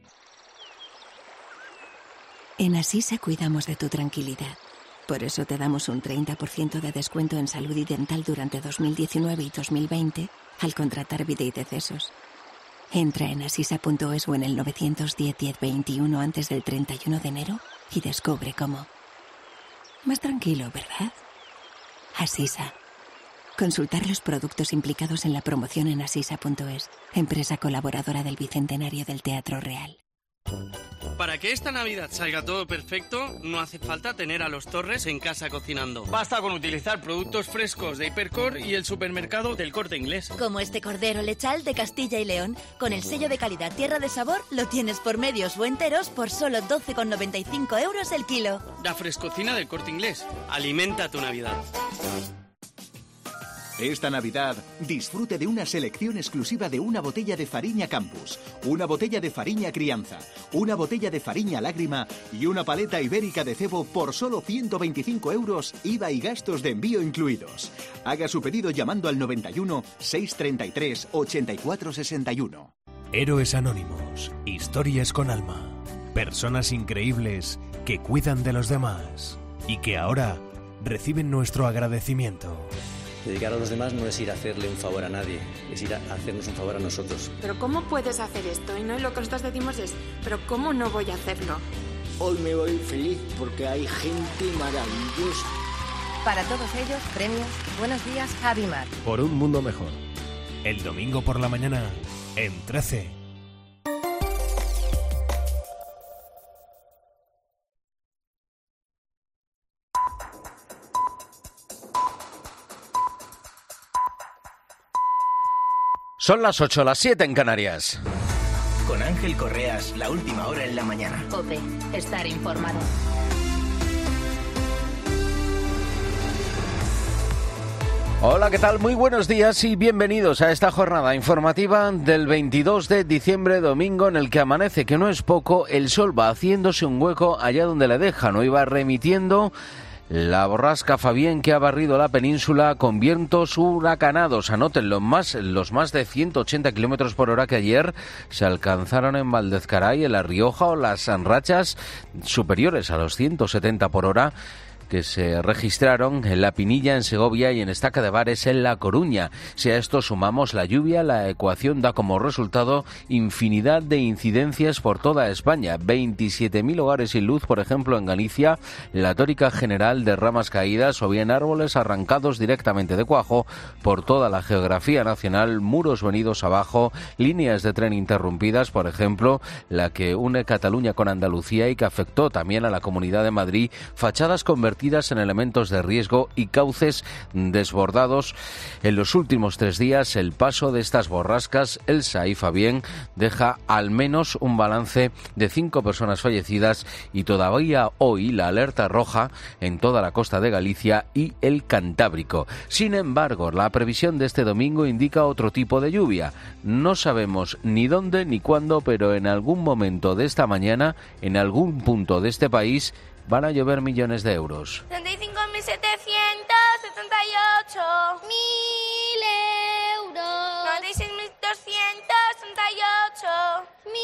En Asisa cuidamos de tu tranquilidad. Por eso te damos un 30% de descuento en salud y dental durante 2019 y 2020 al contratar vida y decesos. Entra en asisa.es o en el 910-1021 antes del 31 de enero y descubre cómo. Más tranquilo, ¿verdad? Asisa. Consultar los productos implicados en la promoción en asisa.es, empresa colaboradora del Bicentenario del Teatro Real. Para que esta Navidad salga todo perfecto, no hace falta tener a los Torres en casa cocinando. Basta con utilizar productos frescos de Hipercor y el supermercado del Corte Inglés. Como este cordero lechal de Castilla y León, con el sello de calidad Tierra de Sabor, lo tienes por medios o enteros por solo 12,95 euros el kilo. La frescocina del Corte Inglés. Alimenta tu Navidad. Esta Navidad, disfrute de una selección exclusiva de una botella de Fariña Campus, una botella de Fariña Crianza, una botella de Fariña Lágrima y una paleta ibérica de cebo por solo 125 euros, IVA y gastos de envío incluidos. Haga su pedido llamando al 91 633 84 61. Héroes Anónimos, historias con alma, personas increíbles que cuidan de los demás y que ahora reciben nuestro agradecimiento. Dedicar a los demás no es ir a hacerle un favor a nadie, es ir a hacernos un favor a nosotros. Pero ¿cómo puedes hacer esto? Y no, lo que nosotros decimos es, ¿pero cómo no voy a hacerlo? Hoy me voy feliz porque hay gente maravillosa. Para todos ellos, premios. Buenos días, Javi Mar. Por un mundo mejor. El domingo por la mañana, en 13. Son las 8, las 7 en Canarias. Con Ángel Correas, la última hora en la mañana. COPE, estar informado. Hola, ¿qué tal? Muy buenos días y bienvenidos a esta jornada informativa del 22 de diciembre, domingo, en el que amanece, que no es poco, el sol va haciéndose un hueco allá donde le dejan. Hoy va remitiendo la borrasca Fabián, que ha barrido la península con vientos huracanados. Anoten los más de 180 kilómetros por hora que ayer se alcanzaron en Valdezcaray, en La Rioja, o las rachas superiores a los 170 por hora que se registraron en La Pinilla, en Segovia, y en Estaca de Bares, en La Coruña. Si a esto sumamos la lluvia, la ecuación da como resultado infinidad de incidencias por toda España. 27.000 hogares sin luz, por ejemplo, en Galicia, la tórica general de ramas caídas o bien árboles arrancados directamente de cuajo por toda la geografía nacional, muros venidos abajo, líneas de tren interrumpidas, por ejemplo, la que une Cataluña con Andalucía y que afectó también a la Comunidad de Madrid, fachadas convertidas en elementos de riesgo y cauces desbordados. En los últimos 3 días, el paso de estas borrascas, Elsa y Fabián, deja al menos un balance de 5 personas fallecidas y todavía hoy la alerta roja en toda la costa de Galicia y el Cantábrico. Sin embargo, la previsión de este domingo indica otro tipo de lluvia. No sabemos ni dónde ni cuándo, pero en algún momento de esta mañana, en algún punto de este país, van a llover millones de euros. 35.778.000 euros. 96.268.000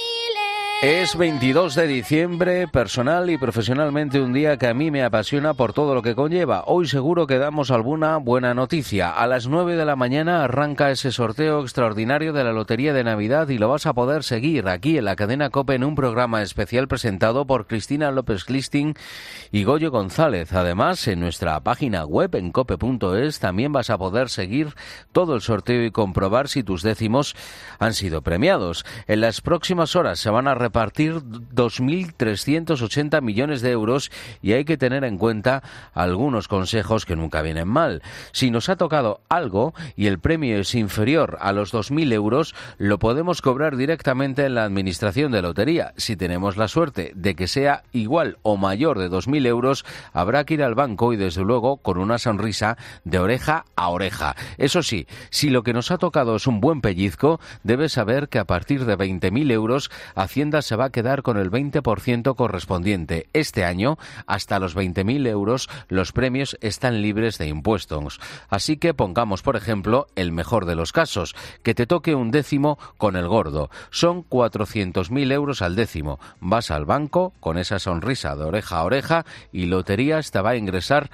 Es 22 de diciembre, personal y profesionalmente un día que a mí me apasiona por todo lo que conlleva. Hoy seguro que damos alguna buena noticia. A las 9 de la mañana arranca ese sorteo extraordinario de la Lotería de Navidad y lo vas a poder seguir aquí en la cadena COPE en un programa especial presentado por Cristina López-Listing y Goyo González. Además, en nuestra página web en cope.es también vas a poder seguir todo el sorteo y comprobar si tus décimos han sido premiados. En las próximas horas se van a repartir 2.380 millones de euros y hay que tener en cuenta algunos consejos que nunca vienen mal. Si nos ha tocado algo y el premio es inferior a los 2.000 euros, lo podemos cobrar directamente en la Administración de Lotería. Si tenemos la suerte de que sea igual o mayor de 2.000 euros, habrá que ir al banco y desde luego con una sonrisa de oreja a oreja. Eso sí, si lo que nos ha tocado es un buen pellizco, debes saber que a partir de 20.000 euros Hacienda se va a quedar con el 20% correspondiente. Este año, hasta los 20.000 euros, los premios están libres de impuestos. Así que pongamos, por ejemplo, el mejor de los casos, que te toque un décimo con el gordo. Son 400.000 euros al décimo. Vas al banco con esa sonrisa de oreja a oreja y Loterías te va a ingresar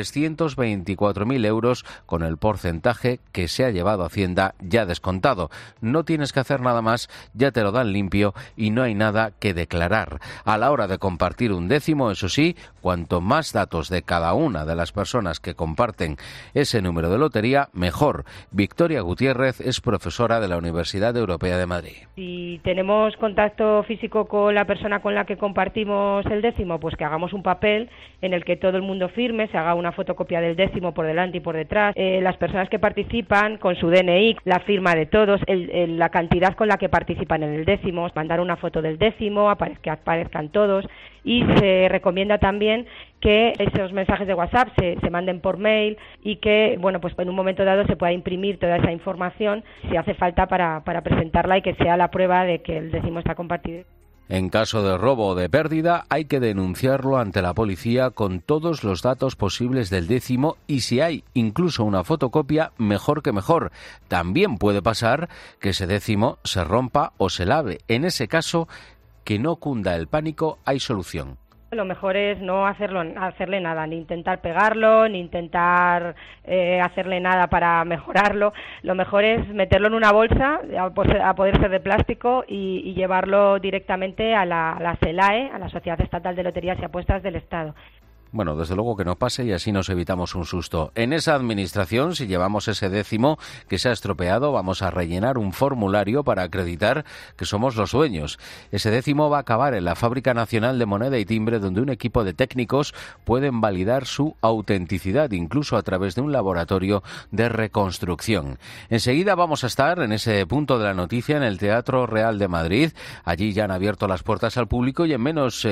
324.000 euros con el porcentaje que se ha llevado Hacienda ya descontado. No tienes que hacer nada más, ya te lo dan limpio y no hay nada que declarar. A la hora de compartir un décimo, eso sí, cuanto más datos de cada una de las personas que comparten ese número de lotería, mejor. Victoria Gutiérrez es profesora de la Universidad Europea de Madrid. Si tenemos contacto físico con la persona con la que compartimos el décimo, pues que hagamos un papel en el que todo el mundo firme, se haga una fotocopia del décimo por delante y por detrás, las personas que participan con su DNI, la firma de todos, la cantidad con la que participan en el décimo, mandar una foto del décimo, que aparezcan todos, y se recomienda también que esos mensajes de WhatsApp se manden por mail y que, bueno, pues en un momento dado se pueda imprimir toda esa información si hace falta para presentarla y que sea la prueba de que el décimo está compartido. En caso de robo o de pérdida, hay que denunciarlo ante la policía con todos los datos posibles del décimo y si hay incluso una fotocopia, mejor que mejor. También puede pasar que ese décimo se rompa o se lave. En ese caso, que no cunda el pánico, hay solución. Lo mejor es no hacerle nada, ni intentar pegarlo, ni intentar hacerle nada para mejorarlo. Lo mejor es meterlo en una bolsa, a poder ser de plástico, y llevarlo directamente a la SELAE, a la Sociedad Estatal de Loterías y Apuestas del Estado. Bueno, desde luego que no pase y así nos evitamos un susto. En esa administración, si llevamos ese décimo que se ha estropeado, vamos a rellenar un formulario para acreditar que somos los dueños. Ese décimo va a acabar en la Fábrica Nacional de Moneda y Timbre, donde un equipo de técnicos pueden validar su autenticidad, incluso a través de un laboratorio de reconstrucción. Enseguida vamos a estar en ese punto de la noticia en el Teatro Real de Madrid. Allí ya han abierto las puertas al público y en menos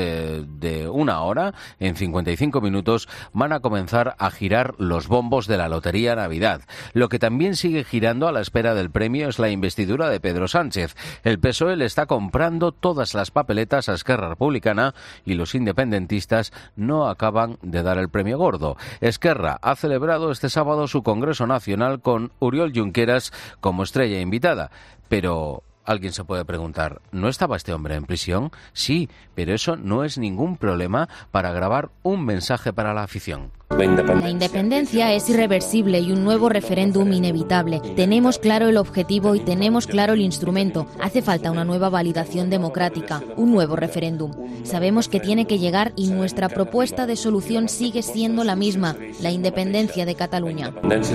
de una hora, en 55 minutos, van a comenzar a girar los bombos de la Lotería Navidad. Lo que también sigue girando a la espera del premio es la investidura de Pedro Sánchez. El PSOE le está comprando todas las papeletas a Esquerra Republicana y los independentistas no acaban de dar el premio gordo. Esquerra ha celebrado este sábado su Congreso Nacional con Oriol Junqueras como estrella invitada. Pero Alguien se puede preguntar, ¿no estaba este hombre en prisión? Sí, pero eso no es ningún problema para grabar un mensaje para la afición. La independencia es irreversible y un nuevo referéndum inevitable. Tenemos claro el objetivo y tenemos claro el instrumento. Hace falta una nueva validación democrática, un nuevo referéndum. Sabemos que tiene que llegar y nuestra propuesta de solución sigue siendo la misma, la independencia de Cataluña.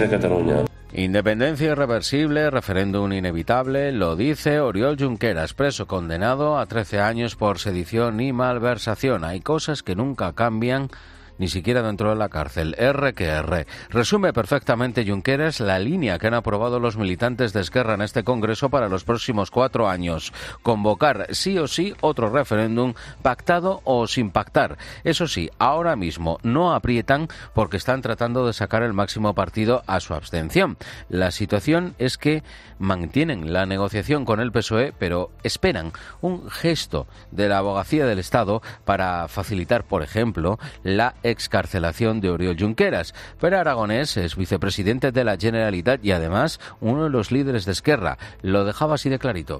Independencia irreversible, referéndum inevitable, lo dice Oriol Junqueras, preso condenado a 13 años por sedición y malversación. Hay cosas que nunca cambian, ni siquiera dentro de la cárcel. R que R. Resume perfectamente Junqueras la línea que han aprobado los militantes de Esquerra en este Congreso para los próximos 4 años. Convocar sí o sí otro referéndum, pactado o sin pactar. Eso sí, ahora mismo no aprietan porque están tratando de sacar el máximo partido a su abstención. La situación es que mantienen la negociación con el PSOE, pero esperan un gesto de la Abogacía del Estado para facilitar, por ejemplo, la excarcelación de Oriol Junqueras. Pere Aragonés es vicepresidente de la Generalitat y además uno de los líderes de Esquerra. Lo dejaba así de clarito.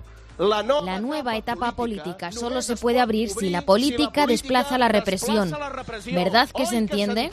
La nueva etapa política solo se puede abrir si la política desplaza la represión. ¿Verdad que se entiende?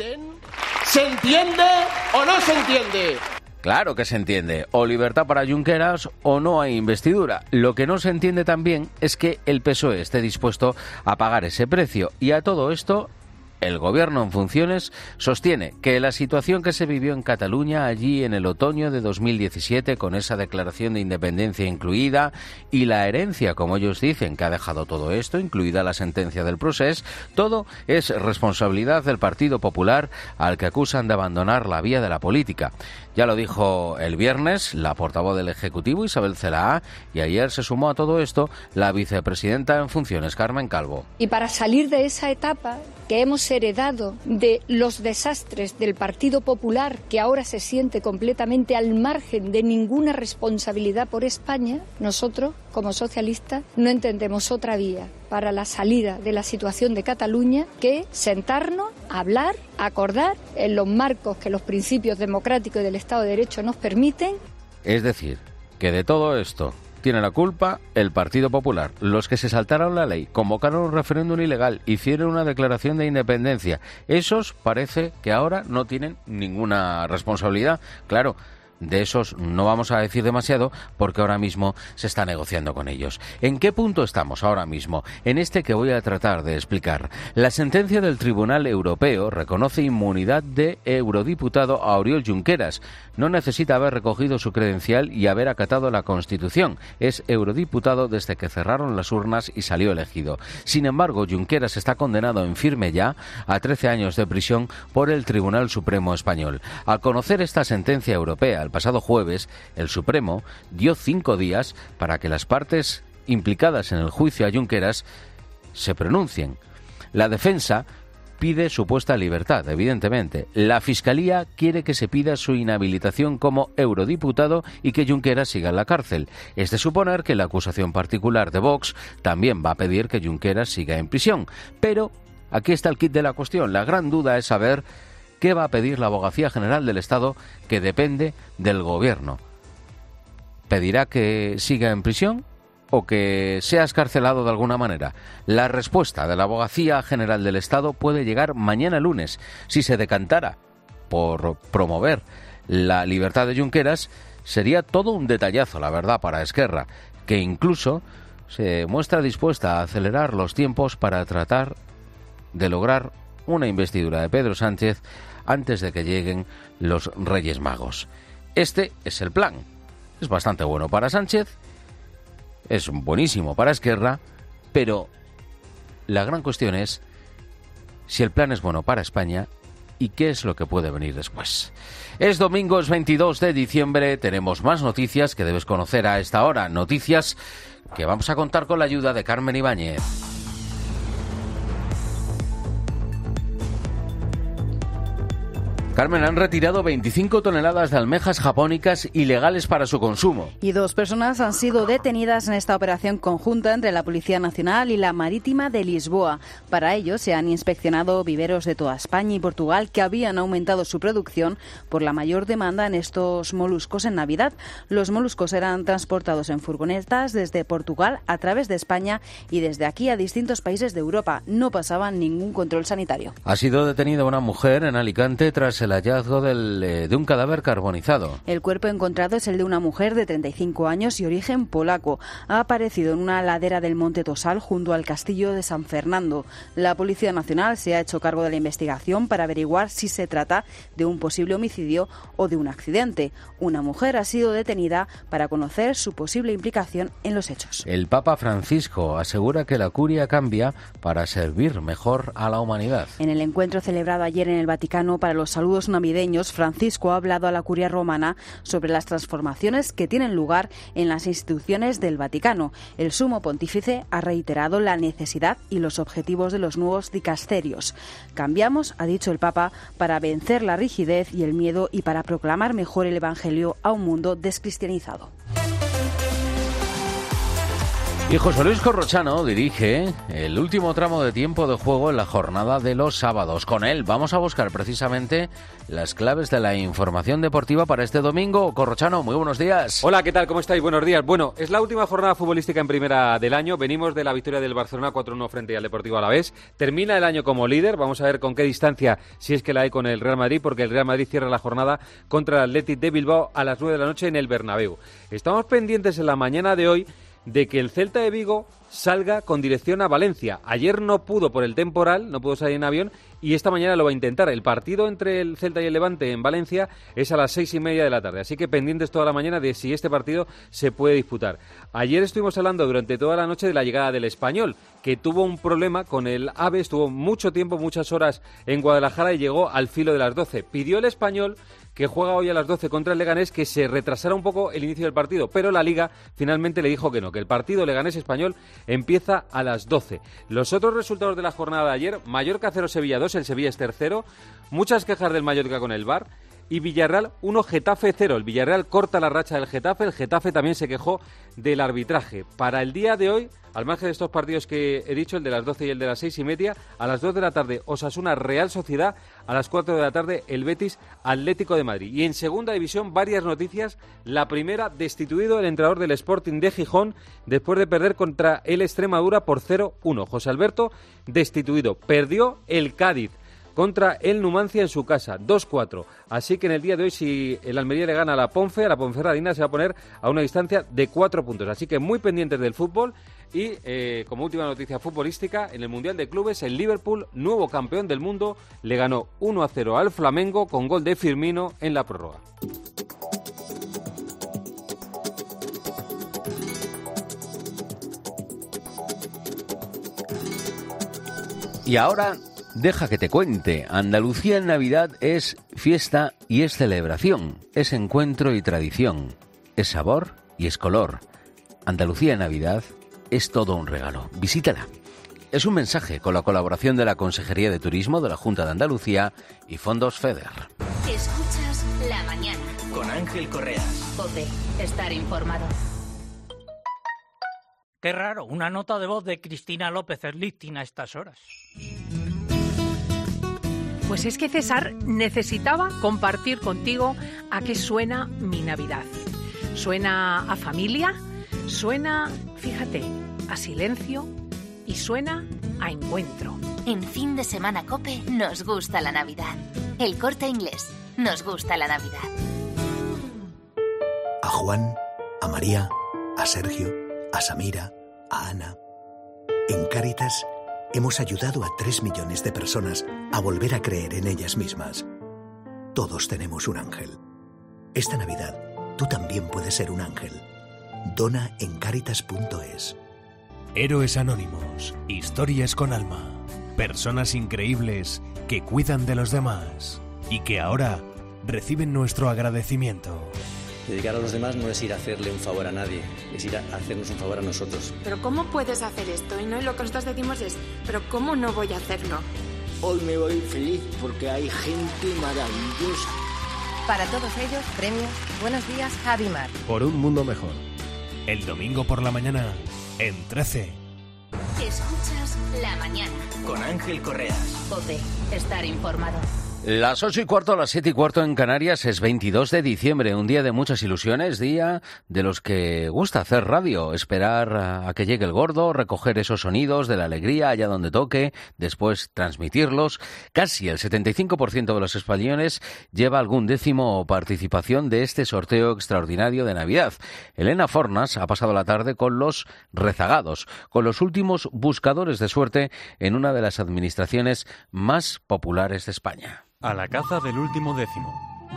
¿Se entiende o no se entiende? Claro que se entiende. O libertad para Junqueras o no hay investidura. Lo que no se entiende también es que el PSOE esté dispuesto a pagar ese precio. Y a todo esto, el gobierno en funciones sostiene que la situación que se vivió en Cataluña allí en el otoño de 2017, con esa declaración de independencia incluida, y la herencia, como ellos dicen, que ha dejado todo esto, incluida la sentencia del procés, todo es responsabilidad del Partido Popular, al que acusan de abandonar la vía de la política. Ya lo dijo el viernes la portavoz del Ejecutivo, Isabel Celaá, y ayer se sumó a todo esto la vicepresidenta en funciones, Carmen Calvo. Y para salir de esa etapa que hemos heredado de los desastres del Partido Popular, que ahora se siente completamente al margen de ninguna responsabilidad por España, nosotros, como socialistas, no entendemos otra vía para la salida de la situación de Cataluña que sentarnos, hablar, acordar en los marcos que los principios democráticos y del Estado de Derecho nos permiten. Es decir, que de todo esto tiene la culpa el Partido Popular, los que se saltaron la ley, convocaron un referéndum ilegal, hicieron una declaración de independencia. Esos parece que ahora no tienen ninguna responsabilidad. Claro, de esos no vamos a decir demasiado porque ahora mismo se está negociando con ellos. ¿En qué punto estamos ahora mismo? En este que voy a tratar de explicar. La sentencia del Tribunal Europeo reconoce inmunidad de eurodiputado a Oriol Junqueras. No necesita haber recogido su credencial y haber acatado la Constitución. Es eurodiputado desde que cerraron las urnas y salió elegido. Sin embargo, Junqueras está condenado en firme ya a 13 años de prisión por el Tribunal Supremo Español. Al conocer esta sentencia europea, el pasado jueves, el Supremo dio 5 días para que las partes implicadas en el juicio a Junqueras se pronuncien. La defensa pide supuesta libertad, evidentemente. La Fiscalía quiere que se pida su inhabilitación como eurodiputado y que Junqueras siga en la cárcel. Es de suponer que la acusación particular de Vox también va a pedir que Junqueras siga en prisión. Pero aquí está el quid de la cuestión. La gran duda es saber qué va a pedir la Abogacía General del Estado, que depende del Gobierno. ¿Pedirá que siga en prisión o que sea excarcelado de alguna manera? La respuesta de la Abogacía General del Estado puede llegar mañana lunes. Si se decantara por promover la libertad de Junqueras, sería todo un detallazo, la verdad, para Esquerra, que incluso se muestra dispuesta a acelerar los tiempos para tratar de lograr una investidura de Pedro Sánchez antes de que lleguen los Reyes Magos. Este es el plan. Es bastante bueno para Sánchez, es buenísimo para Esquerra, pero la gran cuestión es si el plan es bueno para España y qué es lo que puede venir después. Es domingo, es 22 de diciembre, tenemos más noticias que debes conocer a esta hora, noticias que vamos a contar con la ayuda de Carmen Ibáñez. Carmen, han retirado 25 toneladas de almejas japónicas ilegales para su consumo. Y 2 personas han sido detenidas en esta operación conjunta entre la Policía Nacional y la Marítima de Lisboa. Para ello se han inspeccionado viveros de toda España y Portugal que habían aumentado su producción por la mayor demanda en estos moluscos en Navidad. Los moluscos eran transportados en furgonetas desde Portugal a través de España y desde aquí a distintos países de Europa. No pasaban ningún control sanitario. Ha sido detenida una mujer en Alicante tras el hallazgo de un cadáver carbonizado. El cuerpo encontrado es el de una mujer de 35 años y origen polaco. Ha aparecido en una ladera del Monte Tosal junto al castillo de San Fernando. La Policía Nacional se ha hecho cargo de la investigación para averiguar si se trata de un posible homicidio o de un accidente. Una mujer ha sido detenida para conocer su posible implicación en los hechos. El Papa Francisco asegura que la curia cambia para servir mejor a la humanidad. En el encuentro celebrado ayer en el Vaticano para los saludos navideños, Francisco ha hablado a la curia romana sobre las transformaciones que tienen lugar en las instituciones del Vaticano. El sumo pontífice ha reiterado la necesidad y los objetivos de los nuevos dicasterios. Cambiamos, ha dicho el Papa, para vencer la rigidez y el miedo y para proclamar mejor el Evangelio a un mundo descristianizado. Y José Luis Corrochano dirige el último tramo de tiempo de juego en la jornada de los sábados. Con él vamos a buscar precisamente las claves de la información deportiva para este domingo. Corrochano, muy buenos días. Hola, ¿qué tal? ¿Cómo estáis? Buenos días. Bueno, es la última jornada futbolística en primera del año. Venimos de la victoria del Barcelona 4-1 frente al Deportivo Alavés. Termina el año como líder. Vamos a ver con qué distancia, si es que la hay, con el Real Madrid, porque el Real Madrid cierra la jornada contra el Athletic de Bilbao a las 9 de la noche en el Bernabéu. Estamos pendientes en la mañana de hoy de que el Celta de Vigo salga con dirección a Valencia. Ayer no pudo por el temporal, no pudo salir en avión y esta mañana lo va a intentar. El partido entre el Celta y el Levante en Valencia es a las 6:30 de la tarde, así que pendientes toda la mañana de si este partido se puede disputar. Ayer estuvimos hablando durante toda la noche de la llegada del Español, que tuvo un problema con el AVE, estuvo mucho tiempo, muchas horas en Guadalajara y llegó al filo de las 12. Pidió el Español, que juega hoy a las 12 contra el Leganés, que se retrasara un poco el inicio del partido, pero la Liga finalmente le dijo que no, que el partido Leganés-Español empieza a las 12. Los otros resultados de la jornada de ayer: Mallorca 0, Sevilla 2, el Sevilla es tercero, muchas quejas del Mallorca con el VAR, y Villarreal 1, Getafe 0. El Villarreal corta la racha del Getafe, el Getafe también se quejó del arbitraje. Para el día de hoy, al margen de estos partidos que he dicho, el de las 12 y el de las 6:30, a las 2 de la tarde Osasuna Real Sociedad, a las 4 de la tarde el Betis Atlético de Madrid. Y en segunda división varias noticias. La primera, destituido el entrenador del Sporting de Gijón después de perder contra el Extremadura por 0-1. José Alberto, destituido. Perdió el Cádiz contra el Numancia en su casa, 2-4. Así que en el día de hoy, si el Almería le gana a la Ponferradina, se va a poner a una distancia de 4 puntos. Así que muy pendientes del fútbol. Y como última noticia futbolística, en el Mundial de Clubes, el Liverpool, nuevo campeón del mundo, le ganó 1-0 al Flamengo con gol de Firmino en la prórroga. Y ahora, deja que te cuente. Andalucía en Navidad es fiesta y es celebración, es encuentro y tradición, es sabor y es color. Andalucía en Navidad es todo un regalo. Visítala. Es un mensaje con la colaboración de la Consejería de Turismo de la Junta de Andalucía y Fondos FEDER. Escuchas La Mañana con Ángel Correas. COPE, estar informado. Qué raro, una nota de voz de Cristina López Slichting a estas horas. Pues es que César necesitaba compartir contigo a qué suena mi Navidad. Suena a familia, suena, fíjate, a silencio y suena a encuentro. En fin de semana COPE nos gusta la Navidad. El Corte Inglés, nos gusta la Navidad. A Juan, a María, a Sergio, a Samira, a Ana. En Cáritas hemos ayudado a 3 millones de personas a volver a creer en ellas mismas. Todos tenemos un ángel. Esta Navidad, tú también puedes ser un ángel. Dona en Cáritas.es. Héroes anónimos, historias con alma, personas increíbles que cuidan de los demás y que ahora reciben nuestro agradecimiento. Dedicar a los demás no es ir a hacerle un favor a nadie, es ir a hacernos un favor a nosotros. Pero ¿cómo puedes hacer esto? Y lo que nosotros decimos es, pero ¿cómo no voy a hacerlo? Hoy me voy feliz porque hay gente maravillosa. Para todos ellos, premios. Buenos días, Javi Mar. Por un mundo mejor. El domingo por la mañana, en 13. Escuchas La Mañana. Con Ángel Correas. COPE. Estar informado. Las 8:15, las 7:15 en Canarias, es 22 de diciembre, un día de muchas ilusiones, día de los que gusta hacer radio, esperar a que llegue el gordo, recoger esos sonidos de la alegría allá donde toque, después transmitirlos. Casi el 75% de los españoles lleva algún décimo o participación de este sorteo extraordinario de Navidad. Elena Fornas ha pasado la tarde con los rezagados, con los últimos buscadores de suerte en una de las administraciones más populares de España. A la caza del último décimo.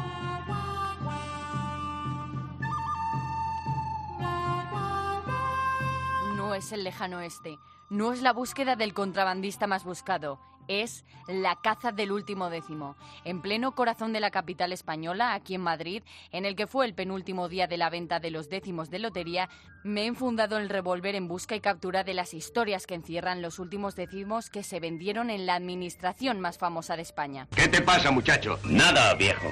No es el lejano oeste, no es la búsqueda del contrabandista más buscado, es la caza del último décimo. En pleno corazón de la capital española, aquí en Madrid, en el que fue el penúltimo día de la venta de los décimos de lotería, me he enfundado el revólver en busca y captura de las historias que encierran los últimos décimos que se vendieron en la administración más famosa de España. ¿Qué te pasa, muchacho? Nada, viejo.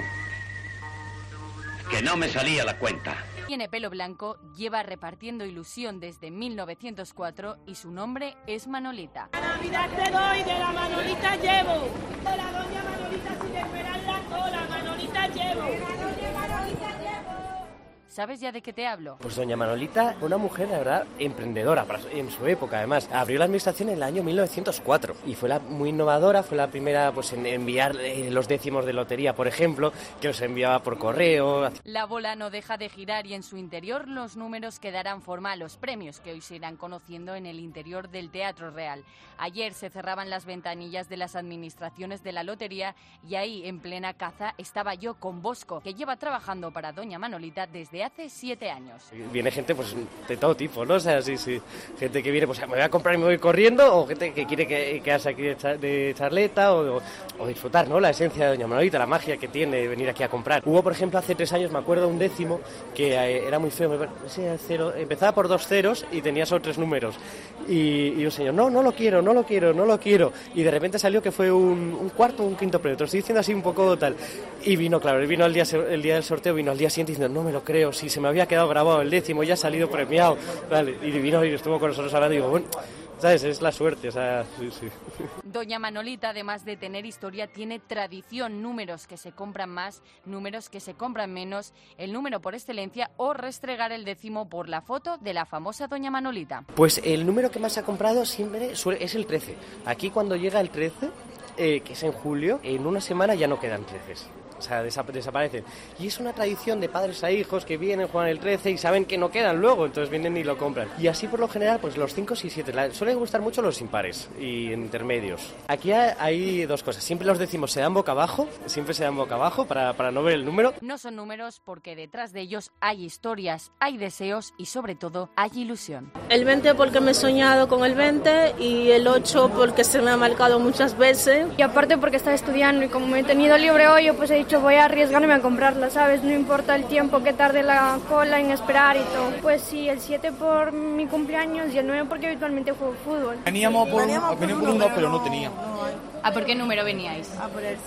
Que no me salía la cuenta. Tiene pelo blanco, lleva repartiendo ilusión desde 1904 y su nombre es Manolita. La Navidad te doy, de la Manolita llevo. De la doña Manolita sin esperar la cola, Manolita llevo. De la doña Manolita llevo. ¿Sabes ya de qué te hablo? Pues doña Manolita, una mujer, la verdad, emprendedora en su época, además. Abrió la administración en el año 1904 y fue muy innovadora, fue la primera pues en enviar los décimos de lotería, por ejemplo, que los enviaba por correo. La bola no deja de girar y en su interior los números que darán forma a los premios que hoy se irán conociendo en el interior del Teatro Real. Ayer se cerraban las ventanillas de las administraciones de la lotería y ahí, en plena caza, estaba yo con Bosco, que lleva trabajando para doña Manolita desde hace 7 años. Viene gente pues de todo tipo, ¿no? O sea, sí. Gente que viene, pues me voy a comprar y me voy corriendo, o gente que quiere quedarse aquí de charleta o disfrutar, ¿no? La esencia de doña Manolita, la magia que tiene de venir aquí a comprar. Hubo, por ejemplo, hace 3 años, me acuerdo, un décimo que era muy feo, empezaba por 2 ceros y tenía solo 3 números. Y un señor, no lo quiero. Y de repente salió que fue un cuarto o un quinto premio. Te lo estoy diciendo así un poco tal. Y vino, claro, él vino el día del sorteo, vino al día siguiente diciendo, no me lo creo, si se me había quedado grabado el décimo, ya ha salido premiado. Vale. Y vino y estuvo con nosotros hablando y digo, bueno, ¿sabes? Es la suerte, o sea, sí. Doña Manolita, además de tener historia, tiene tradición, números que se compran más, números que se compran menos, el número por excelencia o restregar el décimo por la foto de la famosa Doña Manolita. Pues el número que más se ha comprado siempre es el 13. Aquí cuando llega el 13, que es en julio, en una semana ya no quedan 13. O sea, desaparecen. Y es una tradición de padres a hijos que vienen, juegan el 13 y saben que no quedan luego, entonces vienen y lo compran. Y así por lo general, pues los 5 y 7. Suelen gustar mucho los impares y intermedios. Aquí hay 2 cosas. Siempre los décimos se dan boca abajo, para no ver el número. No son números porque detrás de ellos hay historias, hay deseos y sobre todo hay ilusión. El 20 porque me he soñado con el 20 y el 8 porque se me ha marcado muchas veces. Y aparte porque estaba estudiando y como me he tenido libre hoy, pues he dicho voy a arriesgarme a comprarla, ¿sabes? No importa el tiempo que tarde la cola en esperar y todo. Pues sí, el 7 por mi cumpleaños y el 9 porque habitualmente juego fútbol. Veníamos por uno, pero no tenía. ¿A por qué número veníais? A por el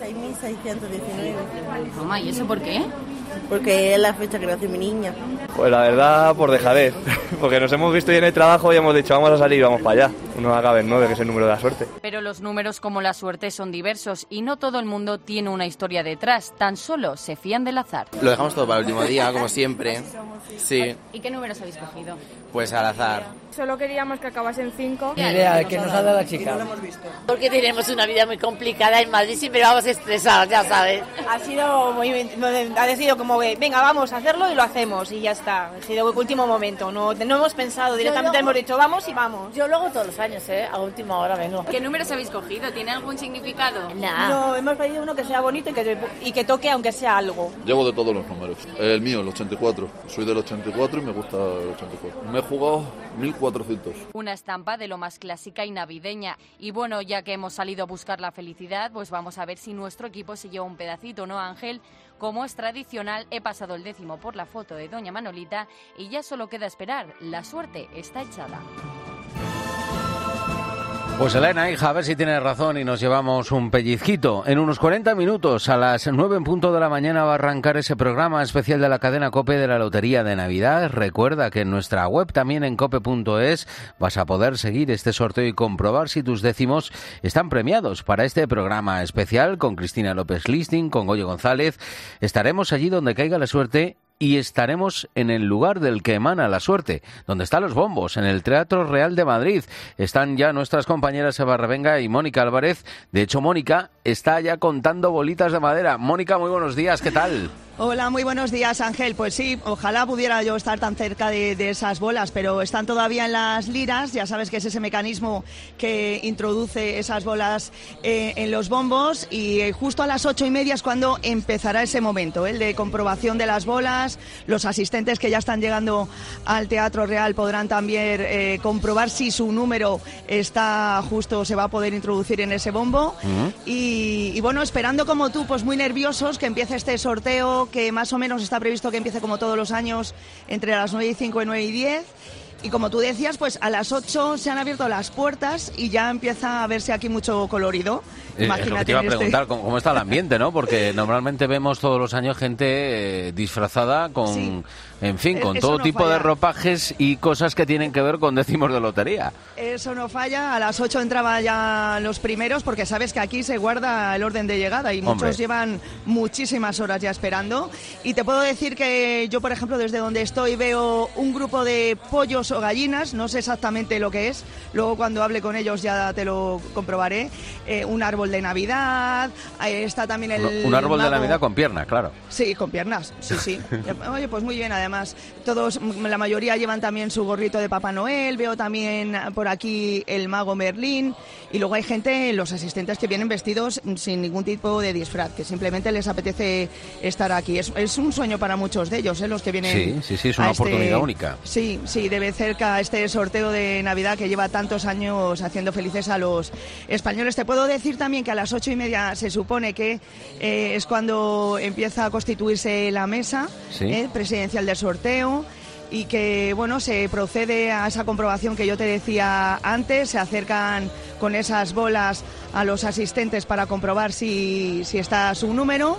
6.619. Mamá, ¿y eso por qué? Porque es la fecha que nació mi niña. Pues la verdad, por dejadez. Porque nos hemos visto ya en el trabajo y hemos dicho, vamos a salir, vamos para allá. Uno acabe el 9, que es el número de la suerte. Pero los números como la suerte son diversos y no todo el mundo tiene una historia detrás. Tan solo se fían del azar. Lo dejamos todo para el último día, como siempre. Sí. ¿Y qué números habéis cogido? Pues al azar. Solo queríamos que acabase en 5. Ni idea, que nos ha dado la chica. Porque tenemos una vida muy complicada en Madrid, siempre vamos estresados, ya sabes. Ha sido como que, venga, vamos a hacerlo y lo hacemos y ya está. Ha sido último momento, no hemos pensado, directamente hemos dicho vamos y vamos. Yo lo hago todos los años, a última hora vengo. ¿Qué números habéis cogido? ¿Tiene algún significado? No, hemos pedido uno que sea bonito y que toque aunque sea algo. Llevo de todos los números. El mío, el 84. Soy del 84 y me gusta el 84. Me he jugado 1400. Una estampa de lo más clásica y navideña. Y bueno, ya que hemos salido a buscar la felicidad, pues vamos a ver si nuestro equipo se lleva un pedacito, ¿no, Ángel? Como es tradicional, he pasado el décimo por la foto de doña Manolita y ya solo queda esperar. La suerte está echada. Pues Elena, hija, a ver si tienes razón y nos llevamos un pellizquito. En unos 40 minutos, a las 9 en punto de la mañana, va a arrancar ese programa especial de la cadena COPE de la Lotería de Navidad. Recuerda que en nuestra web, también en cope.es, vas a poder seguir este sorteo y comprobar si tus décimos están premiados. Para este programa especial, con Cristina López Listing, con Goyo González, estaremos allí donde caiga la suerte. Y estaremos en el lugar del que emana la suerte, donde están los bombos, en el Teatro Real de Madrid. Están ya nuestras compañeras Eva Revenga y Mónica Álvarez. De hecho, Mónica está ya contando bolitas de madera. Mónica, muy buenos días, ¿qué tal? Hola, muy buenos días, Ángel. Pues sí, ojalá pudiera yo estar tan cerca de esas bolas, pero están todavía en las liras. Ya sabes que es ese mecanismo que introduce esas bolas en los bombos, y justo a las 8:30 es cuando empezará ese momento, el de comprobación de las bolas. Los asistentes que ya están llegando al Teatro Real podrán también comprobar si su número está justo, se va a poder introducir en ese bombo. Y bueno, esperando como tú, pues muy nerviosos que empiece este sorteo, que más o menos está previsto que empiece como todos los años entre las 9:05 y 9:10. Y como tú decías, pues a las 8 se han abierto las puertas y ya empieza a verse aquí mucho colorido. Imagínate, es lo que te iba a preguntar, ¿cómo está el ambiente, no? Porque normalmente vemos todos los años gente disfrazada con, sí, en fin, con todo tipo de ropajes y cosas que tienen que ver con décimos de lotería. Eso no falla. A las 8 entraban ya los primeros, porque sabes que aquí se guarda el orden de llegada y muchos llevan muchísimas horas ya esperando. Y te puedo decir que yo, por ejemplo, desde donde estoy veo un grupo de pollos o gallinas, no sé exactamente lo que es, luego cuando hable con ellos ya te lo comprobaré. Un árbol de Navidad, está también un árbol de Navidad con piernas, claro. Sí, con piernas, sí. Oye, pues muy bien, además, todos, la mayoría llevan también su gorrito de Papá Noel. Veo también por aquí el mago Merlín, y luego hay gente, los asistentes, que vienen vestidos sin ningún tipo de disfraz, que simplemente les apetece estar aquí. Es un sueño para muchos de ellos, los que vienen. Sí, es una oportunidad única. Sí, debe cerca este sorteo de Navidad que lleva tantos años haciendo felices a los españoles. Te puedo decir también que a las 8:30 se supone que es cuando empieza a constituirse la mesa presidencial del sorteo, y que bueno, se procede a esa comprobación que yo te decía antes. Se acercan con esas bolas a los asistentes para comprobar si está su número,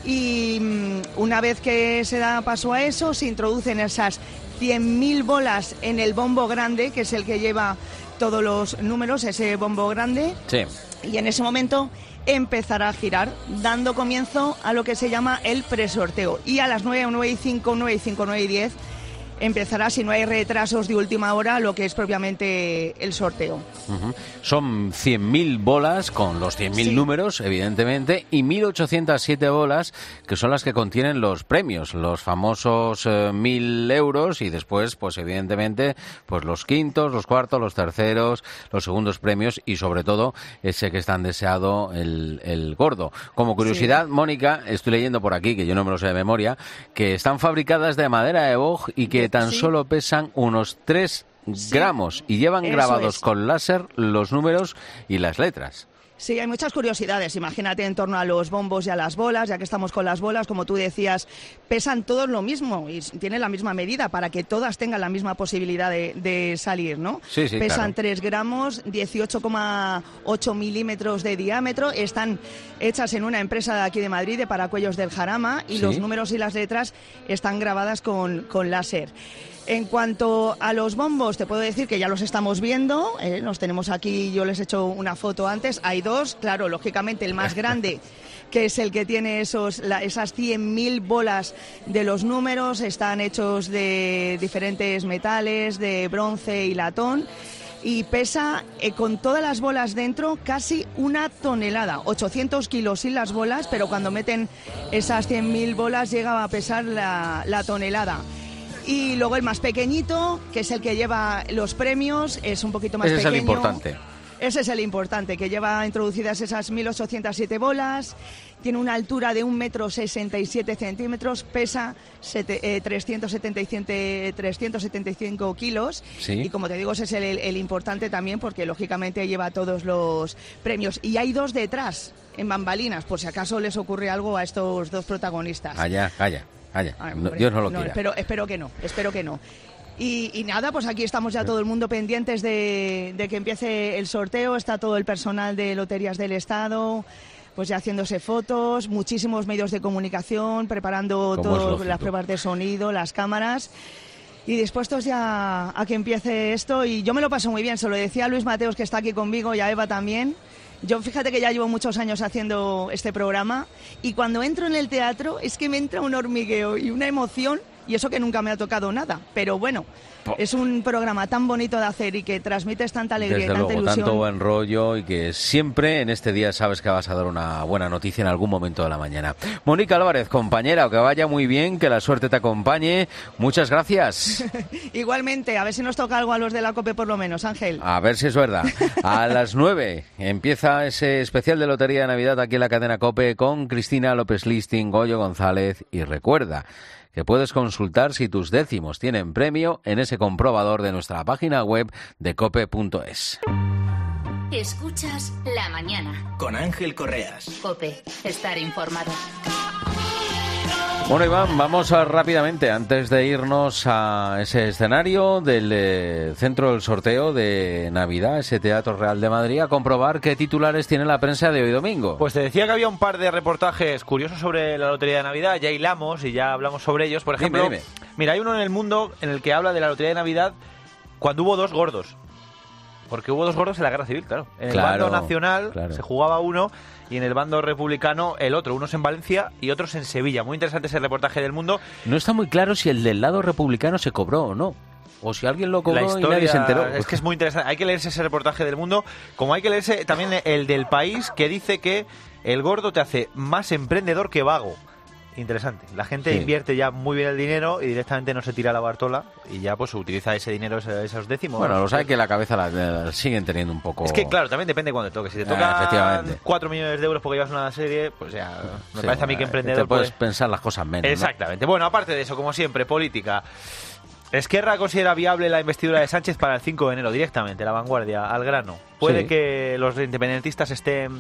y una vez que se da paso a eso, se introducen esas 100.000 bolas en el bombo grande, que es el que lleva todos los números, ese bombo grande. Sí. Y en ese momento empezará a girar, dando comienzo a lo que se llama el presorteo. Y a las 9, 9:05, 9:05, 9:10 empezará, si no hay retrasos de última hora, lo que es propiamente el sorteo. Son 100.000 bolas con los 100.000 números, evidentemente, y 1.807 bolas que son las que contienen los premios, los famosos 1.000 euros, y después, pues evidentemente, pues los quintos, los cuartos, los terceros, los segundos premios, y sobre todo ese que es tan deseado, el gordo. Como curiosidad, Mónica, estoy leyendo por aquí, que yo no me lo sé de memoria, que están fabricadas de madera de boj y que tan solo pesan unos 3 gramos y llevan grabados con láser los números y las letras. Sí, hay muchas curiosidades. Imagínate, en torno a los bombos y a las bolas, ya que estamos con las bolas, como tú decías, pesan todos lo mismo y tienen la misma medida para que todas tengan la misma posibilidad de salir, ¿no? Sí, pesan claro. 3 gramos, 18,8 milímetros de diámetro. Están hechas en una empresa de aquí de Madrid, de Paracuellos del Jarama, y los números y las letras están grabadas con láser. En cuanto a los bombos, te puedo decir que ya los estamos viendo, los tenemos aquí, yo les he hecho una foto antes. Hay dos, claro, lógicamente el más grande, que es el que tiene esas 100.000 bolas de los números, están hechos de diferentes metales, de bronce y latón, y pesa, con todas las bolas dentro, casi 1 tonelada, 800 kilos sin las bolas, pero cuando meten esas 100.000 bolas llega a pesar la tonelada. Y luego el más pequeñito, que es el que lleva los premios, es un poquito más pequeño. Ese es el importante. Ese es el importante, que lleva introducidas esas 1.807 bolas, tiene una altura de 1,67 m, pesa 375 kilos. Sí. Y como te digo, ese es el importante también, porque lógicamente lleva todos los premios. Y hay dos detrás, en bambalinas, por si acaso les ocurre algo a estos dos protagonistas. Calla. Dios no lo quiera. Espero que no. Y nada, pues aquí estamos ya todo el mundo pendientes de que empiece el sorteo. Está todo el personal de Loterías del Estado, pues ya haciéndose fotos, muchísimos medios de comunicación, preparando todas las pruebas de sonido, las cámaras. Y dispuestos ya a que empiece esto. Y yo me lo paso muy bien, se lo decía a Luis Mateos, que está aquí conmigo, y a Eva también. Yo fíjate que ya llevo muchos años haciendo este programa, y cuando entro en el teatro es que me entra un hormigueo y una emoción, y eso que nunca me ha tocado nada, pero bueno, es un programa tan bonito de hacer y que transmites tanta alegría y tanta ilusión. Tanto buen rollo, y que siempre en este día sabes que vas a dar una buena noticia en algún momento de la mañana. Mónica Álvarez, compañera, que vaya muy bien, que la suerte te acompañe. Muchas gracias. Igualmente, a ver si nos toca algo a los de la COPE por lo menos, Ángel. A ver si es verdad. A las 9 empieza ese especial de Lotería de Navidad aquí en la cadena COPE con Cristina López Listing, Goyo González, y recuerda que puedes consultar si tus décimos tienen premio en ese comprobador de nuestra página web de cope.es. Escuchas La Mañana con Ángel Correas. COPE, estar informado. Bueno, Iván, vamos rápidamente, antes de irnos a ese escenario del centro del sorteo de Navidad, ese Teatro Real de Madrid, a comprobar qué titulares tiene la prensa de hoy domingo. Pues te decía que había un par de reportajes curiosos sobre la Lotería de Navidad, ya hilamos y ya hablamos sobre ellos. Por ejemplo, dime. Mira, hay uno en El Mundo en el que habla de la Lotería de Navidad cuando hubo dos gordos. Porque hubo dos gordos en la Guerra Civil, claro. En el bando nacional se jugaba uno y en el bando republicano el otro. Unos en Valencia y otros en Sevilla. Muy interesante ese reportaje del Mundo. No está muy claro si el del lado republicano se cobró o no. O si alguien lo cobró y nadie se enteró. Es que es muy interesante. Hay que leerse ese reportaje del Mundo. Como hay que leerse también el del País, que dice que el gordo te hace más emprendedor que vago. Interesante. La gente invierte ya muy bien el dinero y directamente no se tira la Bartola y ya pues utiliza ese dinero, esos décimos. Bueno, los hay que la cabeza la siguen teniendo un poco... Es que claro, también depende cuando te toque. Si te toca 4 millones de euros porque llevas una serie, pues ya me parece a mí que emprendedor... Te puedes pensar las cosas menos. Exactamente. ¿No? Bueno, aparte de eso, como siempre, política. Esquerra considera viable la investidura de Sánchez para el 5 de enero directamente, La Vanguardia, al grano. Puede que los independentistas estén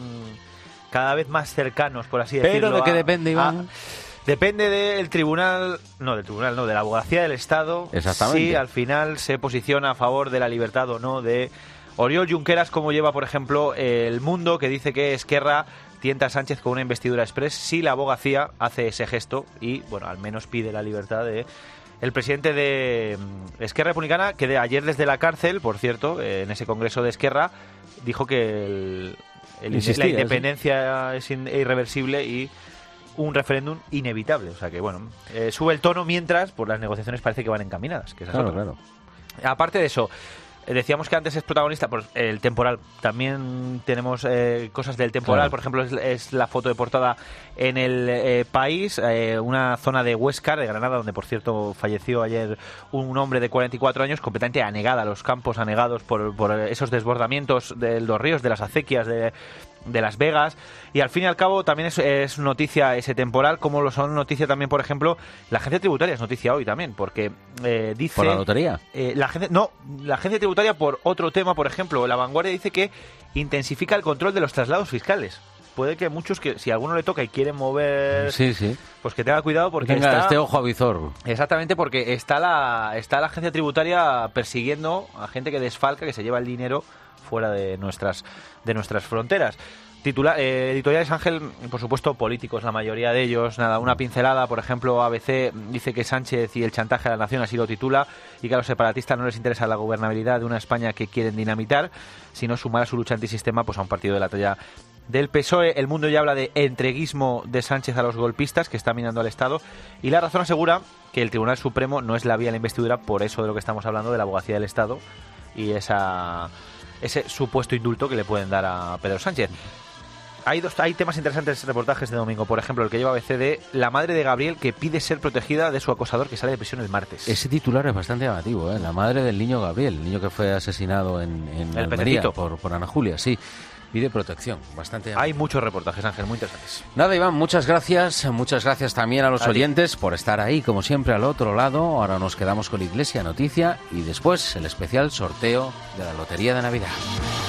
cada vez más cercanos, por así decirlo. ¿Pero de qué depende, Iván? Depende del tribunal, de la abogacía del Estado. Exactamente. Si al final se posiciona a favor de la libertad o no de Oriol Junqueras, como lleva, por ejemplo, El Mundo, que dice que Esquerra tienta a Sánchez con una investidura express si la abogacía hace ese gesto y, bueno, al menos pide la libertad de el presidente de Esquerra Republicana, que ayer desde la cárcel, por cierto, en ese congreso de Esquerra, dijo que la independencia es irreversible y un referéndum inevitable. O sea que, bueno, sube el tono mientras pues las negociaciones parece que van encaminadas. Que claro. Aparte de eso, decíamos que antes es protagonista por el temporal. También tenemos cosas del temporal. Claro. Por ejemplo, es la foto de portada en El País, una zona de Huéscar, de Granada, donde, por cierto, falleció ayer un hombre de 44 años, completamente anegada, los campos anegados por esos desbordamientos de los ríos, de las acequias, de Las Vegas. Y al fin y al cabo también es noticia ese temporal, como lo son noticia también, por ejemplo, la agencia tributaria es noticia hoy también, porque dice... ¿Por la lotería? La agencia tributaria por otro tema, por ejemplo, La Vanguardia dice que intensifica el control de los traslados fiscales. Puede que muchos, que si a alguno le toca y quieren mover, pues que tenga cuidado porque este ojo avizor. Exactamente, porque está la agencia tributaria persiguiendo a gente que desfalca, que se lleva el dinero fuera de nuestras fronteras. Editoriales, Ángel, por supuesto, políticos, la mayoría de ellos. Nada, una pincelada, por ejemplo, ABC dice que Sánchez y el chantaje a la nación, así lo titula, y que a los separatistas no les interesa la gobernabilidad de una España que quieren dinamitar, sino sumar a su lucha antisistema pues a un partido de la talla del PSOE. El Mundo ya habla de entreguismo de Sánchez a los golpistas que están minando al Estado, y La Razón asegura que el Tribunal Supremo no es la vía de la investidura, por eso de lo que estamos hablando, de la abogacía del Estado y ese supuesto indulto que le pueden dar a Pedro Sánchez. Hay temas interesantes reportajes de domingo, por ejemplo el que lleva ABC de la madre de Gabriel que pide ser protegida de su acosador que sale de prisión el martes. Ese titular es bastante llamativo, ¿eh? La madre del niño Gabriel, el niño que fue asesinado en Almería por Ana Julia, sí. Pide protección, bastante llamativo. Hay muchos reportajes, Ángel, muy interesantes. Nada, Iván, muchas gracias también a los oyentes por estar ahí, como siempre, al otro lado. Ahora nos quedamos con la Iglesia Noticia y después el especial sorteo de la Lotería de Navidad.